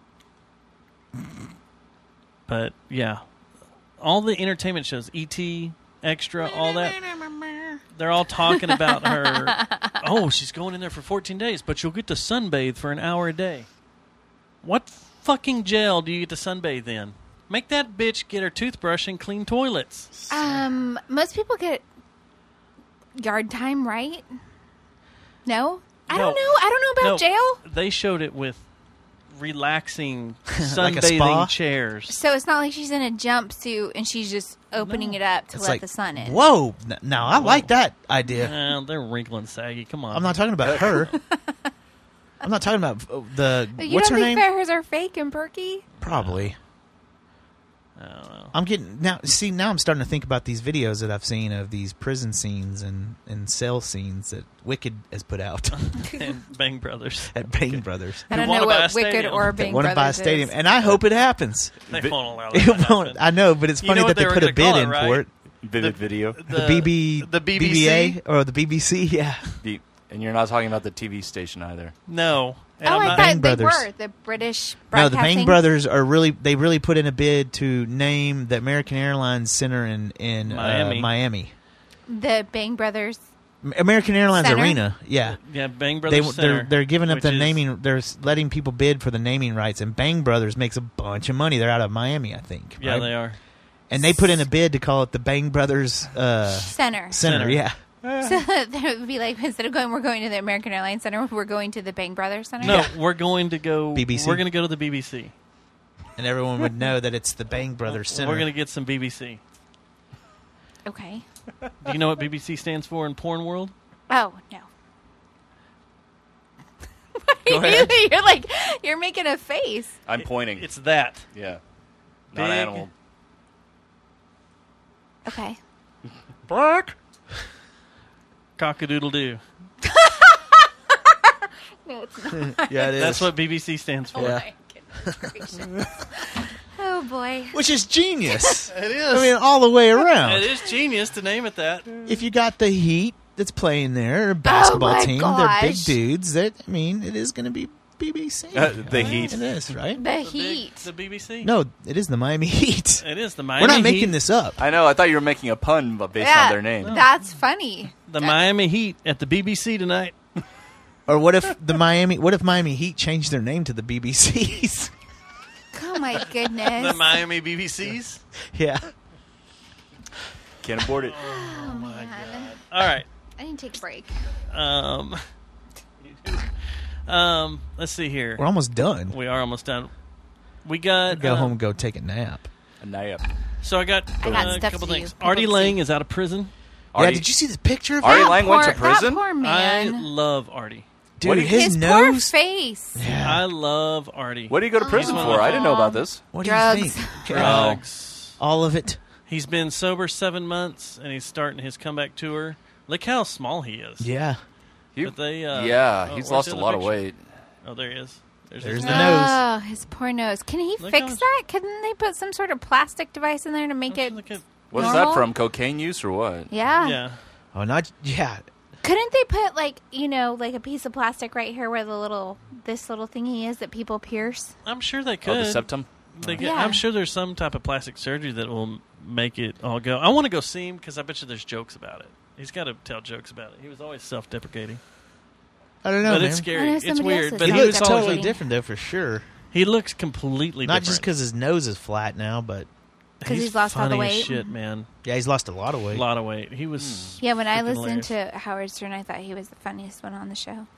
But yeah, all the entertainment shows, E T, Extra, all that, they're all talking about her. Oh, she's going in there for fourteen days, but you'll get to sunbathe for an hour a day. What fucking jail do you get to sunbathe in? Make that bitch get her toothbrush and clean toilets. Um, most people get yard time, right? No, I No. don't know. I don't know about No, jail. They showed it with relaxing Like a sunbathing spa? chairs. So it's not like she's in a jumpsuit and she's just opening it up to It's let like, the sun in. Whoa. N- Now, I like that idea. Uh, they're wrinkling saggy. Come on. I'm not talking about her. I'm not talking about uh, the... You what's don't her think name? hers are fake and perky? Probably. I don't know. I'm getting now. See, now I'm starting to think about these videos that I've seen of these prison scenes and, and cell scenes that Wicked has put out And Bang Brothers. at Bang Brothers. I don't wanna know buy a what Wicked stadium. or They Bang want to buy a Brothers stadium, is. and I hope it happens. They But- won't allow that It to won't. happen. I know, but it's You funny know that what they they were put a gonna bid call it, in right? for it. Vivid video. The, B B, the B B C? B B A or the B B C, yeah. The, and you're not talking about the T V station either. No. And Oh, I'm I not- thought Bang they Brothers. were the British No, the broadcasting. Bang Brothers are really. They really put in a bid to name the American Airlines Center in in Miami. Uh, Miami. The Bang Brothers. American Airlines Center? Arena, yeah. Yeah, Bang They, Brothers they're Center, they're giving up which the is- naming. They're s- letting people bid for the naming rights, and Bang Brothers makes a bunch of money. They're out of Miami, I think. Yeah, right? they are. And they put in a bid to call it the Bang Brothers uh, Center. Center. Center. Yeah. So that would be like, instead of going, we're going to the American Airlines Center, we're going to the Bang Brothers Center? No, we're going to go. B B C? We're going to go to the B B C. And everyone would know that it's the Bang Brothers Center. We're going to get some B B C. Okay. Do you know what B B C stands for in porn world? Oh, no. Go ahead. You're like, you're making a face. I'm pointing. It's that. yeah. Not Big- animal. Okay. Bark. Cock-a-doodle doo. No, it's not. Yeah, it is. That's what B B C stands for. Oh, Yeah. my goodness gracious. Oh, boy. Which is genius. It is. I mean, all the way around. It is genius to name it that. If you got the Heat that's playing there, a basketball Oh my team, they're big gosh. dudes. That I mean, it is going to be B B C. Uh, the Heat. It is, right? The The Heat. big- the B B C. No, it is the Miami Heat. It is the Miami We're not Heat. making this up. I know. I thought you were making a pun but based Yeah, on their name. That's funny. The Miami Heat at the B B C tonight. Or what if the Miami? What if Miami Heat changed their name to the B B Cs? Oh, my goodness. The Miami B B Cs. Yeah. Can't afford it. Oh, man. All right. I need to take a break. Um, um, let's see here. We're almost done. We are almost done. We got Go uh, home and go take a nap. A nap. So I got, I got uh, a stuff couple to do. things. People Artie to Lang see. is out of prison. Yeah, Artie- did you see the picture of Artie him? Lang went to Poor- prison? That poor I man. love Artie. Dude, What do you- his, His nose. poor face. Yeah. I love Artie. What did he go to prison Oh. for? I didn't know about this. What Drugs. do you think? Drugs. All of it. He's been sober seven months, and he's starting his comeback tour. Look how small he is. Yeah. He- But they, uh, yeah, oh, he's where's lost the a other lot of picture? weight. Oh, there he is. There's, There's his the nose. nose. Oh, his poor nose. Can he Look fix how- that? Couldn't they put some sort of plastic device in there to make it? Look at- What is Normal? that from? Cocaine use or what? Yeah. yeah. Oh, not yeah. Couldn't they put like you know like a piece of plastic right here where the little this little thingy is that people pierce? I'm sure they Oh, could. the septum? They could- Yeah. I'm sure there's some type of plastic surgery that will make it all go. I want to go see him because I bet you there's jokes about it. He's got to tell jokes about it. He was always self-deprecating. I don't know, But man. it's I scary. know It's somebody weird. else is But He he self-deprecating. looks was totally always, different, though, for sure. He looks completely Not different. just because his nose is flat now, but 'Cause he's lost all the funny as weight? shit, man. yeah, he's lost a lot of A weight. lot of weight. He was. Yeah. When I freaking listened hilarious. to Howard Stern, I thought he was the funniest one on the show.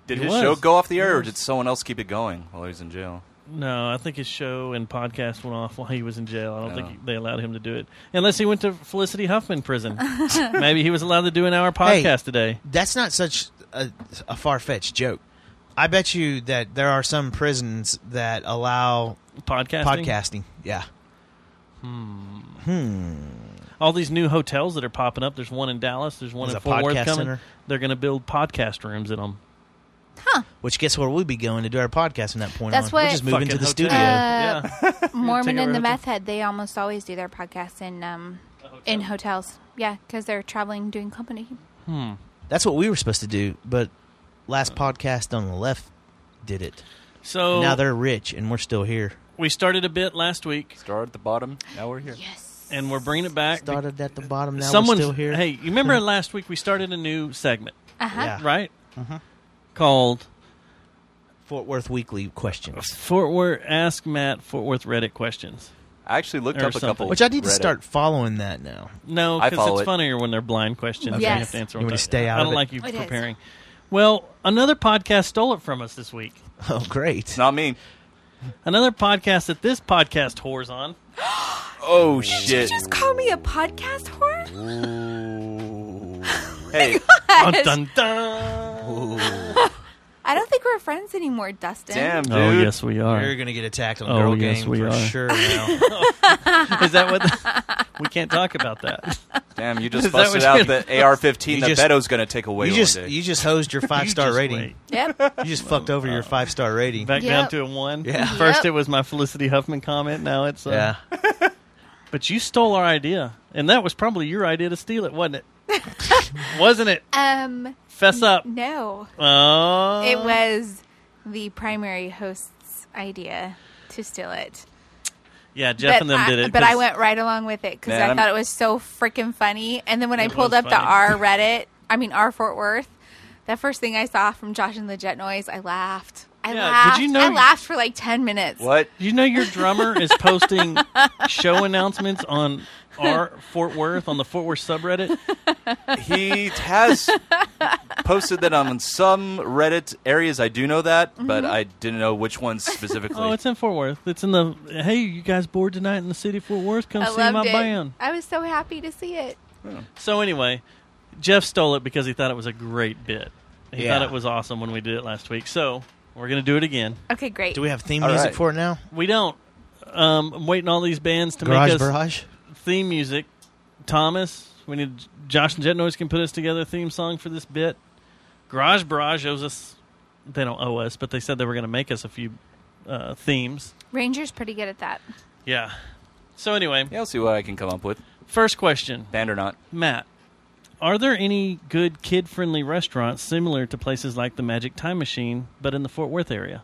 Did He his was. show go off the air, He or was. did someone else keep it going while he was in jail? No, I think his show and podcast went off while he was in jail. I don't Oh. think he, they allowed him to do it. Unless he went to Felicity Huffman prison. Maybe he was allowed to do an hour podcast Hey, today. That's not such a, a far-fetched joke. I bet you that there are some prisons that allow Podcasting? Podcasting, yeah. Hmm. Hmm. All these new hotels that are popping up. There's one in Dallas. There's one There's in a Fort Worth podcast coming. center. They're going to build podcast rooms in them. Which guess where we'll be going to do our podcast from that point That's on? what- We'll just move into Fucking the studio. hotel. Uh, Mormon Take over and the a hotel. Meth Head, they almost always do their podcasts in um, in hotels. Yeah, because they're traveling doing company. Hmm. That's what we were supposed to do, but last podcast on the left did it. So And now they're rich, and we're still here. we started a bit last week. Started at the bottom. Now we're here. Yes. And we're bringing it back. Started at the bottom, now Someone's, we're still here. Hey, you remember last week we started a new segment, Uh-huh. Yeah. right? Mhm. Called Fort Worth Weekly Questions. Fort Worth Ask Matt Fort Worth Reddit Questions. I actually looked Or up a something. couple. Which I need to Reddit. start following that now. No, I because follow it's it. funnier when they're blind questions. and Yes. You have to answer You them. want to stay out I of don't it? like you It is. preparing. Well, another podcast stole it from us this week. Oh, great. It's not me. Another podcast that this podcast whores on. Oh, Did you shit. just call me a podcast whore? Hey, Dun, dun, dun. I don't think we're friends anymore, Dustin. damn, dude. Oh, yes, we You're are. going to get attacked on Oh, Girl yes, Gang we for are. sure now. Is that what? The, we can't talk about that. Damn, you just Is that busted what out you're- the A R fifteen You that just- Beto's going to take away you one just day. you just hosed your five-star just rating. wait. Yep. You just fucked over your five-star rating. Back Yep. down to a one. Yeah. First Yep. it was my Felicity Huffman comment. Now it's uh, Yeah. But you stole our idea, and that was probably your idea to steal it, wasn't it? Wasn't it? Um, Fess up. no. Oh, It was the primary host's idea to steal it. Yeah, Jeff but and them I, did it. But I 'cause- went right along with it because Man, I I'm- thought it was so freaking funny. And then when I It pulled was up the funny. R Reddit, I mean R Fort Worth, that first thing I saw from Josh and the Jet Noise, I laughed. I Yeah, did laughed. you know I you- laughed for like ten minutes. What? You know your drummer is posting show announcements on our Fort Worth on the Fort Worth subreddit. He has posted that on some Reddit areas. I do know that, but I didn't know which ones specifically. Oh, it's in Fort Worth. It's in the. Hey, you guys bored tonight in the city of Fort Worth? Come I see loved my it. band. I was so happy to see it. So anyway, Jeff stole it because he thought it was a great bit. He Yeah. thought it was awesome when we did it last week. So we're gonna do it again. Okay, great. Do we have theme All music right. for it now? We don't. Um, I'm waiting on all these bands to Garage make us Barrage? theme music. Thomas, we need Josh and Jet Noise can put us together a theme song for this bit. Garage Barrage owes us. They don't owe us, but they said they were going to make us a few uh, themes. Ranger's pretty good at that. Yeah. So anyway, Yeah, I'll see what I can come up with. first question, Band or not. Matt. Are there any good kid-friendly restaurants similar to places like the Magic Time Machine, but in the Fort Worth area?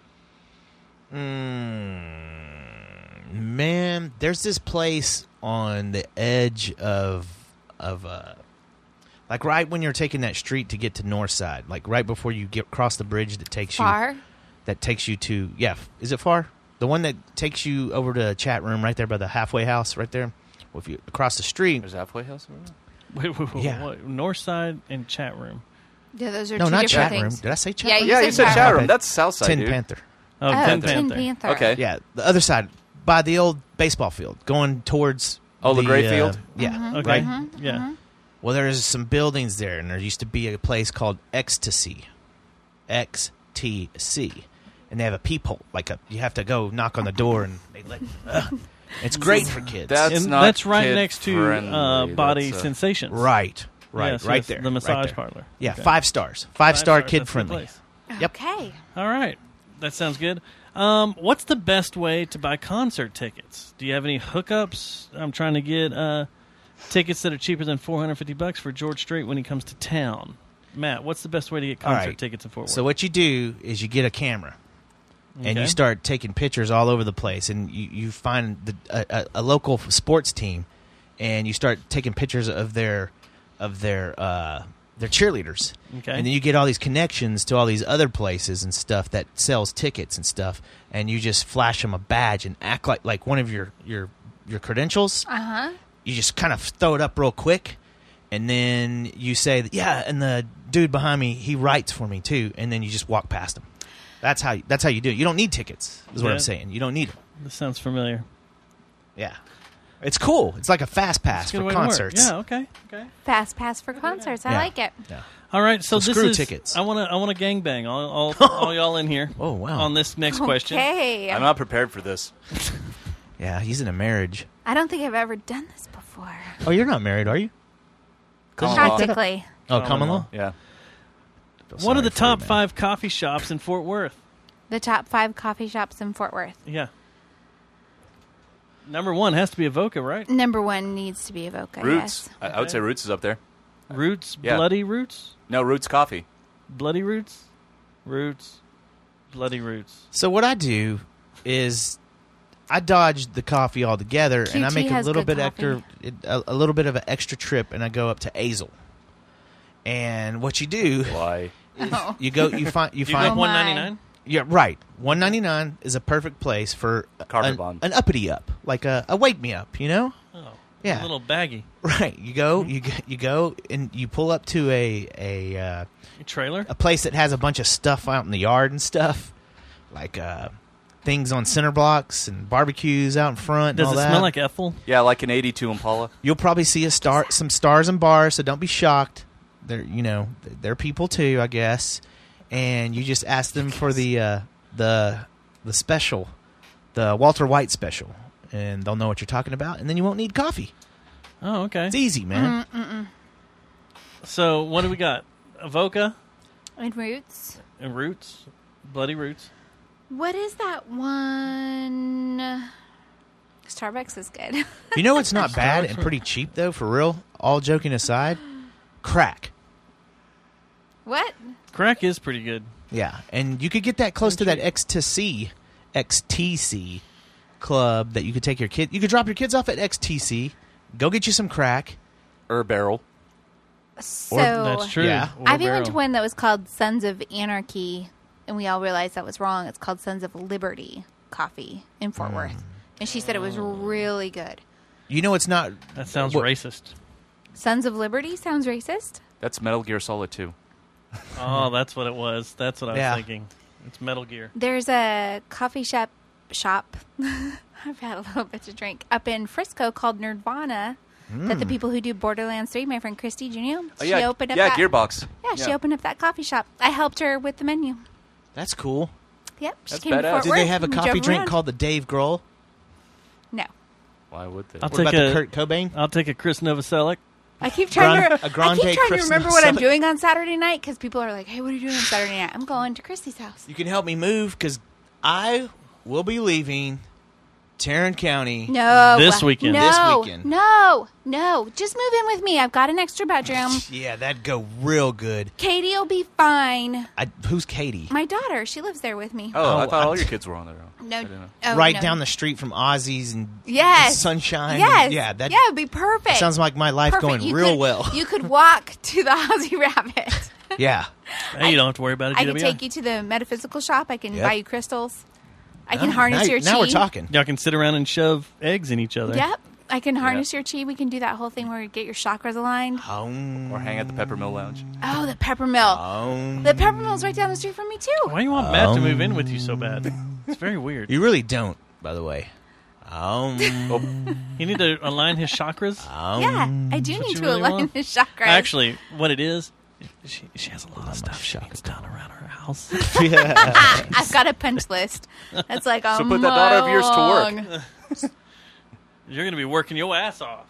Mm, man, there's this place on the edge of of uh, like right when you're taking that street to get to Northside, like right before you get across the bridge that takes you Far? that takes you to yeah. f- Is it far? The one that takes you over to the chat room right there by the halfway house, right there. Well, if you across the street, There's a halfway house over there? Wait, wait, wait, Yeah. what? Northside and chat room. Yeah, those are no, two not different chat room. things. Did I say chat Yeah, room? you Yeah, said you said chat chat room. room. That's Southside, Tin dude. Panther. Oh, Oh, Tin Tin Panther. Panther. Okay. Yeah, the other side by the old baseball field, going towards. Oh, the gray uh, field? Yeah, Mm-hmm. Okay. right. Yeah. Well, there's some buildings there, and there used to be a place called Ecstasy, X T C, and they have a peephole. Like a, you have to go knock on the door, and they let. Uh, it's great for kids. That's and not that's right kid next to friendly. uh, Body That's, uh, Sensations. right, right, Yes, right yes, there, The right massage there. parlor. Yeah, Okay. five stars, five, star, stars, kid that's the friendly. place. Yep. Okay. All right. That sounds good. Um, what's the best way to buy concert tickets? Do you have any hookups? I'm trying to get uh, tickets that are cheaper than four hundred fifty bucks for George Strait when he comes to town. Matt, what's the best way to get All concert right. tickets in Fort Worth? So what you do is you get a camera, and Okay. you start taking pictures all over the place, and you, you find the, a, a, a local sports team, and you start taking pictures of their of their uh, their cheerleaders, Okay. and then you get all these connections to all these other places and stuff that sells tickets and stuff, and you just flash them a badge and act like like one of your your your credentials. Uh huh. You just kind of throw it up real quick, and then you say, yeah, and the dude behind me, he writes for me too, and then you just walk past him. That's how that's how you do it. You don't need tickets, is what Yeah. I'm saying. You don't need them. This sounds familiar. Yeah. It's cool. It's like a fast pass It's a good for way to work. concerts. Yeah, okay. Okay. Fast pass for concerts. I Yeah. like it. Yeah. All right, so, So this screw is tickets. I want to I want to gangbang all all, all y'all in here. Oh, wow. On this next question. Okay. I'm not prepared for this. Yeah, he's in a marriage. I don't think I've ever done this before. Oh, you're not married, are you? Common law. Practically. Oh, common law? Yeah. What are the for you, top man. five coffee shops in Fort Worth? The top five coffee shops in Fort Worth. Yeah. Number one has to be Avoca, right? Number one needs to be Avoca. Roots. Yes. I, I would say Roots is up there. Roots, Yeah. Bloody Roots, No, Roots Coffee. Bloody Roots, Roots, Bloody Roots. So what I do is I dodge the coffee altogether, and I Q T make a has little good bit coffee. extra, a, a little bit of an extra trip, and I go up to Azel. And what you do, Why? Oh. you go, you find, you You find got one ninety nine. Yeah, right. One ninety nine is a perfect place for Carpet an, bomb. an uppity up, like a, a wake me up. You know, Oh, Yeah. a little baggy. right? You go, you g- you go, and you pull up to a a uh, A trailer. a place that has a bunch of stuff out in the yard and stuff, like uh, things on center blocks and barbecues out in front. and Does all it that. smell like Ethel? Yeah, like an eighty-two Impala. You'll probably see a star, some stars and bars, so don't be shocked. They're you know they're people too, I guess. And you just ask them for the uh, the the special, the Walter White special, and they'll know what you're talking about, and then you won't need coffee. Oh, okay. It's easy, man. Mm-mm-mm. So what do we got? Avoca And Roots. and Roots, Bloody Roots. What is that one? Starbucks is good. You know it's not bad and pretty cheap though, for real. All joking aside, crack. What? Crack is pretty good. Yeah, and you could get that close to that X T C, X T C club that you could take your kid. You could drop your kids off at X T C, go get you some crack. Or barrel. So That's true. Yeah. Or I've even barrel. went to one that was called Sons of Anarchy, and we all realized that was wrong. It's called Sons of Liberty Coffee in Fort Mm. Worth, and she said it was really good. You know it's not. That sounds what- racist. Sons of Liberty sounds racist. That's Metal Gear Solid two. Oh, that's what it was. That's what I was Yeah. thinking. It's Metal Gear. There's a coffee shop shop. I've had a little bit to drink up in Frisco called Nerdvana. That the people who do Borderlands three, my friend Christy Junior, Oh, she yeah, opened up yeah, that. Gearbox. Yeah, she opened up that coffee shop. I helped her with the menu. That's cool. Yep, she That's came to badass. Fort Did Worth. they have a and we coffee drove drink around. called the Dave Grohl? No, Why would they? I'll What take about a the Kurt Cobain? I'll take a Chris Novoselic. I keep trying Grande- to. a grande I keep trying to Christmas remember what I'm salad. doing on Saturday night because people are like, "Hey, what are you doing on Saturday night?" I'm going to Christy's house. You can help me move because I will be leaving Tarrant County. No, This weekend. No, This weekend. no, no. Just move in with me. I've got an extra bedroom. Yeah, that'd go real good. Katie will be fine. I, who's Katie? My daughter, she lives there with me. Oh, I Oh, thought I- all your kids were on their own. No, I didn't know. oh, right no. down the street from Ozzy's and Yes. Sunshine. Yes. Yeah, that yeah, it'd be perfect. sounds like my life Perfect. going You real could- well. You could walk to the Aussie Rabbit. Yeah. Hey, you don't have to worry about it. I G can W I. take you to the metaphysical shop. I can Yep. buy you crystals. I can Oh, harness now, your now chi. we're talking. Y'all can sit around and shove eggs in each other. Yep. I can harness your chi. We can do that whole thing where you get your chakras aligned. Um, Or hang at the Peppermill Lounge. Oh, the peppermill. um, The peppermill's right down the street from me too. Why do you want Matt to move in with you so bad? It's very weird. you really don't, by the way. Um, Oh, You need to align his chakras. um, Yeah, I do That's what need you to really align want? his chakras. Actually, what it is, she, she has a lot of stuff she needs done around her house. I've got a punch list. That's like a So put that daughter of yours to work. mile You're going to be working your ass off.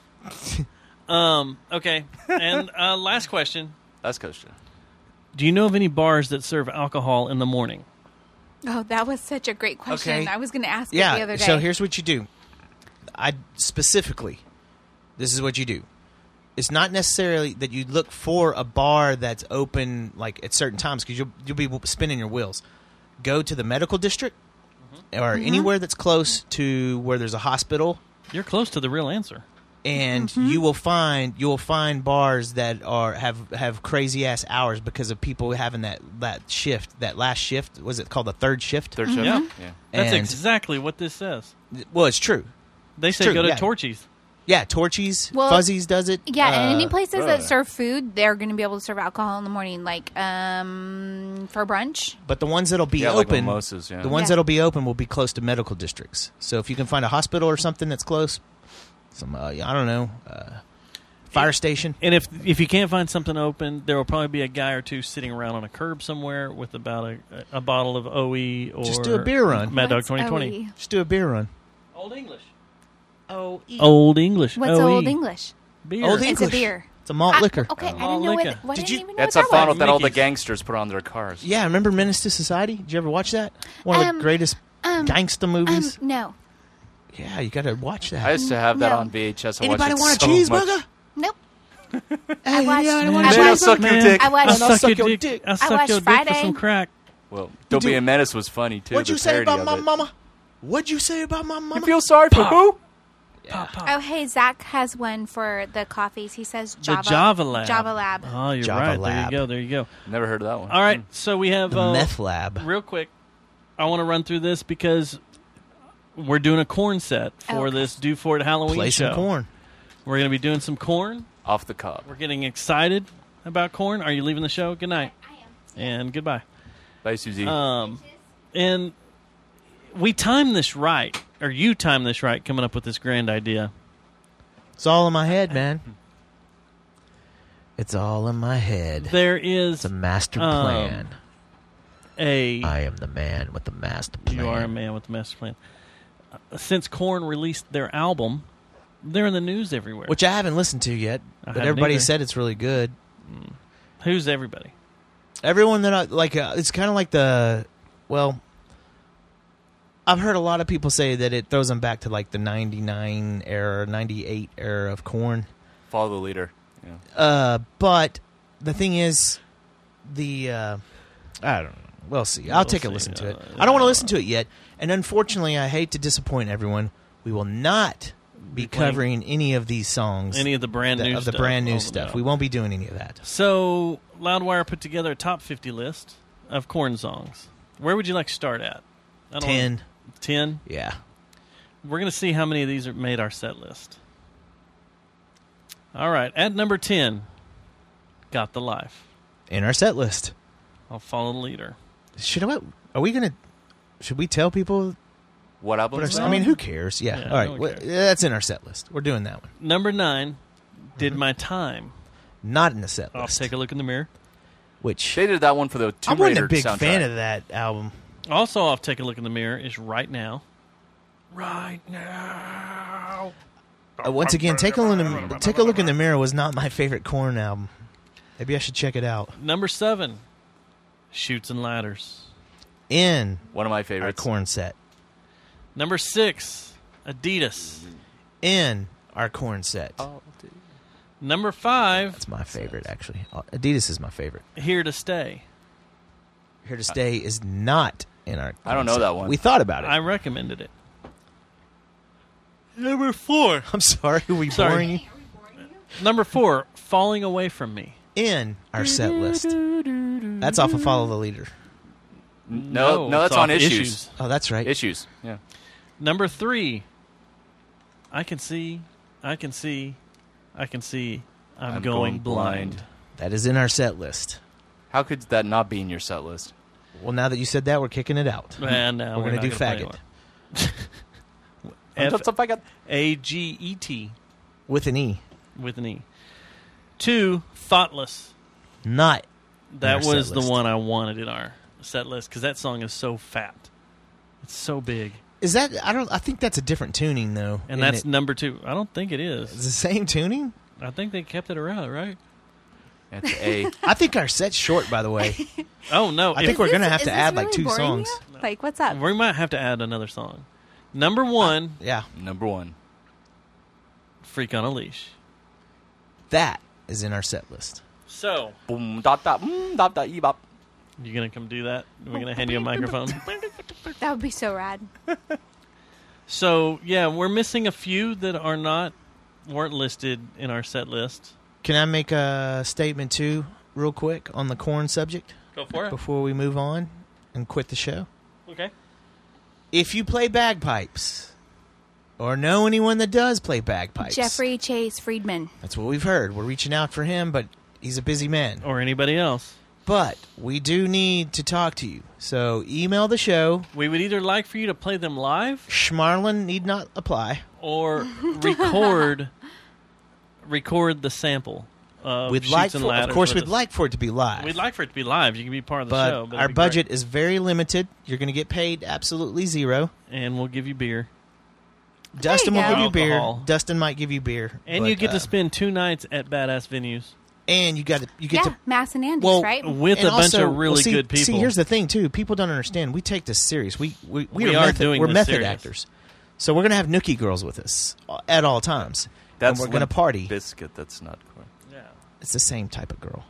um. Okay. And uh, last question: that's question. do you know of any bars that serve alcohol in the morning? long. Oh, that was such a great question. Okay. I was going to ask it the yeah. other day. So here's what you do. I specifically, this is what you do. It's not necessarily that you look for a bar that's open like at certain times because you'll you'll be spinning your wheels. Go to the medical district or Mm-hmm. anywhere that's close to where there's a hospital, You're close to the real answer. and Mm-hmm. you will find you will find bars that are have have crazy ass hours because of people having that that shift that last shift. Was it called the third shift? Third shift. Yeah. Yeah. That's And- exactly what this says. Well, it's true. They say true, go to yeah. Torchy's. Yeah, Torchy's, Well, Fuzzy's does it. Yeah, and Uh, any places uh, that serve food, they're going to be able to serve alcohol in the morning, like um, for brunch. But the ones that'll be Yeah, like open, mimosas, yeah. the ones Yeah. that'll be open will be close to medical districts. So if you can find a hospital or something that's close, some uh, I don't know, uh, fire station. And if if you can't find something open, there will probably be a guy or two sitting around on a curb somewhere with about a, a bottle of O E or Just do a beer run. Mad Dog What's twenty twenty. O E? Just do a beer run. Old English. O E. Old English. What's O E. Old English? Beer. Old It's English. a beer. It's a malt I- liquor. Okay, I Malt didn't know what. liquor. What Did didn't you- even know That's what a that funnel was. that all the Mickey's. gangsters put on their cars. Yeah, remember Menace to Society? Did you ever watch that? One of Um, the greatest um, gangsta Um, movies. no, Yeah, you got to watch that. I used to have that No. on V H S. I Anybody watched want it a so cheeseburger? much. nope. Hey, I watched. anybody I want a Man, I'll watched. suck your Man, dick. I watched- I'll I'll suck your dick. I'll I suck watched your dick for Friday. some crack. Well, Don't do- Be a Menace was funny, too. What'd the you say parody about of my it. mama? What'd you say about my mama? You feel sorry for who? Oh, hey, Zach has one for the coffees. He says Java. The Java Lab. Java Lab. Oh, you're Java right. Lab. There you go. There you go. Never heard of that one. All right. So we have the uh, meth lab. real quick. I want to run through this because we're doing a corn set for Okay. this Do For It Halloween Play show. some corn. We're going to be doing some corn. Off the cob. We're getting excited about corn. Are you leaving the show? Good night. I am. And goodbye. Bye, Susie. Um, and we timed this right, or you timed this right, coming up with this grand idea. It's all in my head, man. It's all in my head. There is It's a master um, plan. a. I am the man with the master plan. You are a man with a master plan. Uh, since Korn released their album, they're in the news everywhere. Which I haven't listened to yet, I but haven't everybody either. said it's really good. Who's everybody? Everyone that I like, uh, it's kind of like the, well, I've heard a lot of people say that it throws them back to like the ninety-nine era, ninety-eight era of Korn. Follow the leader. Yeah. Uh, but the thing is, the uh, I don't know. We'll see. I'll We'll take a see. listen to it. Uh, I don't want to listen to it yet, and unfortunately, I hate to disappoint everyone. We will not be Be playing covering any of these songs, Any of the brand the- new of the stuff. brand new Oh, stuff. no. We won't be doing any of that. So, Loudwire put together a top fifty list of Korn songs. Where would you like to start at? I don't Ten. know. Ten? Yeah. We're going to see how many of these are made our set list. All right. At number ten, Got the Life. In our set list. I'll follow the leader. Should I, are we gonna? Should we tell people? What album What is our, that? I mean, who cares? Yeah. Yeah, All right. no one well, cares. that's in our set list. We're doing that one. Number nine, Did Mm-hmm. My Time. Not in the set I'll list. take a look in the mirror. Which They did that one for the I Tomb wasn't Raider a big soundtrack. fan of that album. Also, I'll take a look in the mirror is Right Now. Right Now. Uh, once again, take a look in the, take a look in the mirror was not my favorite Korn album. Maybe I should check it out. Number seven, Shoots and Ladders. In One of my our favorites. Korn set. Number six, Adidas. In our Korn set. Oh, dude. Number five, That's my favorite, actually. Uh, Adidas is my favorite. Here to Stay. Here to Stay is not in our. I don't Korn know set. that one. We thought about it. I recommended it. Number four. I'm sorry. Are we Sorry. boring you? Number four, Falling Away From Me. In our set list. That's off of Follow the Leader. No, no, it's that's on off Issues. Oh, that's right. Issues. Yeah. Number three, I Can See, I Can See, I Can See, I'm, I'm going, going blind. blind. That is in our set list. How could that not be in your set list? Well, now that you said that, we're kicking it out. And now we're we're going to not do gonna play faggot. F A G E T With an E. with an E. Two, Thoughtless. Not. That our set was the list. one I wanted in our set list because that song is so fat. It's so big. Is that? I don't. I think that's a different tuning, though. And isn't that's it? number two. I don't think it It's is. the same tuning. I think they kept it around, right? That's A. I think our set's short, by the way. Oh, no. I if- think we're Is going to this- have is to this add like really two boring songs. you? Like, what's up? we might have to add another song. Number one, Yeah, Number one. Freak on a Leash. that is in our set list. So, Boom, dot, dot, mm, dot, dot, e-bop. you going to come do that? We're going to hand you a microphone? That would be so rad. So, yeah, we're missing a few that are not, weren't listed in our set list. Can I make a statement too, real quick, on the Korn subject Go for it. before we move on and quit the show? Okay. If you play bagpipes, or know anyone that does play bagpipes. Jeffrey Chase Friedman. That's what we've heard. We're reaching out for him, but he's a busy man. Or anybody else. But we do need to talk to you. So email the show. We would either like for you to play them live. Schmarlin need not apply. Or record record the sample. Of We'd Sheets like, and for, Ladders of course, with we'd us. like for it to be live. We'd like for it to be live. You can be part of the but show. But our it'd be great. budget is very limited. You're going to get paid absolutely zero. And we'll give you beer. Dustin you will go. give you beer. Alcohol. Dustin might give you beer. And but, you get uh, to spend two nights at badass venues. And you got to you get Yeah, to Mass and Andy's, well, right? With and a bunch also- of really well, see, good people. See, here's the thing too. People don't understand. We take this serious. We we, we, We are, are method, doing we're this method serious. actors. So we're gonna have Nookie girls with us at all times. That's and we're gonna Limp party. Biscuit. That's not correct. Yeah. It's the same type of girl.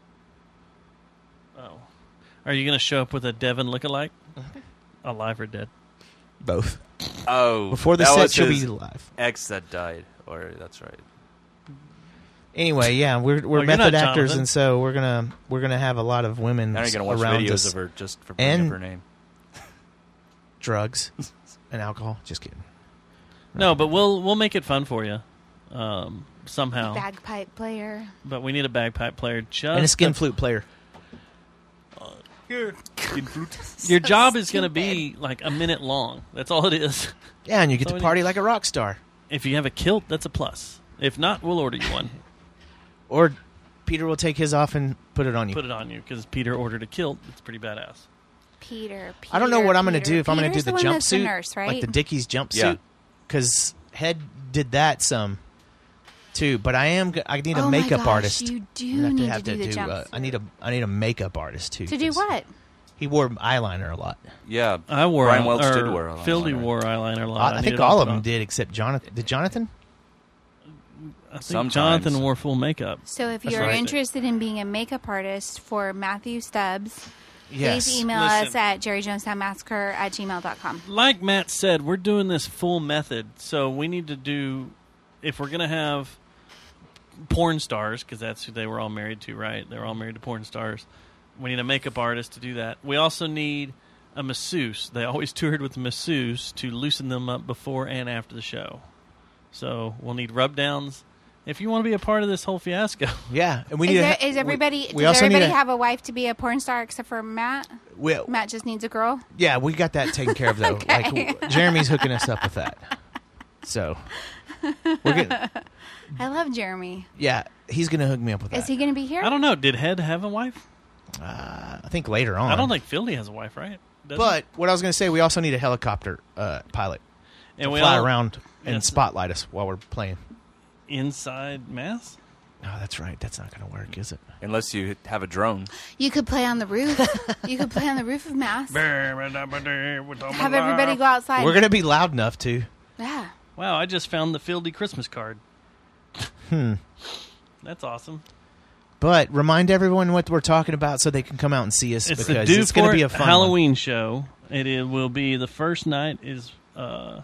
Oh. Are you going to show up with a Devin lookalike? Alive or dead? Both. Oh, Before the that set, was she'll his be alive. Ex that died, or that's right. Anyway, yeah, we're we're Well, you're method not actors, Jonathan. and so we're gonna we're gonna have a lot of women Now you're gonna watch around videos us. of her just for bringing and up her name. drugs and alcohol. Just kidding. No, but we'll we'll make it fun for you um, somehow. Bagpipe player. But we need a bagpipe player. Just And a skin to- flute player. Your job is going to be like a minute long. That's all it is. Yeah, and you get So to we party need- like a rock star. If you have a kilt, that's a plus. If not, we'll order you one. Or Peter will take his off and put it on you. Put it on you because Peter ordered a kilt. It's pretty badass. Peter, Peter. I don't know what I'm going to Peter. do if I'm going to do Peter's the one that's the jumpsuit, nurse, right? like the Dickies jumpsuit, Yeah. because Head did that some too. But I am g- I need a Oh my makeup gosh, artist. you do I'm gonna have need have to do the uh, jumpsuit. I need a I need a makeup artist too. To do 'cause what? He wore eyeliner a lot. Yeah, I wore Brian eye- Welch or did wear eyeliner. Fildy wore eyeliner a lot. I, I need think it all all of put them on. did except Jonathan. Did Jonathan? I think Sometimes. Jonathan wore full makeup. So if That's you're right. interested in being a makeup artist for Matthew Stubbs, Yes. please email Listen. us at jerryjonestownmassacre at gmail dot com. Like Matt said, we're doing this full method, so we need to do, if we're going to have porn stars, because that's who they were all married to, right? They were all married to porn stars. We need a makeup artist to do that. We also need a masseuse. They always toured with a masseuse to loosen them up before and after the show. So we'll need rub downs. If you want to be a part of this whole fiasco. Yeah, and we Is, need. there, a, is everybody? We, we does also everybody need a, have a wife to be a porn star except for Matt? we, Matt just needs a girl. Yeah, we got that taken care of though. Okay. Like w- Jeremy's hooking us up with that. So we're gonna. I love Jeremy. Yeah, he's gonna hook me up with that. Is he going to be here? I don't know. Did Head have a wife? Uh, I think later on. I don't think Fildy has a wife, right? Doesn't But what I was going to say, we also need a helicopter uh, pilot he? to and we fly all, around and Yes. spotlight us while we're playing. inside Mass? No, that's right. That's not going to work, is it? Unless you have a drone. You could play on the roof. You could play on the roof of Mass. Have everybody go outside. We're going to be loud enough to. Yeah. Wow, I just found the Fildy Christmas card. Hmm. That's awesome. But remind everyone what we're talking about so they can come out and see us It's the because it's going to be a fun Halloween show. It, it will be the first night is uh,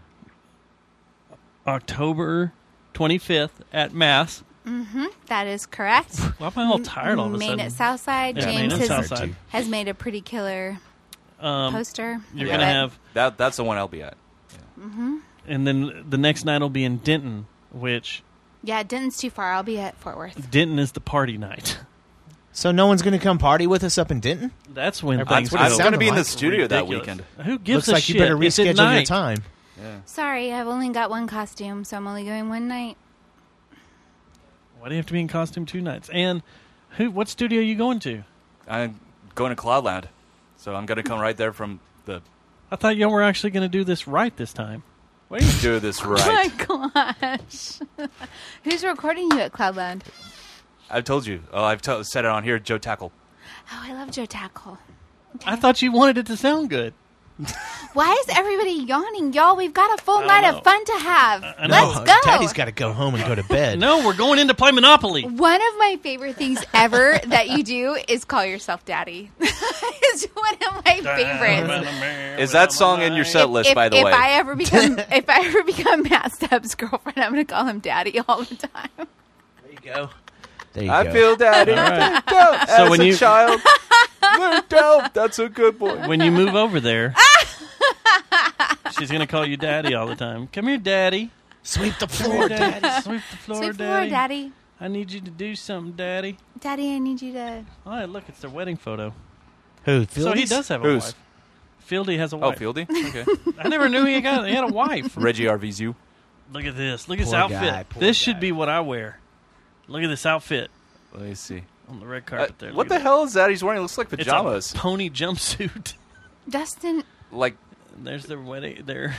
October twenty-fifth at Mass. Mm-hmm. That is correct. Why am I all tired all of a Main sudden? at Southside. Yeah, Main James at has, Southside. has made a pretty killer Um, poster. You're of going to it. have, That that's the one I'll be at. Mm-hmm. and then the next night will be in Denton, which Yeah, Denton's too far. I'll be at Fort Worth. Denton is the party night. So no one's going to come party with us up in Denton? That's when Everybody's things what it go sounded I'm going to be in the like. studio that ridiculous. weekend. Who gives Looks a like shit? you better It's at reschedule your night. time. Yeah. Sorry, I've only got one costume, so I'm only going one night. Why do you have to be in costume two nights? And who? What studio are you going to? I'm going to Cloudland, so I'm going to come right there from the. I thought y'all were actually going to do this right this time. Why do you do this right? Oh my gosh. Who's recording you at Cloudland? I've told you. Oh, I've t- said it on here. Joe Tackle. Oh, I love Joe Tackle. I thought you wanted it to sound good. Why is everybody yawning? Y'all, we've got a full I night don't of fun to have. I know. Let's No, go. Daddy's got to go home and go to bed. No, we're going in to play Monopoly. One of my favorite things ever that you do is call yourself daddy. It's one of my favorites. Is that song in your set list, if, by the if way? I ever become if I ever become Matt Stubbs' girlfriend, I'm going to call him daddy all the time. There you go. There you I go. feel daddy. All right. Dope. So As when a you- child. You're dope. That's a good boy. When you move over there, she's She's going to call you daddy all the time. Come here, daddy. Sweep the Come floor, here, daddy. Sweep the floor, Sweep the daddy. floor, daddy. I need you to do something, daddy. Daddy, I need you to. Oh, hey, look, it's their wedding photo. Who? So he Fieldy's? does have a Whose? wife. Fieldy has a Oh, wife. Fieldy? Okay. I never knew he got he had a wife. Reggie R V's you. Look at this. Look at his Poor outfit. guy, poor this guy. should be what I wear. Look at this outfit Let me see. on the red Uh, carpet there. what Look the at hell is that he's wearing? It looks like that. pajamas. It's a pony jumpsuit. Dustin. Like There's their wedding. Their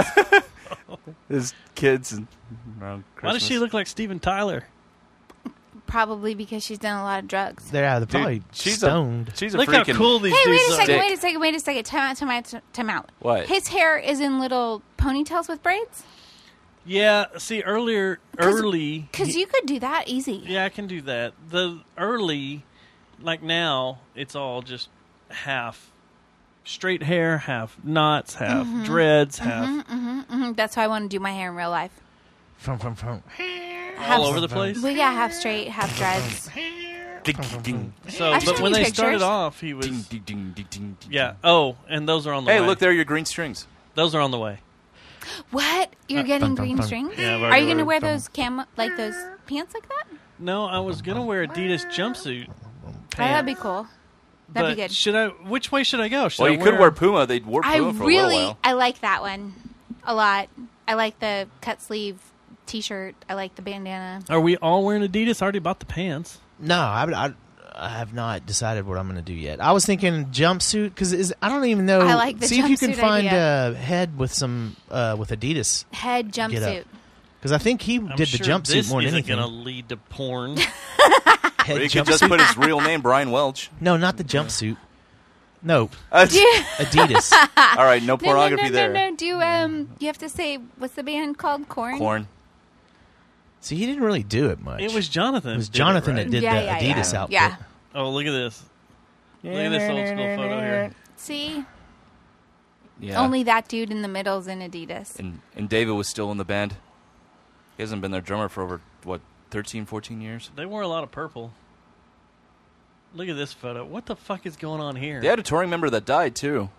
his kids and around Why does she Christmas. look like Steven Tyler? Probably because she's done a lot of drugs. They're they're Dude, probably she's stoned. A, she's a Look how freaking cool these Hey, wait dudes a are. second, Dick. wait a second, wait a second. Time out, time out, time out. What? His hair is in little ponytails with braids? Yeah, see, earlier, early. Because you could do that easy. Yeah, I can do that. The early, like now, it's all just half straight hair, half knots, half Mhm. dreads, half Mm-hmm, mm-hmm. That's how I want to do my hair in real life. From from from. all over the place. Well, yeah, half straight, half dreads. Ding, ding, So, I've but shown when you they pictures. started off, he was ding, ding, ding, ding, ding, ding. yeah. Oh, and those are on the Hey, way. look, there are your green strings. Those are on the way. What? You're Uh, getting dun, dun, green dun. strings? Yeah, I've Are already you going to wear ordered those camo, like those pants like that? No, I was gonna wear Adidas jumpsuit. Oh, that'd be cool. That'd but be good. Should I? Which way should I go? Should Well, I you could wear Puma. They wore I Puma for a really, little while. I like that one a lot. I like the cut sleeve T-shirt. I like the bandana. Are we all wearing Adidas? I already bought the pants. No, I, I, I have not decided what I'm going to do yet. I was thinking jumpsuit because I don't even know. I like the See if you can jumpsuit find idea. a head with some uh, with Adidas Head get jumpsuit. up. Because I think he I'm did sure the jumpsuit this more than isn't anything. gonna lead to porn. Head Or you could jumpsuit. just put his real name, Brian Welch. No, not the jumpsuit. No, Uh, Adidas. all right, no No, no, pornography no, there. no, no. Do um, you have to say what's the band called? Corn. Corn. See, he didn't really do it much. It was Jonathan. It was did Jonathan right? that did Yeah, the yeah, Adidas yeah. outfit. Yeah. Oh, look at this. Look at this old school photo here. See, Yeah. only that dude in the middle's in Adidas. And and David was still in the band. He hasn't been their drummer for over what thirteen, fourteen years. They wore a lot of purple. Look at this photo. What the fuck is going on here? They had a touring member that died too.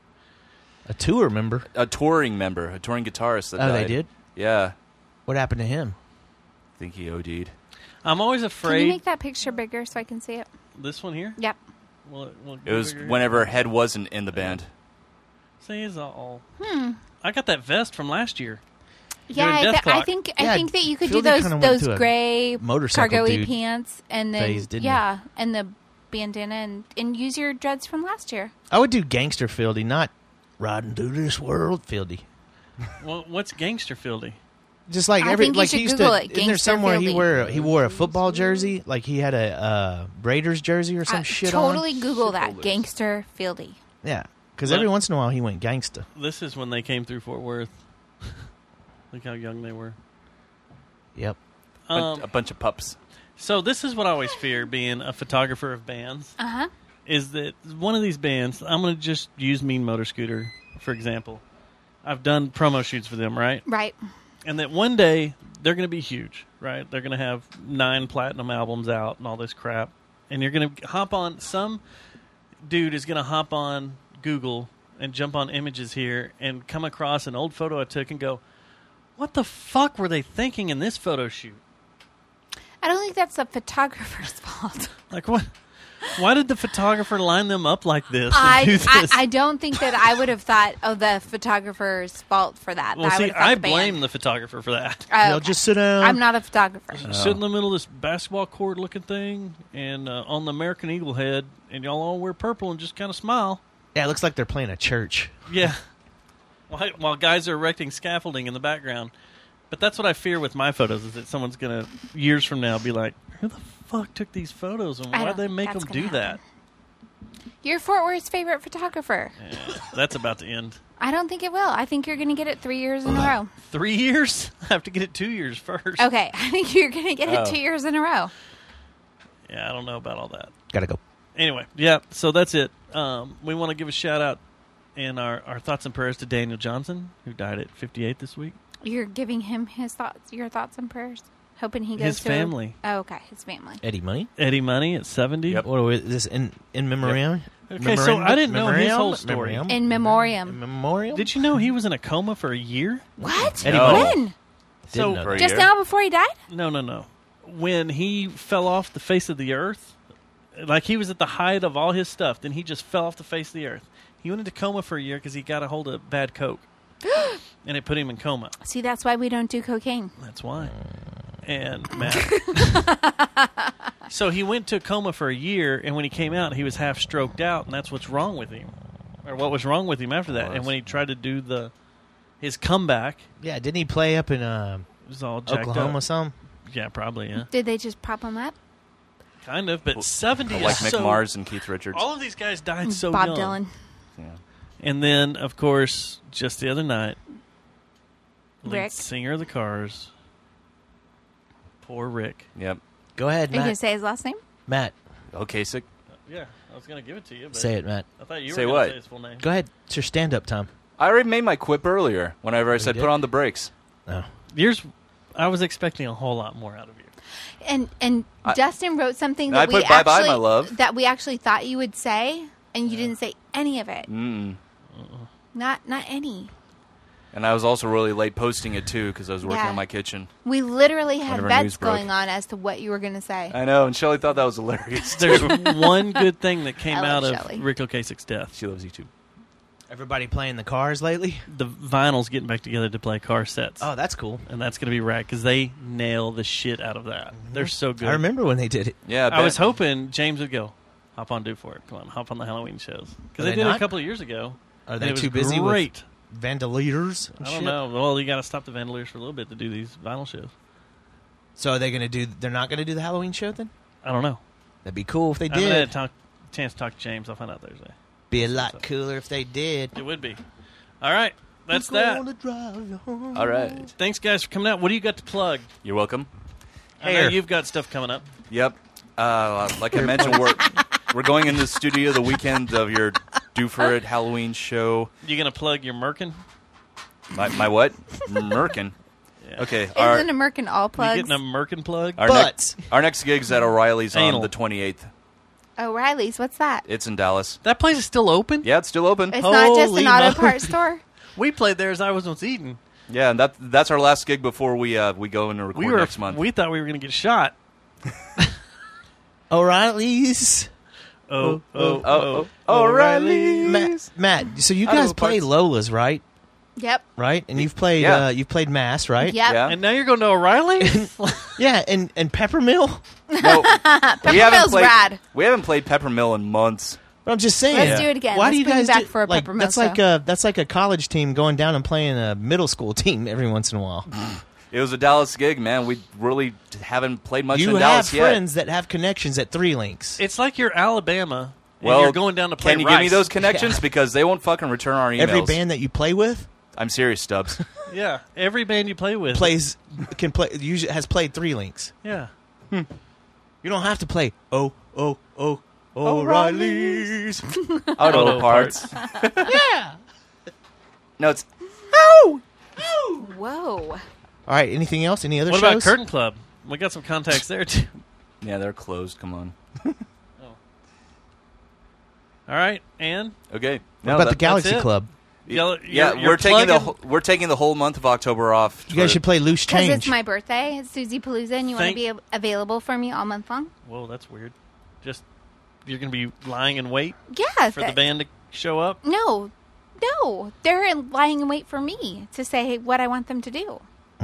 A tour member. A touring member, a touring guitarist that Oh, died. they did? Yeah. What happened to him? I think he OD'd. I'm always Can you afraid. make that picture bigger so I can see it? This one here? Yep. Will it, will it It was bigger? whenever Head wasn't in the band. See, it's all. Hmm. I got that vest from last year. Yeah, Doing I, Death th- I Clock. think Yeah, I think that you could Fieldy do those kinda went those to a gray motorcycle cargo-y dude pants and then phase, didn't he? yeah, and the bandana and, and use your dreads from last year. I would do gangster Fieldy, not riding through this world Fieldy. Well, what's gangster Fieldy? Just like I every think you like should he used Google to. it, Isn't there gangster somewhere he Fieldy. wore he wore a football jersey? Like he had a uh, Raiders jersey or some Uh, shit on. totally Google that gangster Fieldy. Yeah, because Look. every once in a while he went gangsta. This is when they came through Fort Worth. Look how young they were. Yep. Bun- Um, a bunch of pups. so this is what I always fear being a photographer of bands. Uh huh. Is that one of these bands, I'm going to just use Mean Motor Scooter, for example. I've done promo shoots for them, right? Right. And that one day, they're going to be huge, right? They're going to have nine platinum albums out and all this crap. And you're going to hop on, some dude is going to hop on Google and jump on images here and come across an old photo I took and go, what the fuck were they thinking in this photo shoot? I don't think that's the photographer's fault. Like, what? Why did the photographer line them up like this? and I, do I this? I don't think that I would have thought of the photographer's fault for that. Well, I see, would have thought I the band. blame the photographer for that. Oh, You'll okay. just sit down. I'm not a photographer. Sit in the middle of this basketball court looking thing and uh, on the American Eagle head, and y'all all wear purple and just kind of smile. Yeah, it looks like they're playing a church. Yeah. While, while guys are erecting scaffolding in the background. But that's what I fear with my photos, is that someone's going to, years from now, be like, who the fuck took these photos and I why'd don't they think make them that's do gonna that? happen. You're Fort Worth's favorite photographer. Yeah, that's about to end. I don't think it will. I think you're going to get it three years in a row. Three years? I have to get it two years first. Okay, I think you're going to get Oh. it two years in a row. Yeah, I don't know about all that. Gotta go. Anyway, yeah, so that's it. Um, we want to give a shout out and our, our thoughts and prayers to Daniel Johnson, who died at fifty-eight this week. You're giving him his thoughts, your thoughts and prayers, hoping he goes His to family. Oh, okay, his family. Eddie Money. Eddie Money at seventy. Yep. What are we, this in in memoriam? Okay, so I didn't know his whole story. In memoriam. Memorial? Did you know he was in a coma for a year? What? No. When? So For a Just year? now before he died? No, no, no. When he fell off the face of the earth, like he was at the height of all his stuff, then he just fell off the face of the earth. He went into coma for a year because he got a hold of bad coke, and it put him in coma. See, that's why we don't do cocaine. That's why. And Matt. So he went to a coma for a year, and when he came out, he was half stroked out, and that's what's wrong with him, or what was wrong with him after that. And when he tried to do the his comeback, Yeah, didn't he play up in uh, it was all jacked Oklahoma up. some? Yeah, probably. Yeah, Did they just pop him up? kind of. But seventy like is Mick so, Mars and Keith Richards. All of these guys died so Bob young. Dylan. Yeah. And then, of course, just the other night, lead Rick. singer of the Cars, poor Rick. Yep. Go ahead, Are you going to Matt. say his last name? Matt, Okay, sick. Yeah, I was going to give it to you. But say it, Matt. I thought you Say were what? going to say his full name. Go ahead. It's your stand-up time. I already made my quip earlier whenever I said did? put on the brakes. Oh. Yours, I was expecting a whole lot more out of you. And and I- Justin wrote something I that we put bye-bye, actually my love. that we actually thought you would say, and you didn't say any of it. Mm. Not not any. And I was also really late posting it, too, because I was working Yeah. on my kitchen. We literally had Whenever bets news broke. going on as to what you were going to say. I know, and Shelly thought that was hilarious. There's too. one good thing that came I out love of Shelley. Rick Ocasek's death. She loves you, too. Everybody playing the Cars lately? The Vinyl's getting back together to play car sets. Oh, that's cool. And that's going to be rad because they nail the shit out of that. They're so good. I remember when they did it. Yeah, I was hoping James would go, hop on, do for it. Come on, hop on the Halloween shows. Because Are they, they did it not? a couple of years ago. Are and they it was too busy great. with Vandaliers and I don't shit? know. Well, you got to stop the Vandaliers for a little bit to do these vinyl shows. So are they going to do? They're not going to do the Halloween show then? I don't know. That'd be cool if they I haven't had a did. talk, chance to talk to James. I'll find out Thursday. Be a lot cooler if they did. It would be. All right. That's We're that. gonna drive home. All right. Thanks, guys, for coming out. What do you got to plug? You're welcome. I know Hair. you've got stuff coming up. Yep. Uh, like I mentioned, we're, we're going into the studio the weekend of your Do For It Halloween show. You going to plug your Merkin? My, my what? Merkin. Yeah. Okay. Our, Isn't American all You plugs? getting a Merkin plug? our, But- next, our next gig's at O'Reilly's Anal. on the twenty-eighth. O'Reilly's, what's that? It's in Dallas. That place is still open? Yeah, it's still open. It's not just Holy an auto moly. parts store. We played there as I was once eating. Yeah, and that that's our last gig before we uh, we go into record We were. next month. We thought we were going to get shot. O'Reilly's. Oh, oh, oh, oh, O'Reilly's. Matt, Matt, so you Auto guys play parts. Lola's, right? Yep. Right? And you've played Yeah. uh, you've played Mass, right? Yep. Yeah. And now you're going to O'Reilly? Yeah, and and Peppermill. No, we haven't Peppermill's played. rad. We haven't played Peppermill in months. But I'm just saying. Let's do it again. Why Let's do you bring guys back do, for a like, Peppermill That's like show. a that's like a college team going down and playing a middle school team every once in a while. It was a Dallas gig, man. We really haven't played much You in have Dallas yet. friends that have connections at Three Links. It's like you're Alabama. And Well, you're going down to play can you Rice. give me those connections? Yeah. Because they won't fucking return our emails. Every band that you play with I'm serious, Stubbs. Yeah, every band you play with plays can play usually has played Three Links. Yeah. You don't have to play oh oh oh O'Reilly's. Auto Auto parts. Yeah. No, it's Whoa. All right. Anything else? Any other What shows? about Curtain Club? We got some contacts there too. yeah, they're closed. Come on. All right, and Okay. What No, about that- the Galaxy that's it. Club? You're- Yeah, you're- you're we're taking the plugging- whole, we're taking the whole month of October off. You guys for- should play Loose Because Change. it's my birthday. It's Susie Palooza, and you want to Thank- be av- available for me all month long? Whoa, that's weird. Just you're going to be lying in wait Yeah. for the that- band to show up. No. No. They're lying in wait for me to say what I want them to do.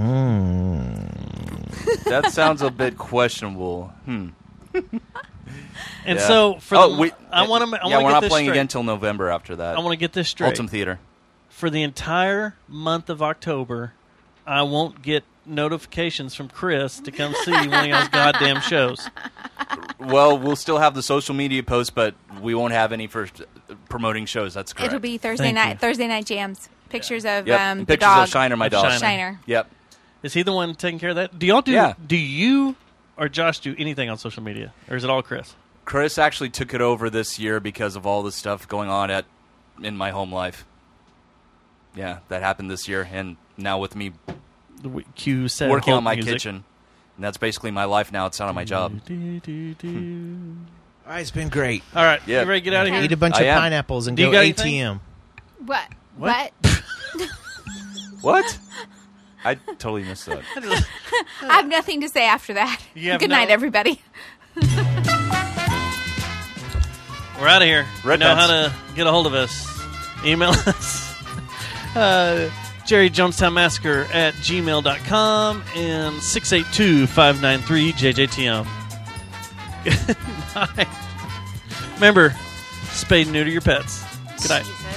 That sounds a bit questionable. Hmm. And Yeah. so for oh, the, we, I want to. I yeah, want we're to get not this playing straight. again until November after that. I want to get this straight. Ultim Theater. For the entire month of October, I won't get notifications from Chris to come see one of y'all's goddamn shows. Well, we'll still have the social media posts, but we won't have any for uh, promoting shows. That's correct. It'll be Thursday Thank night. you. Thursday night jams. Pictures of Yep. um, and the pictures dog. of Shiner, my Of dog. Shiner. Shiner. Yep. Is he the one taking care of that? Do y'all do? Yeah. Do you or Josh do anything on social media, or is it all Chris? Chris actually took it over this year because of all the stuff going on at in my home life. Yeah, that happened this year, and now with me The w- Q said working hold on my music. kitchen, and that's basically my life now. It's not on my job. Do, do, do. All right, it's been great. All right, Yeah. you ready to get out of here? Eat a bunch I of am. pineapples and Do you go got A T M. What? What? What? What? I totally missed that. I have nothing to say after that. You have Good night, no- everybody. We're out of here. Red you know pants. how to get a hold of us. Email us. uh, Jerry Jonestown Massacre at gmail dot com and six eight two, five nine three, J J T M. Good night. Remember, spay and neuter your pets. Good night. Jesus.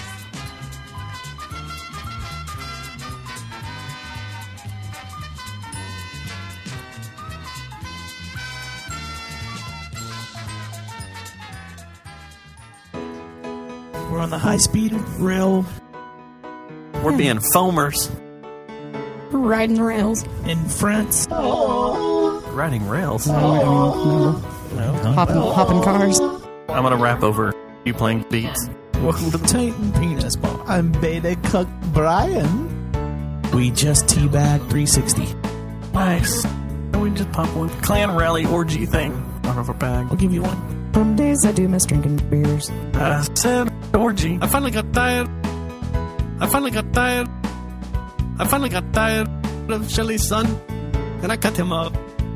We're on the high-speed rail. We're being foamers. We're riding the rails. In France. Riding rails. No, hopping, hopping cars. I'm going to rap over you playing beats. Welcome to the Taint and Penis Bar. I'm Beta Cook Brian. We just teabag three sixty. Nice. We just pop one clan rally orgy thing out of a bag. I'll give you one. Some days I do miss drinking beers. I said orgy. I finally got tired. I finally got tired. I finally got tired of Shelly's son, and I cut him up.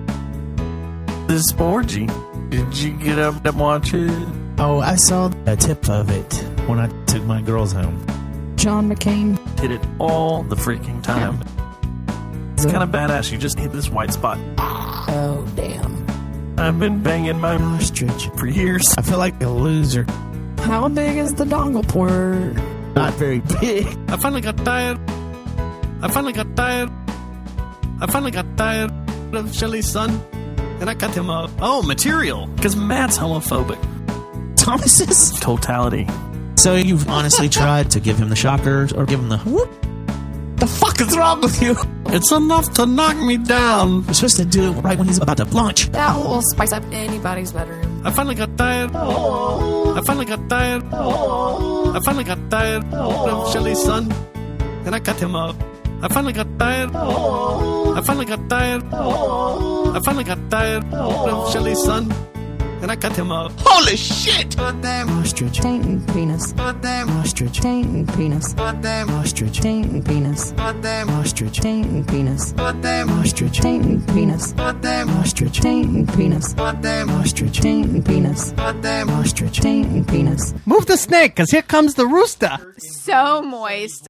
This orgy. Did you get up and watch it? Oh, I saw a tip of it when I took my girls home. John McCain. Hit it all the freaking time. It's kind of badass. You just hit this white spot. Oh, damn. I've been banging my ostrich for years. I feel like a loser. How big is the dongle port? Not very big. I finally got tired. I finally got tired. I finally got tired of Shelly's son, and I cut him up. Oh, material. Because Matt's homophobic. Thomas's? Totality. So you've honestly tried to give him the shockers or give him the whoop? The fuck is wrong with you? It's enough to knock me down. You're supposed to do it right when he's about to launch. That will spice up anybody's bedroom. I finally got tired. I finally got tired. I finally got tired of Shelly's son, and I cut him up. I finally got tired. I finally got tired. I finally got tired of Shelly's son, and I cut him up. Holy shit! Ostrich. Taint and penis. Ostrich. Taint and penis. Ostrich. Taint and penis. Ostrich. Taint and penis. Ostrich. Taint and penis. Ostrich. Taint and penis. Ostrich. Taint and penis. Ostrich. Taint and penis. Move the snake, because here comes the rooster. So moist.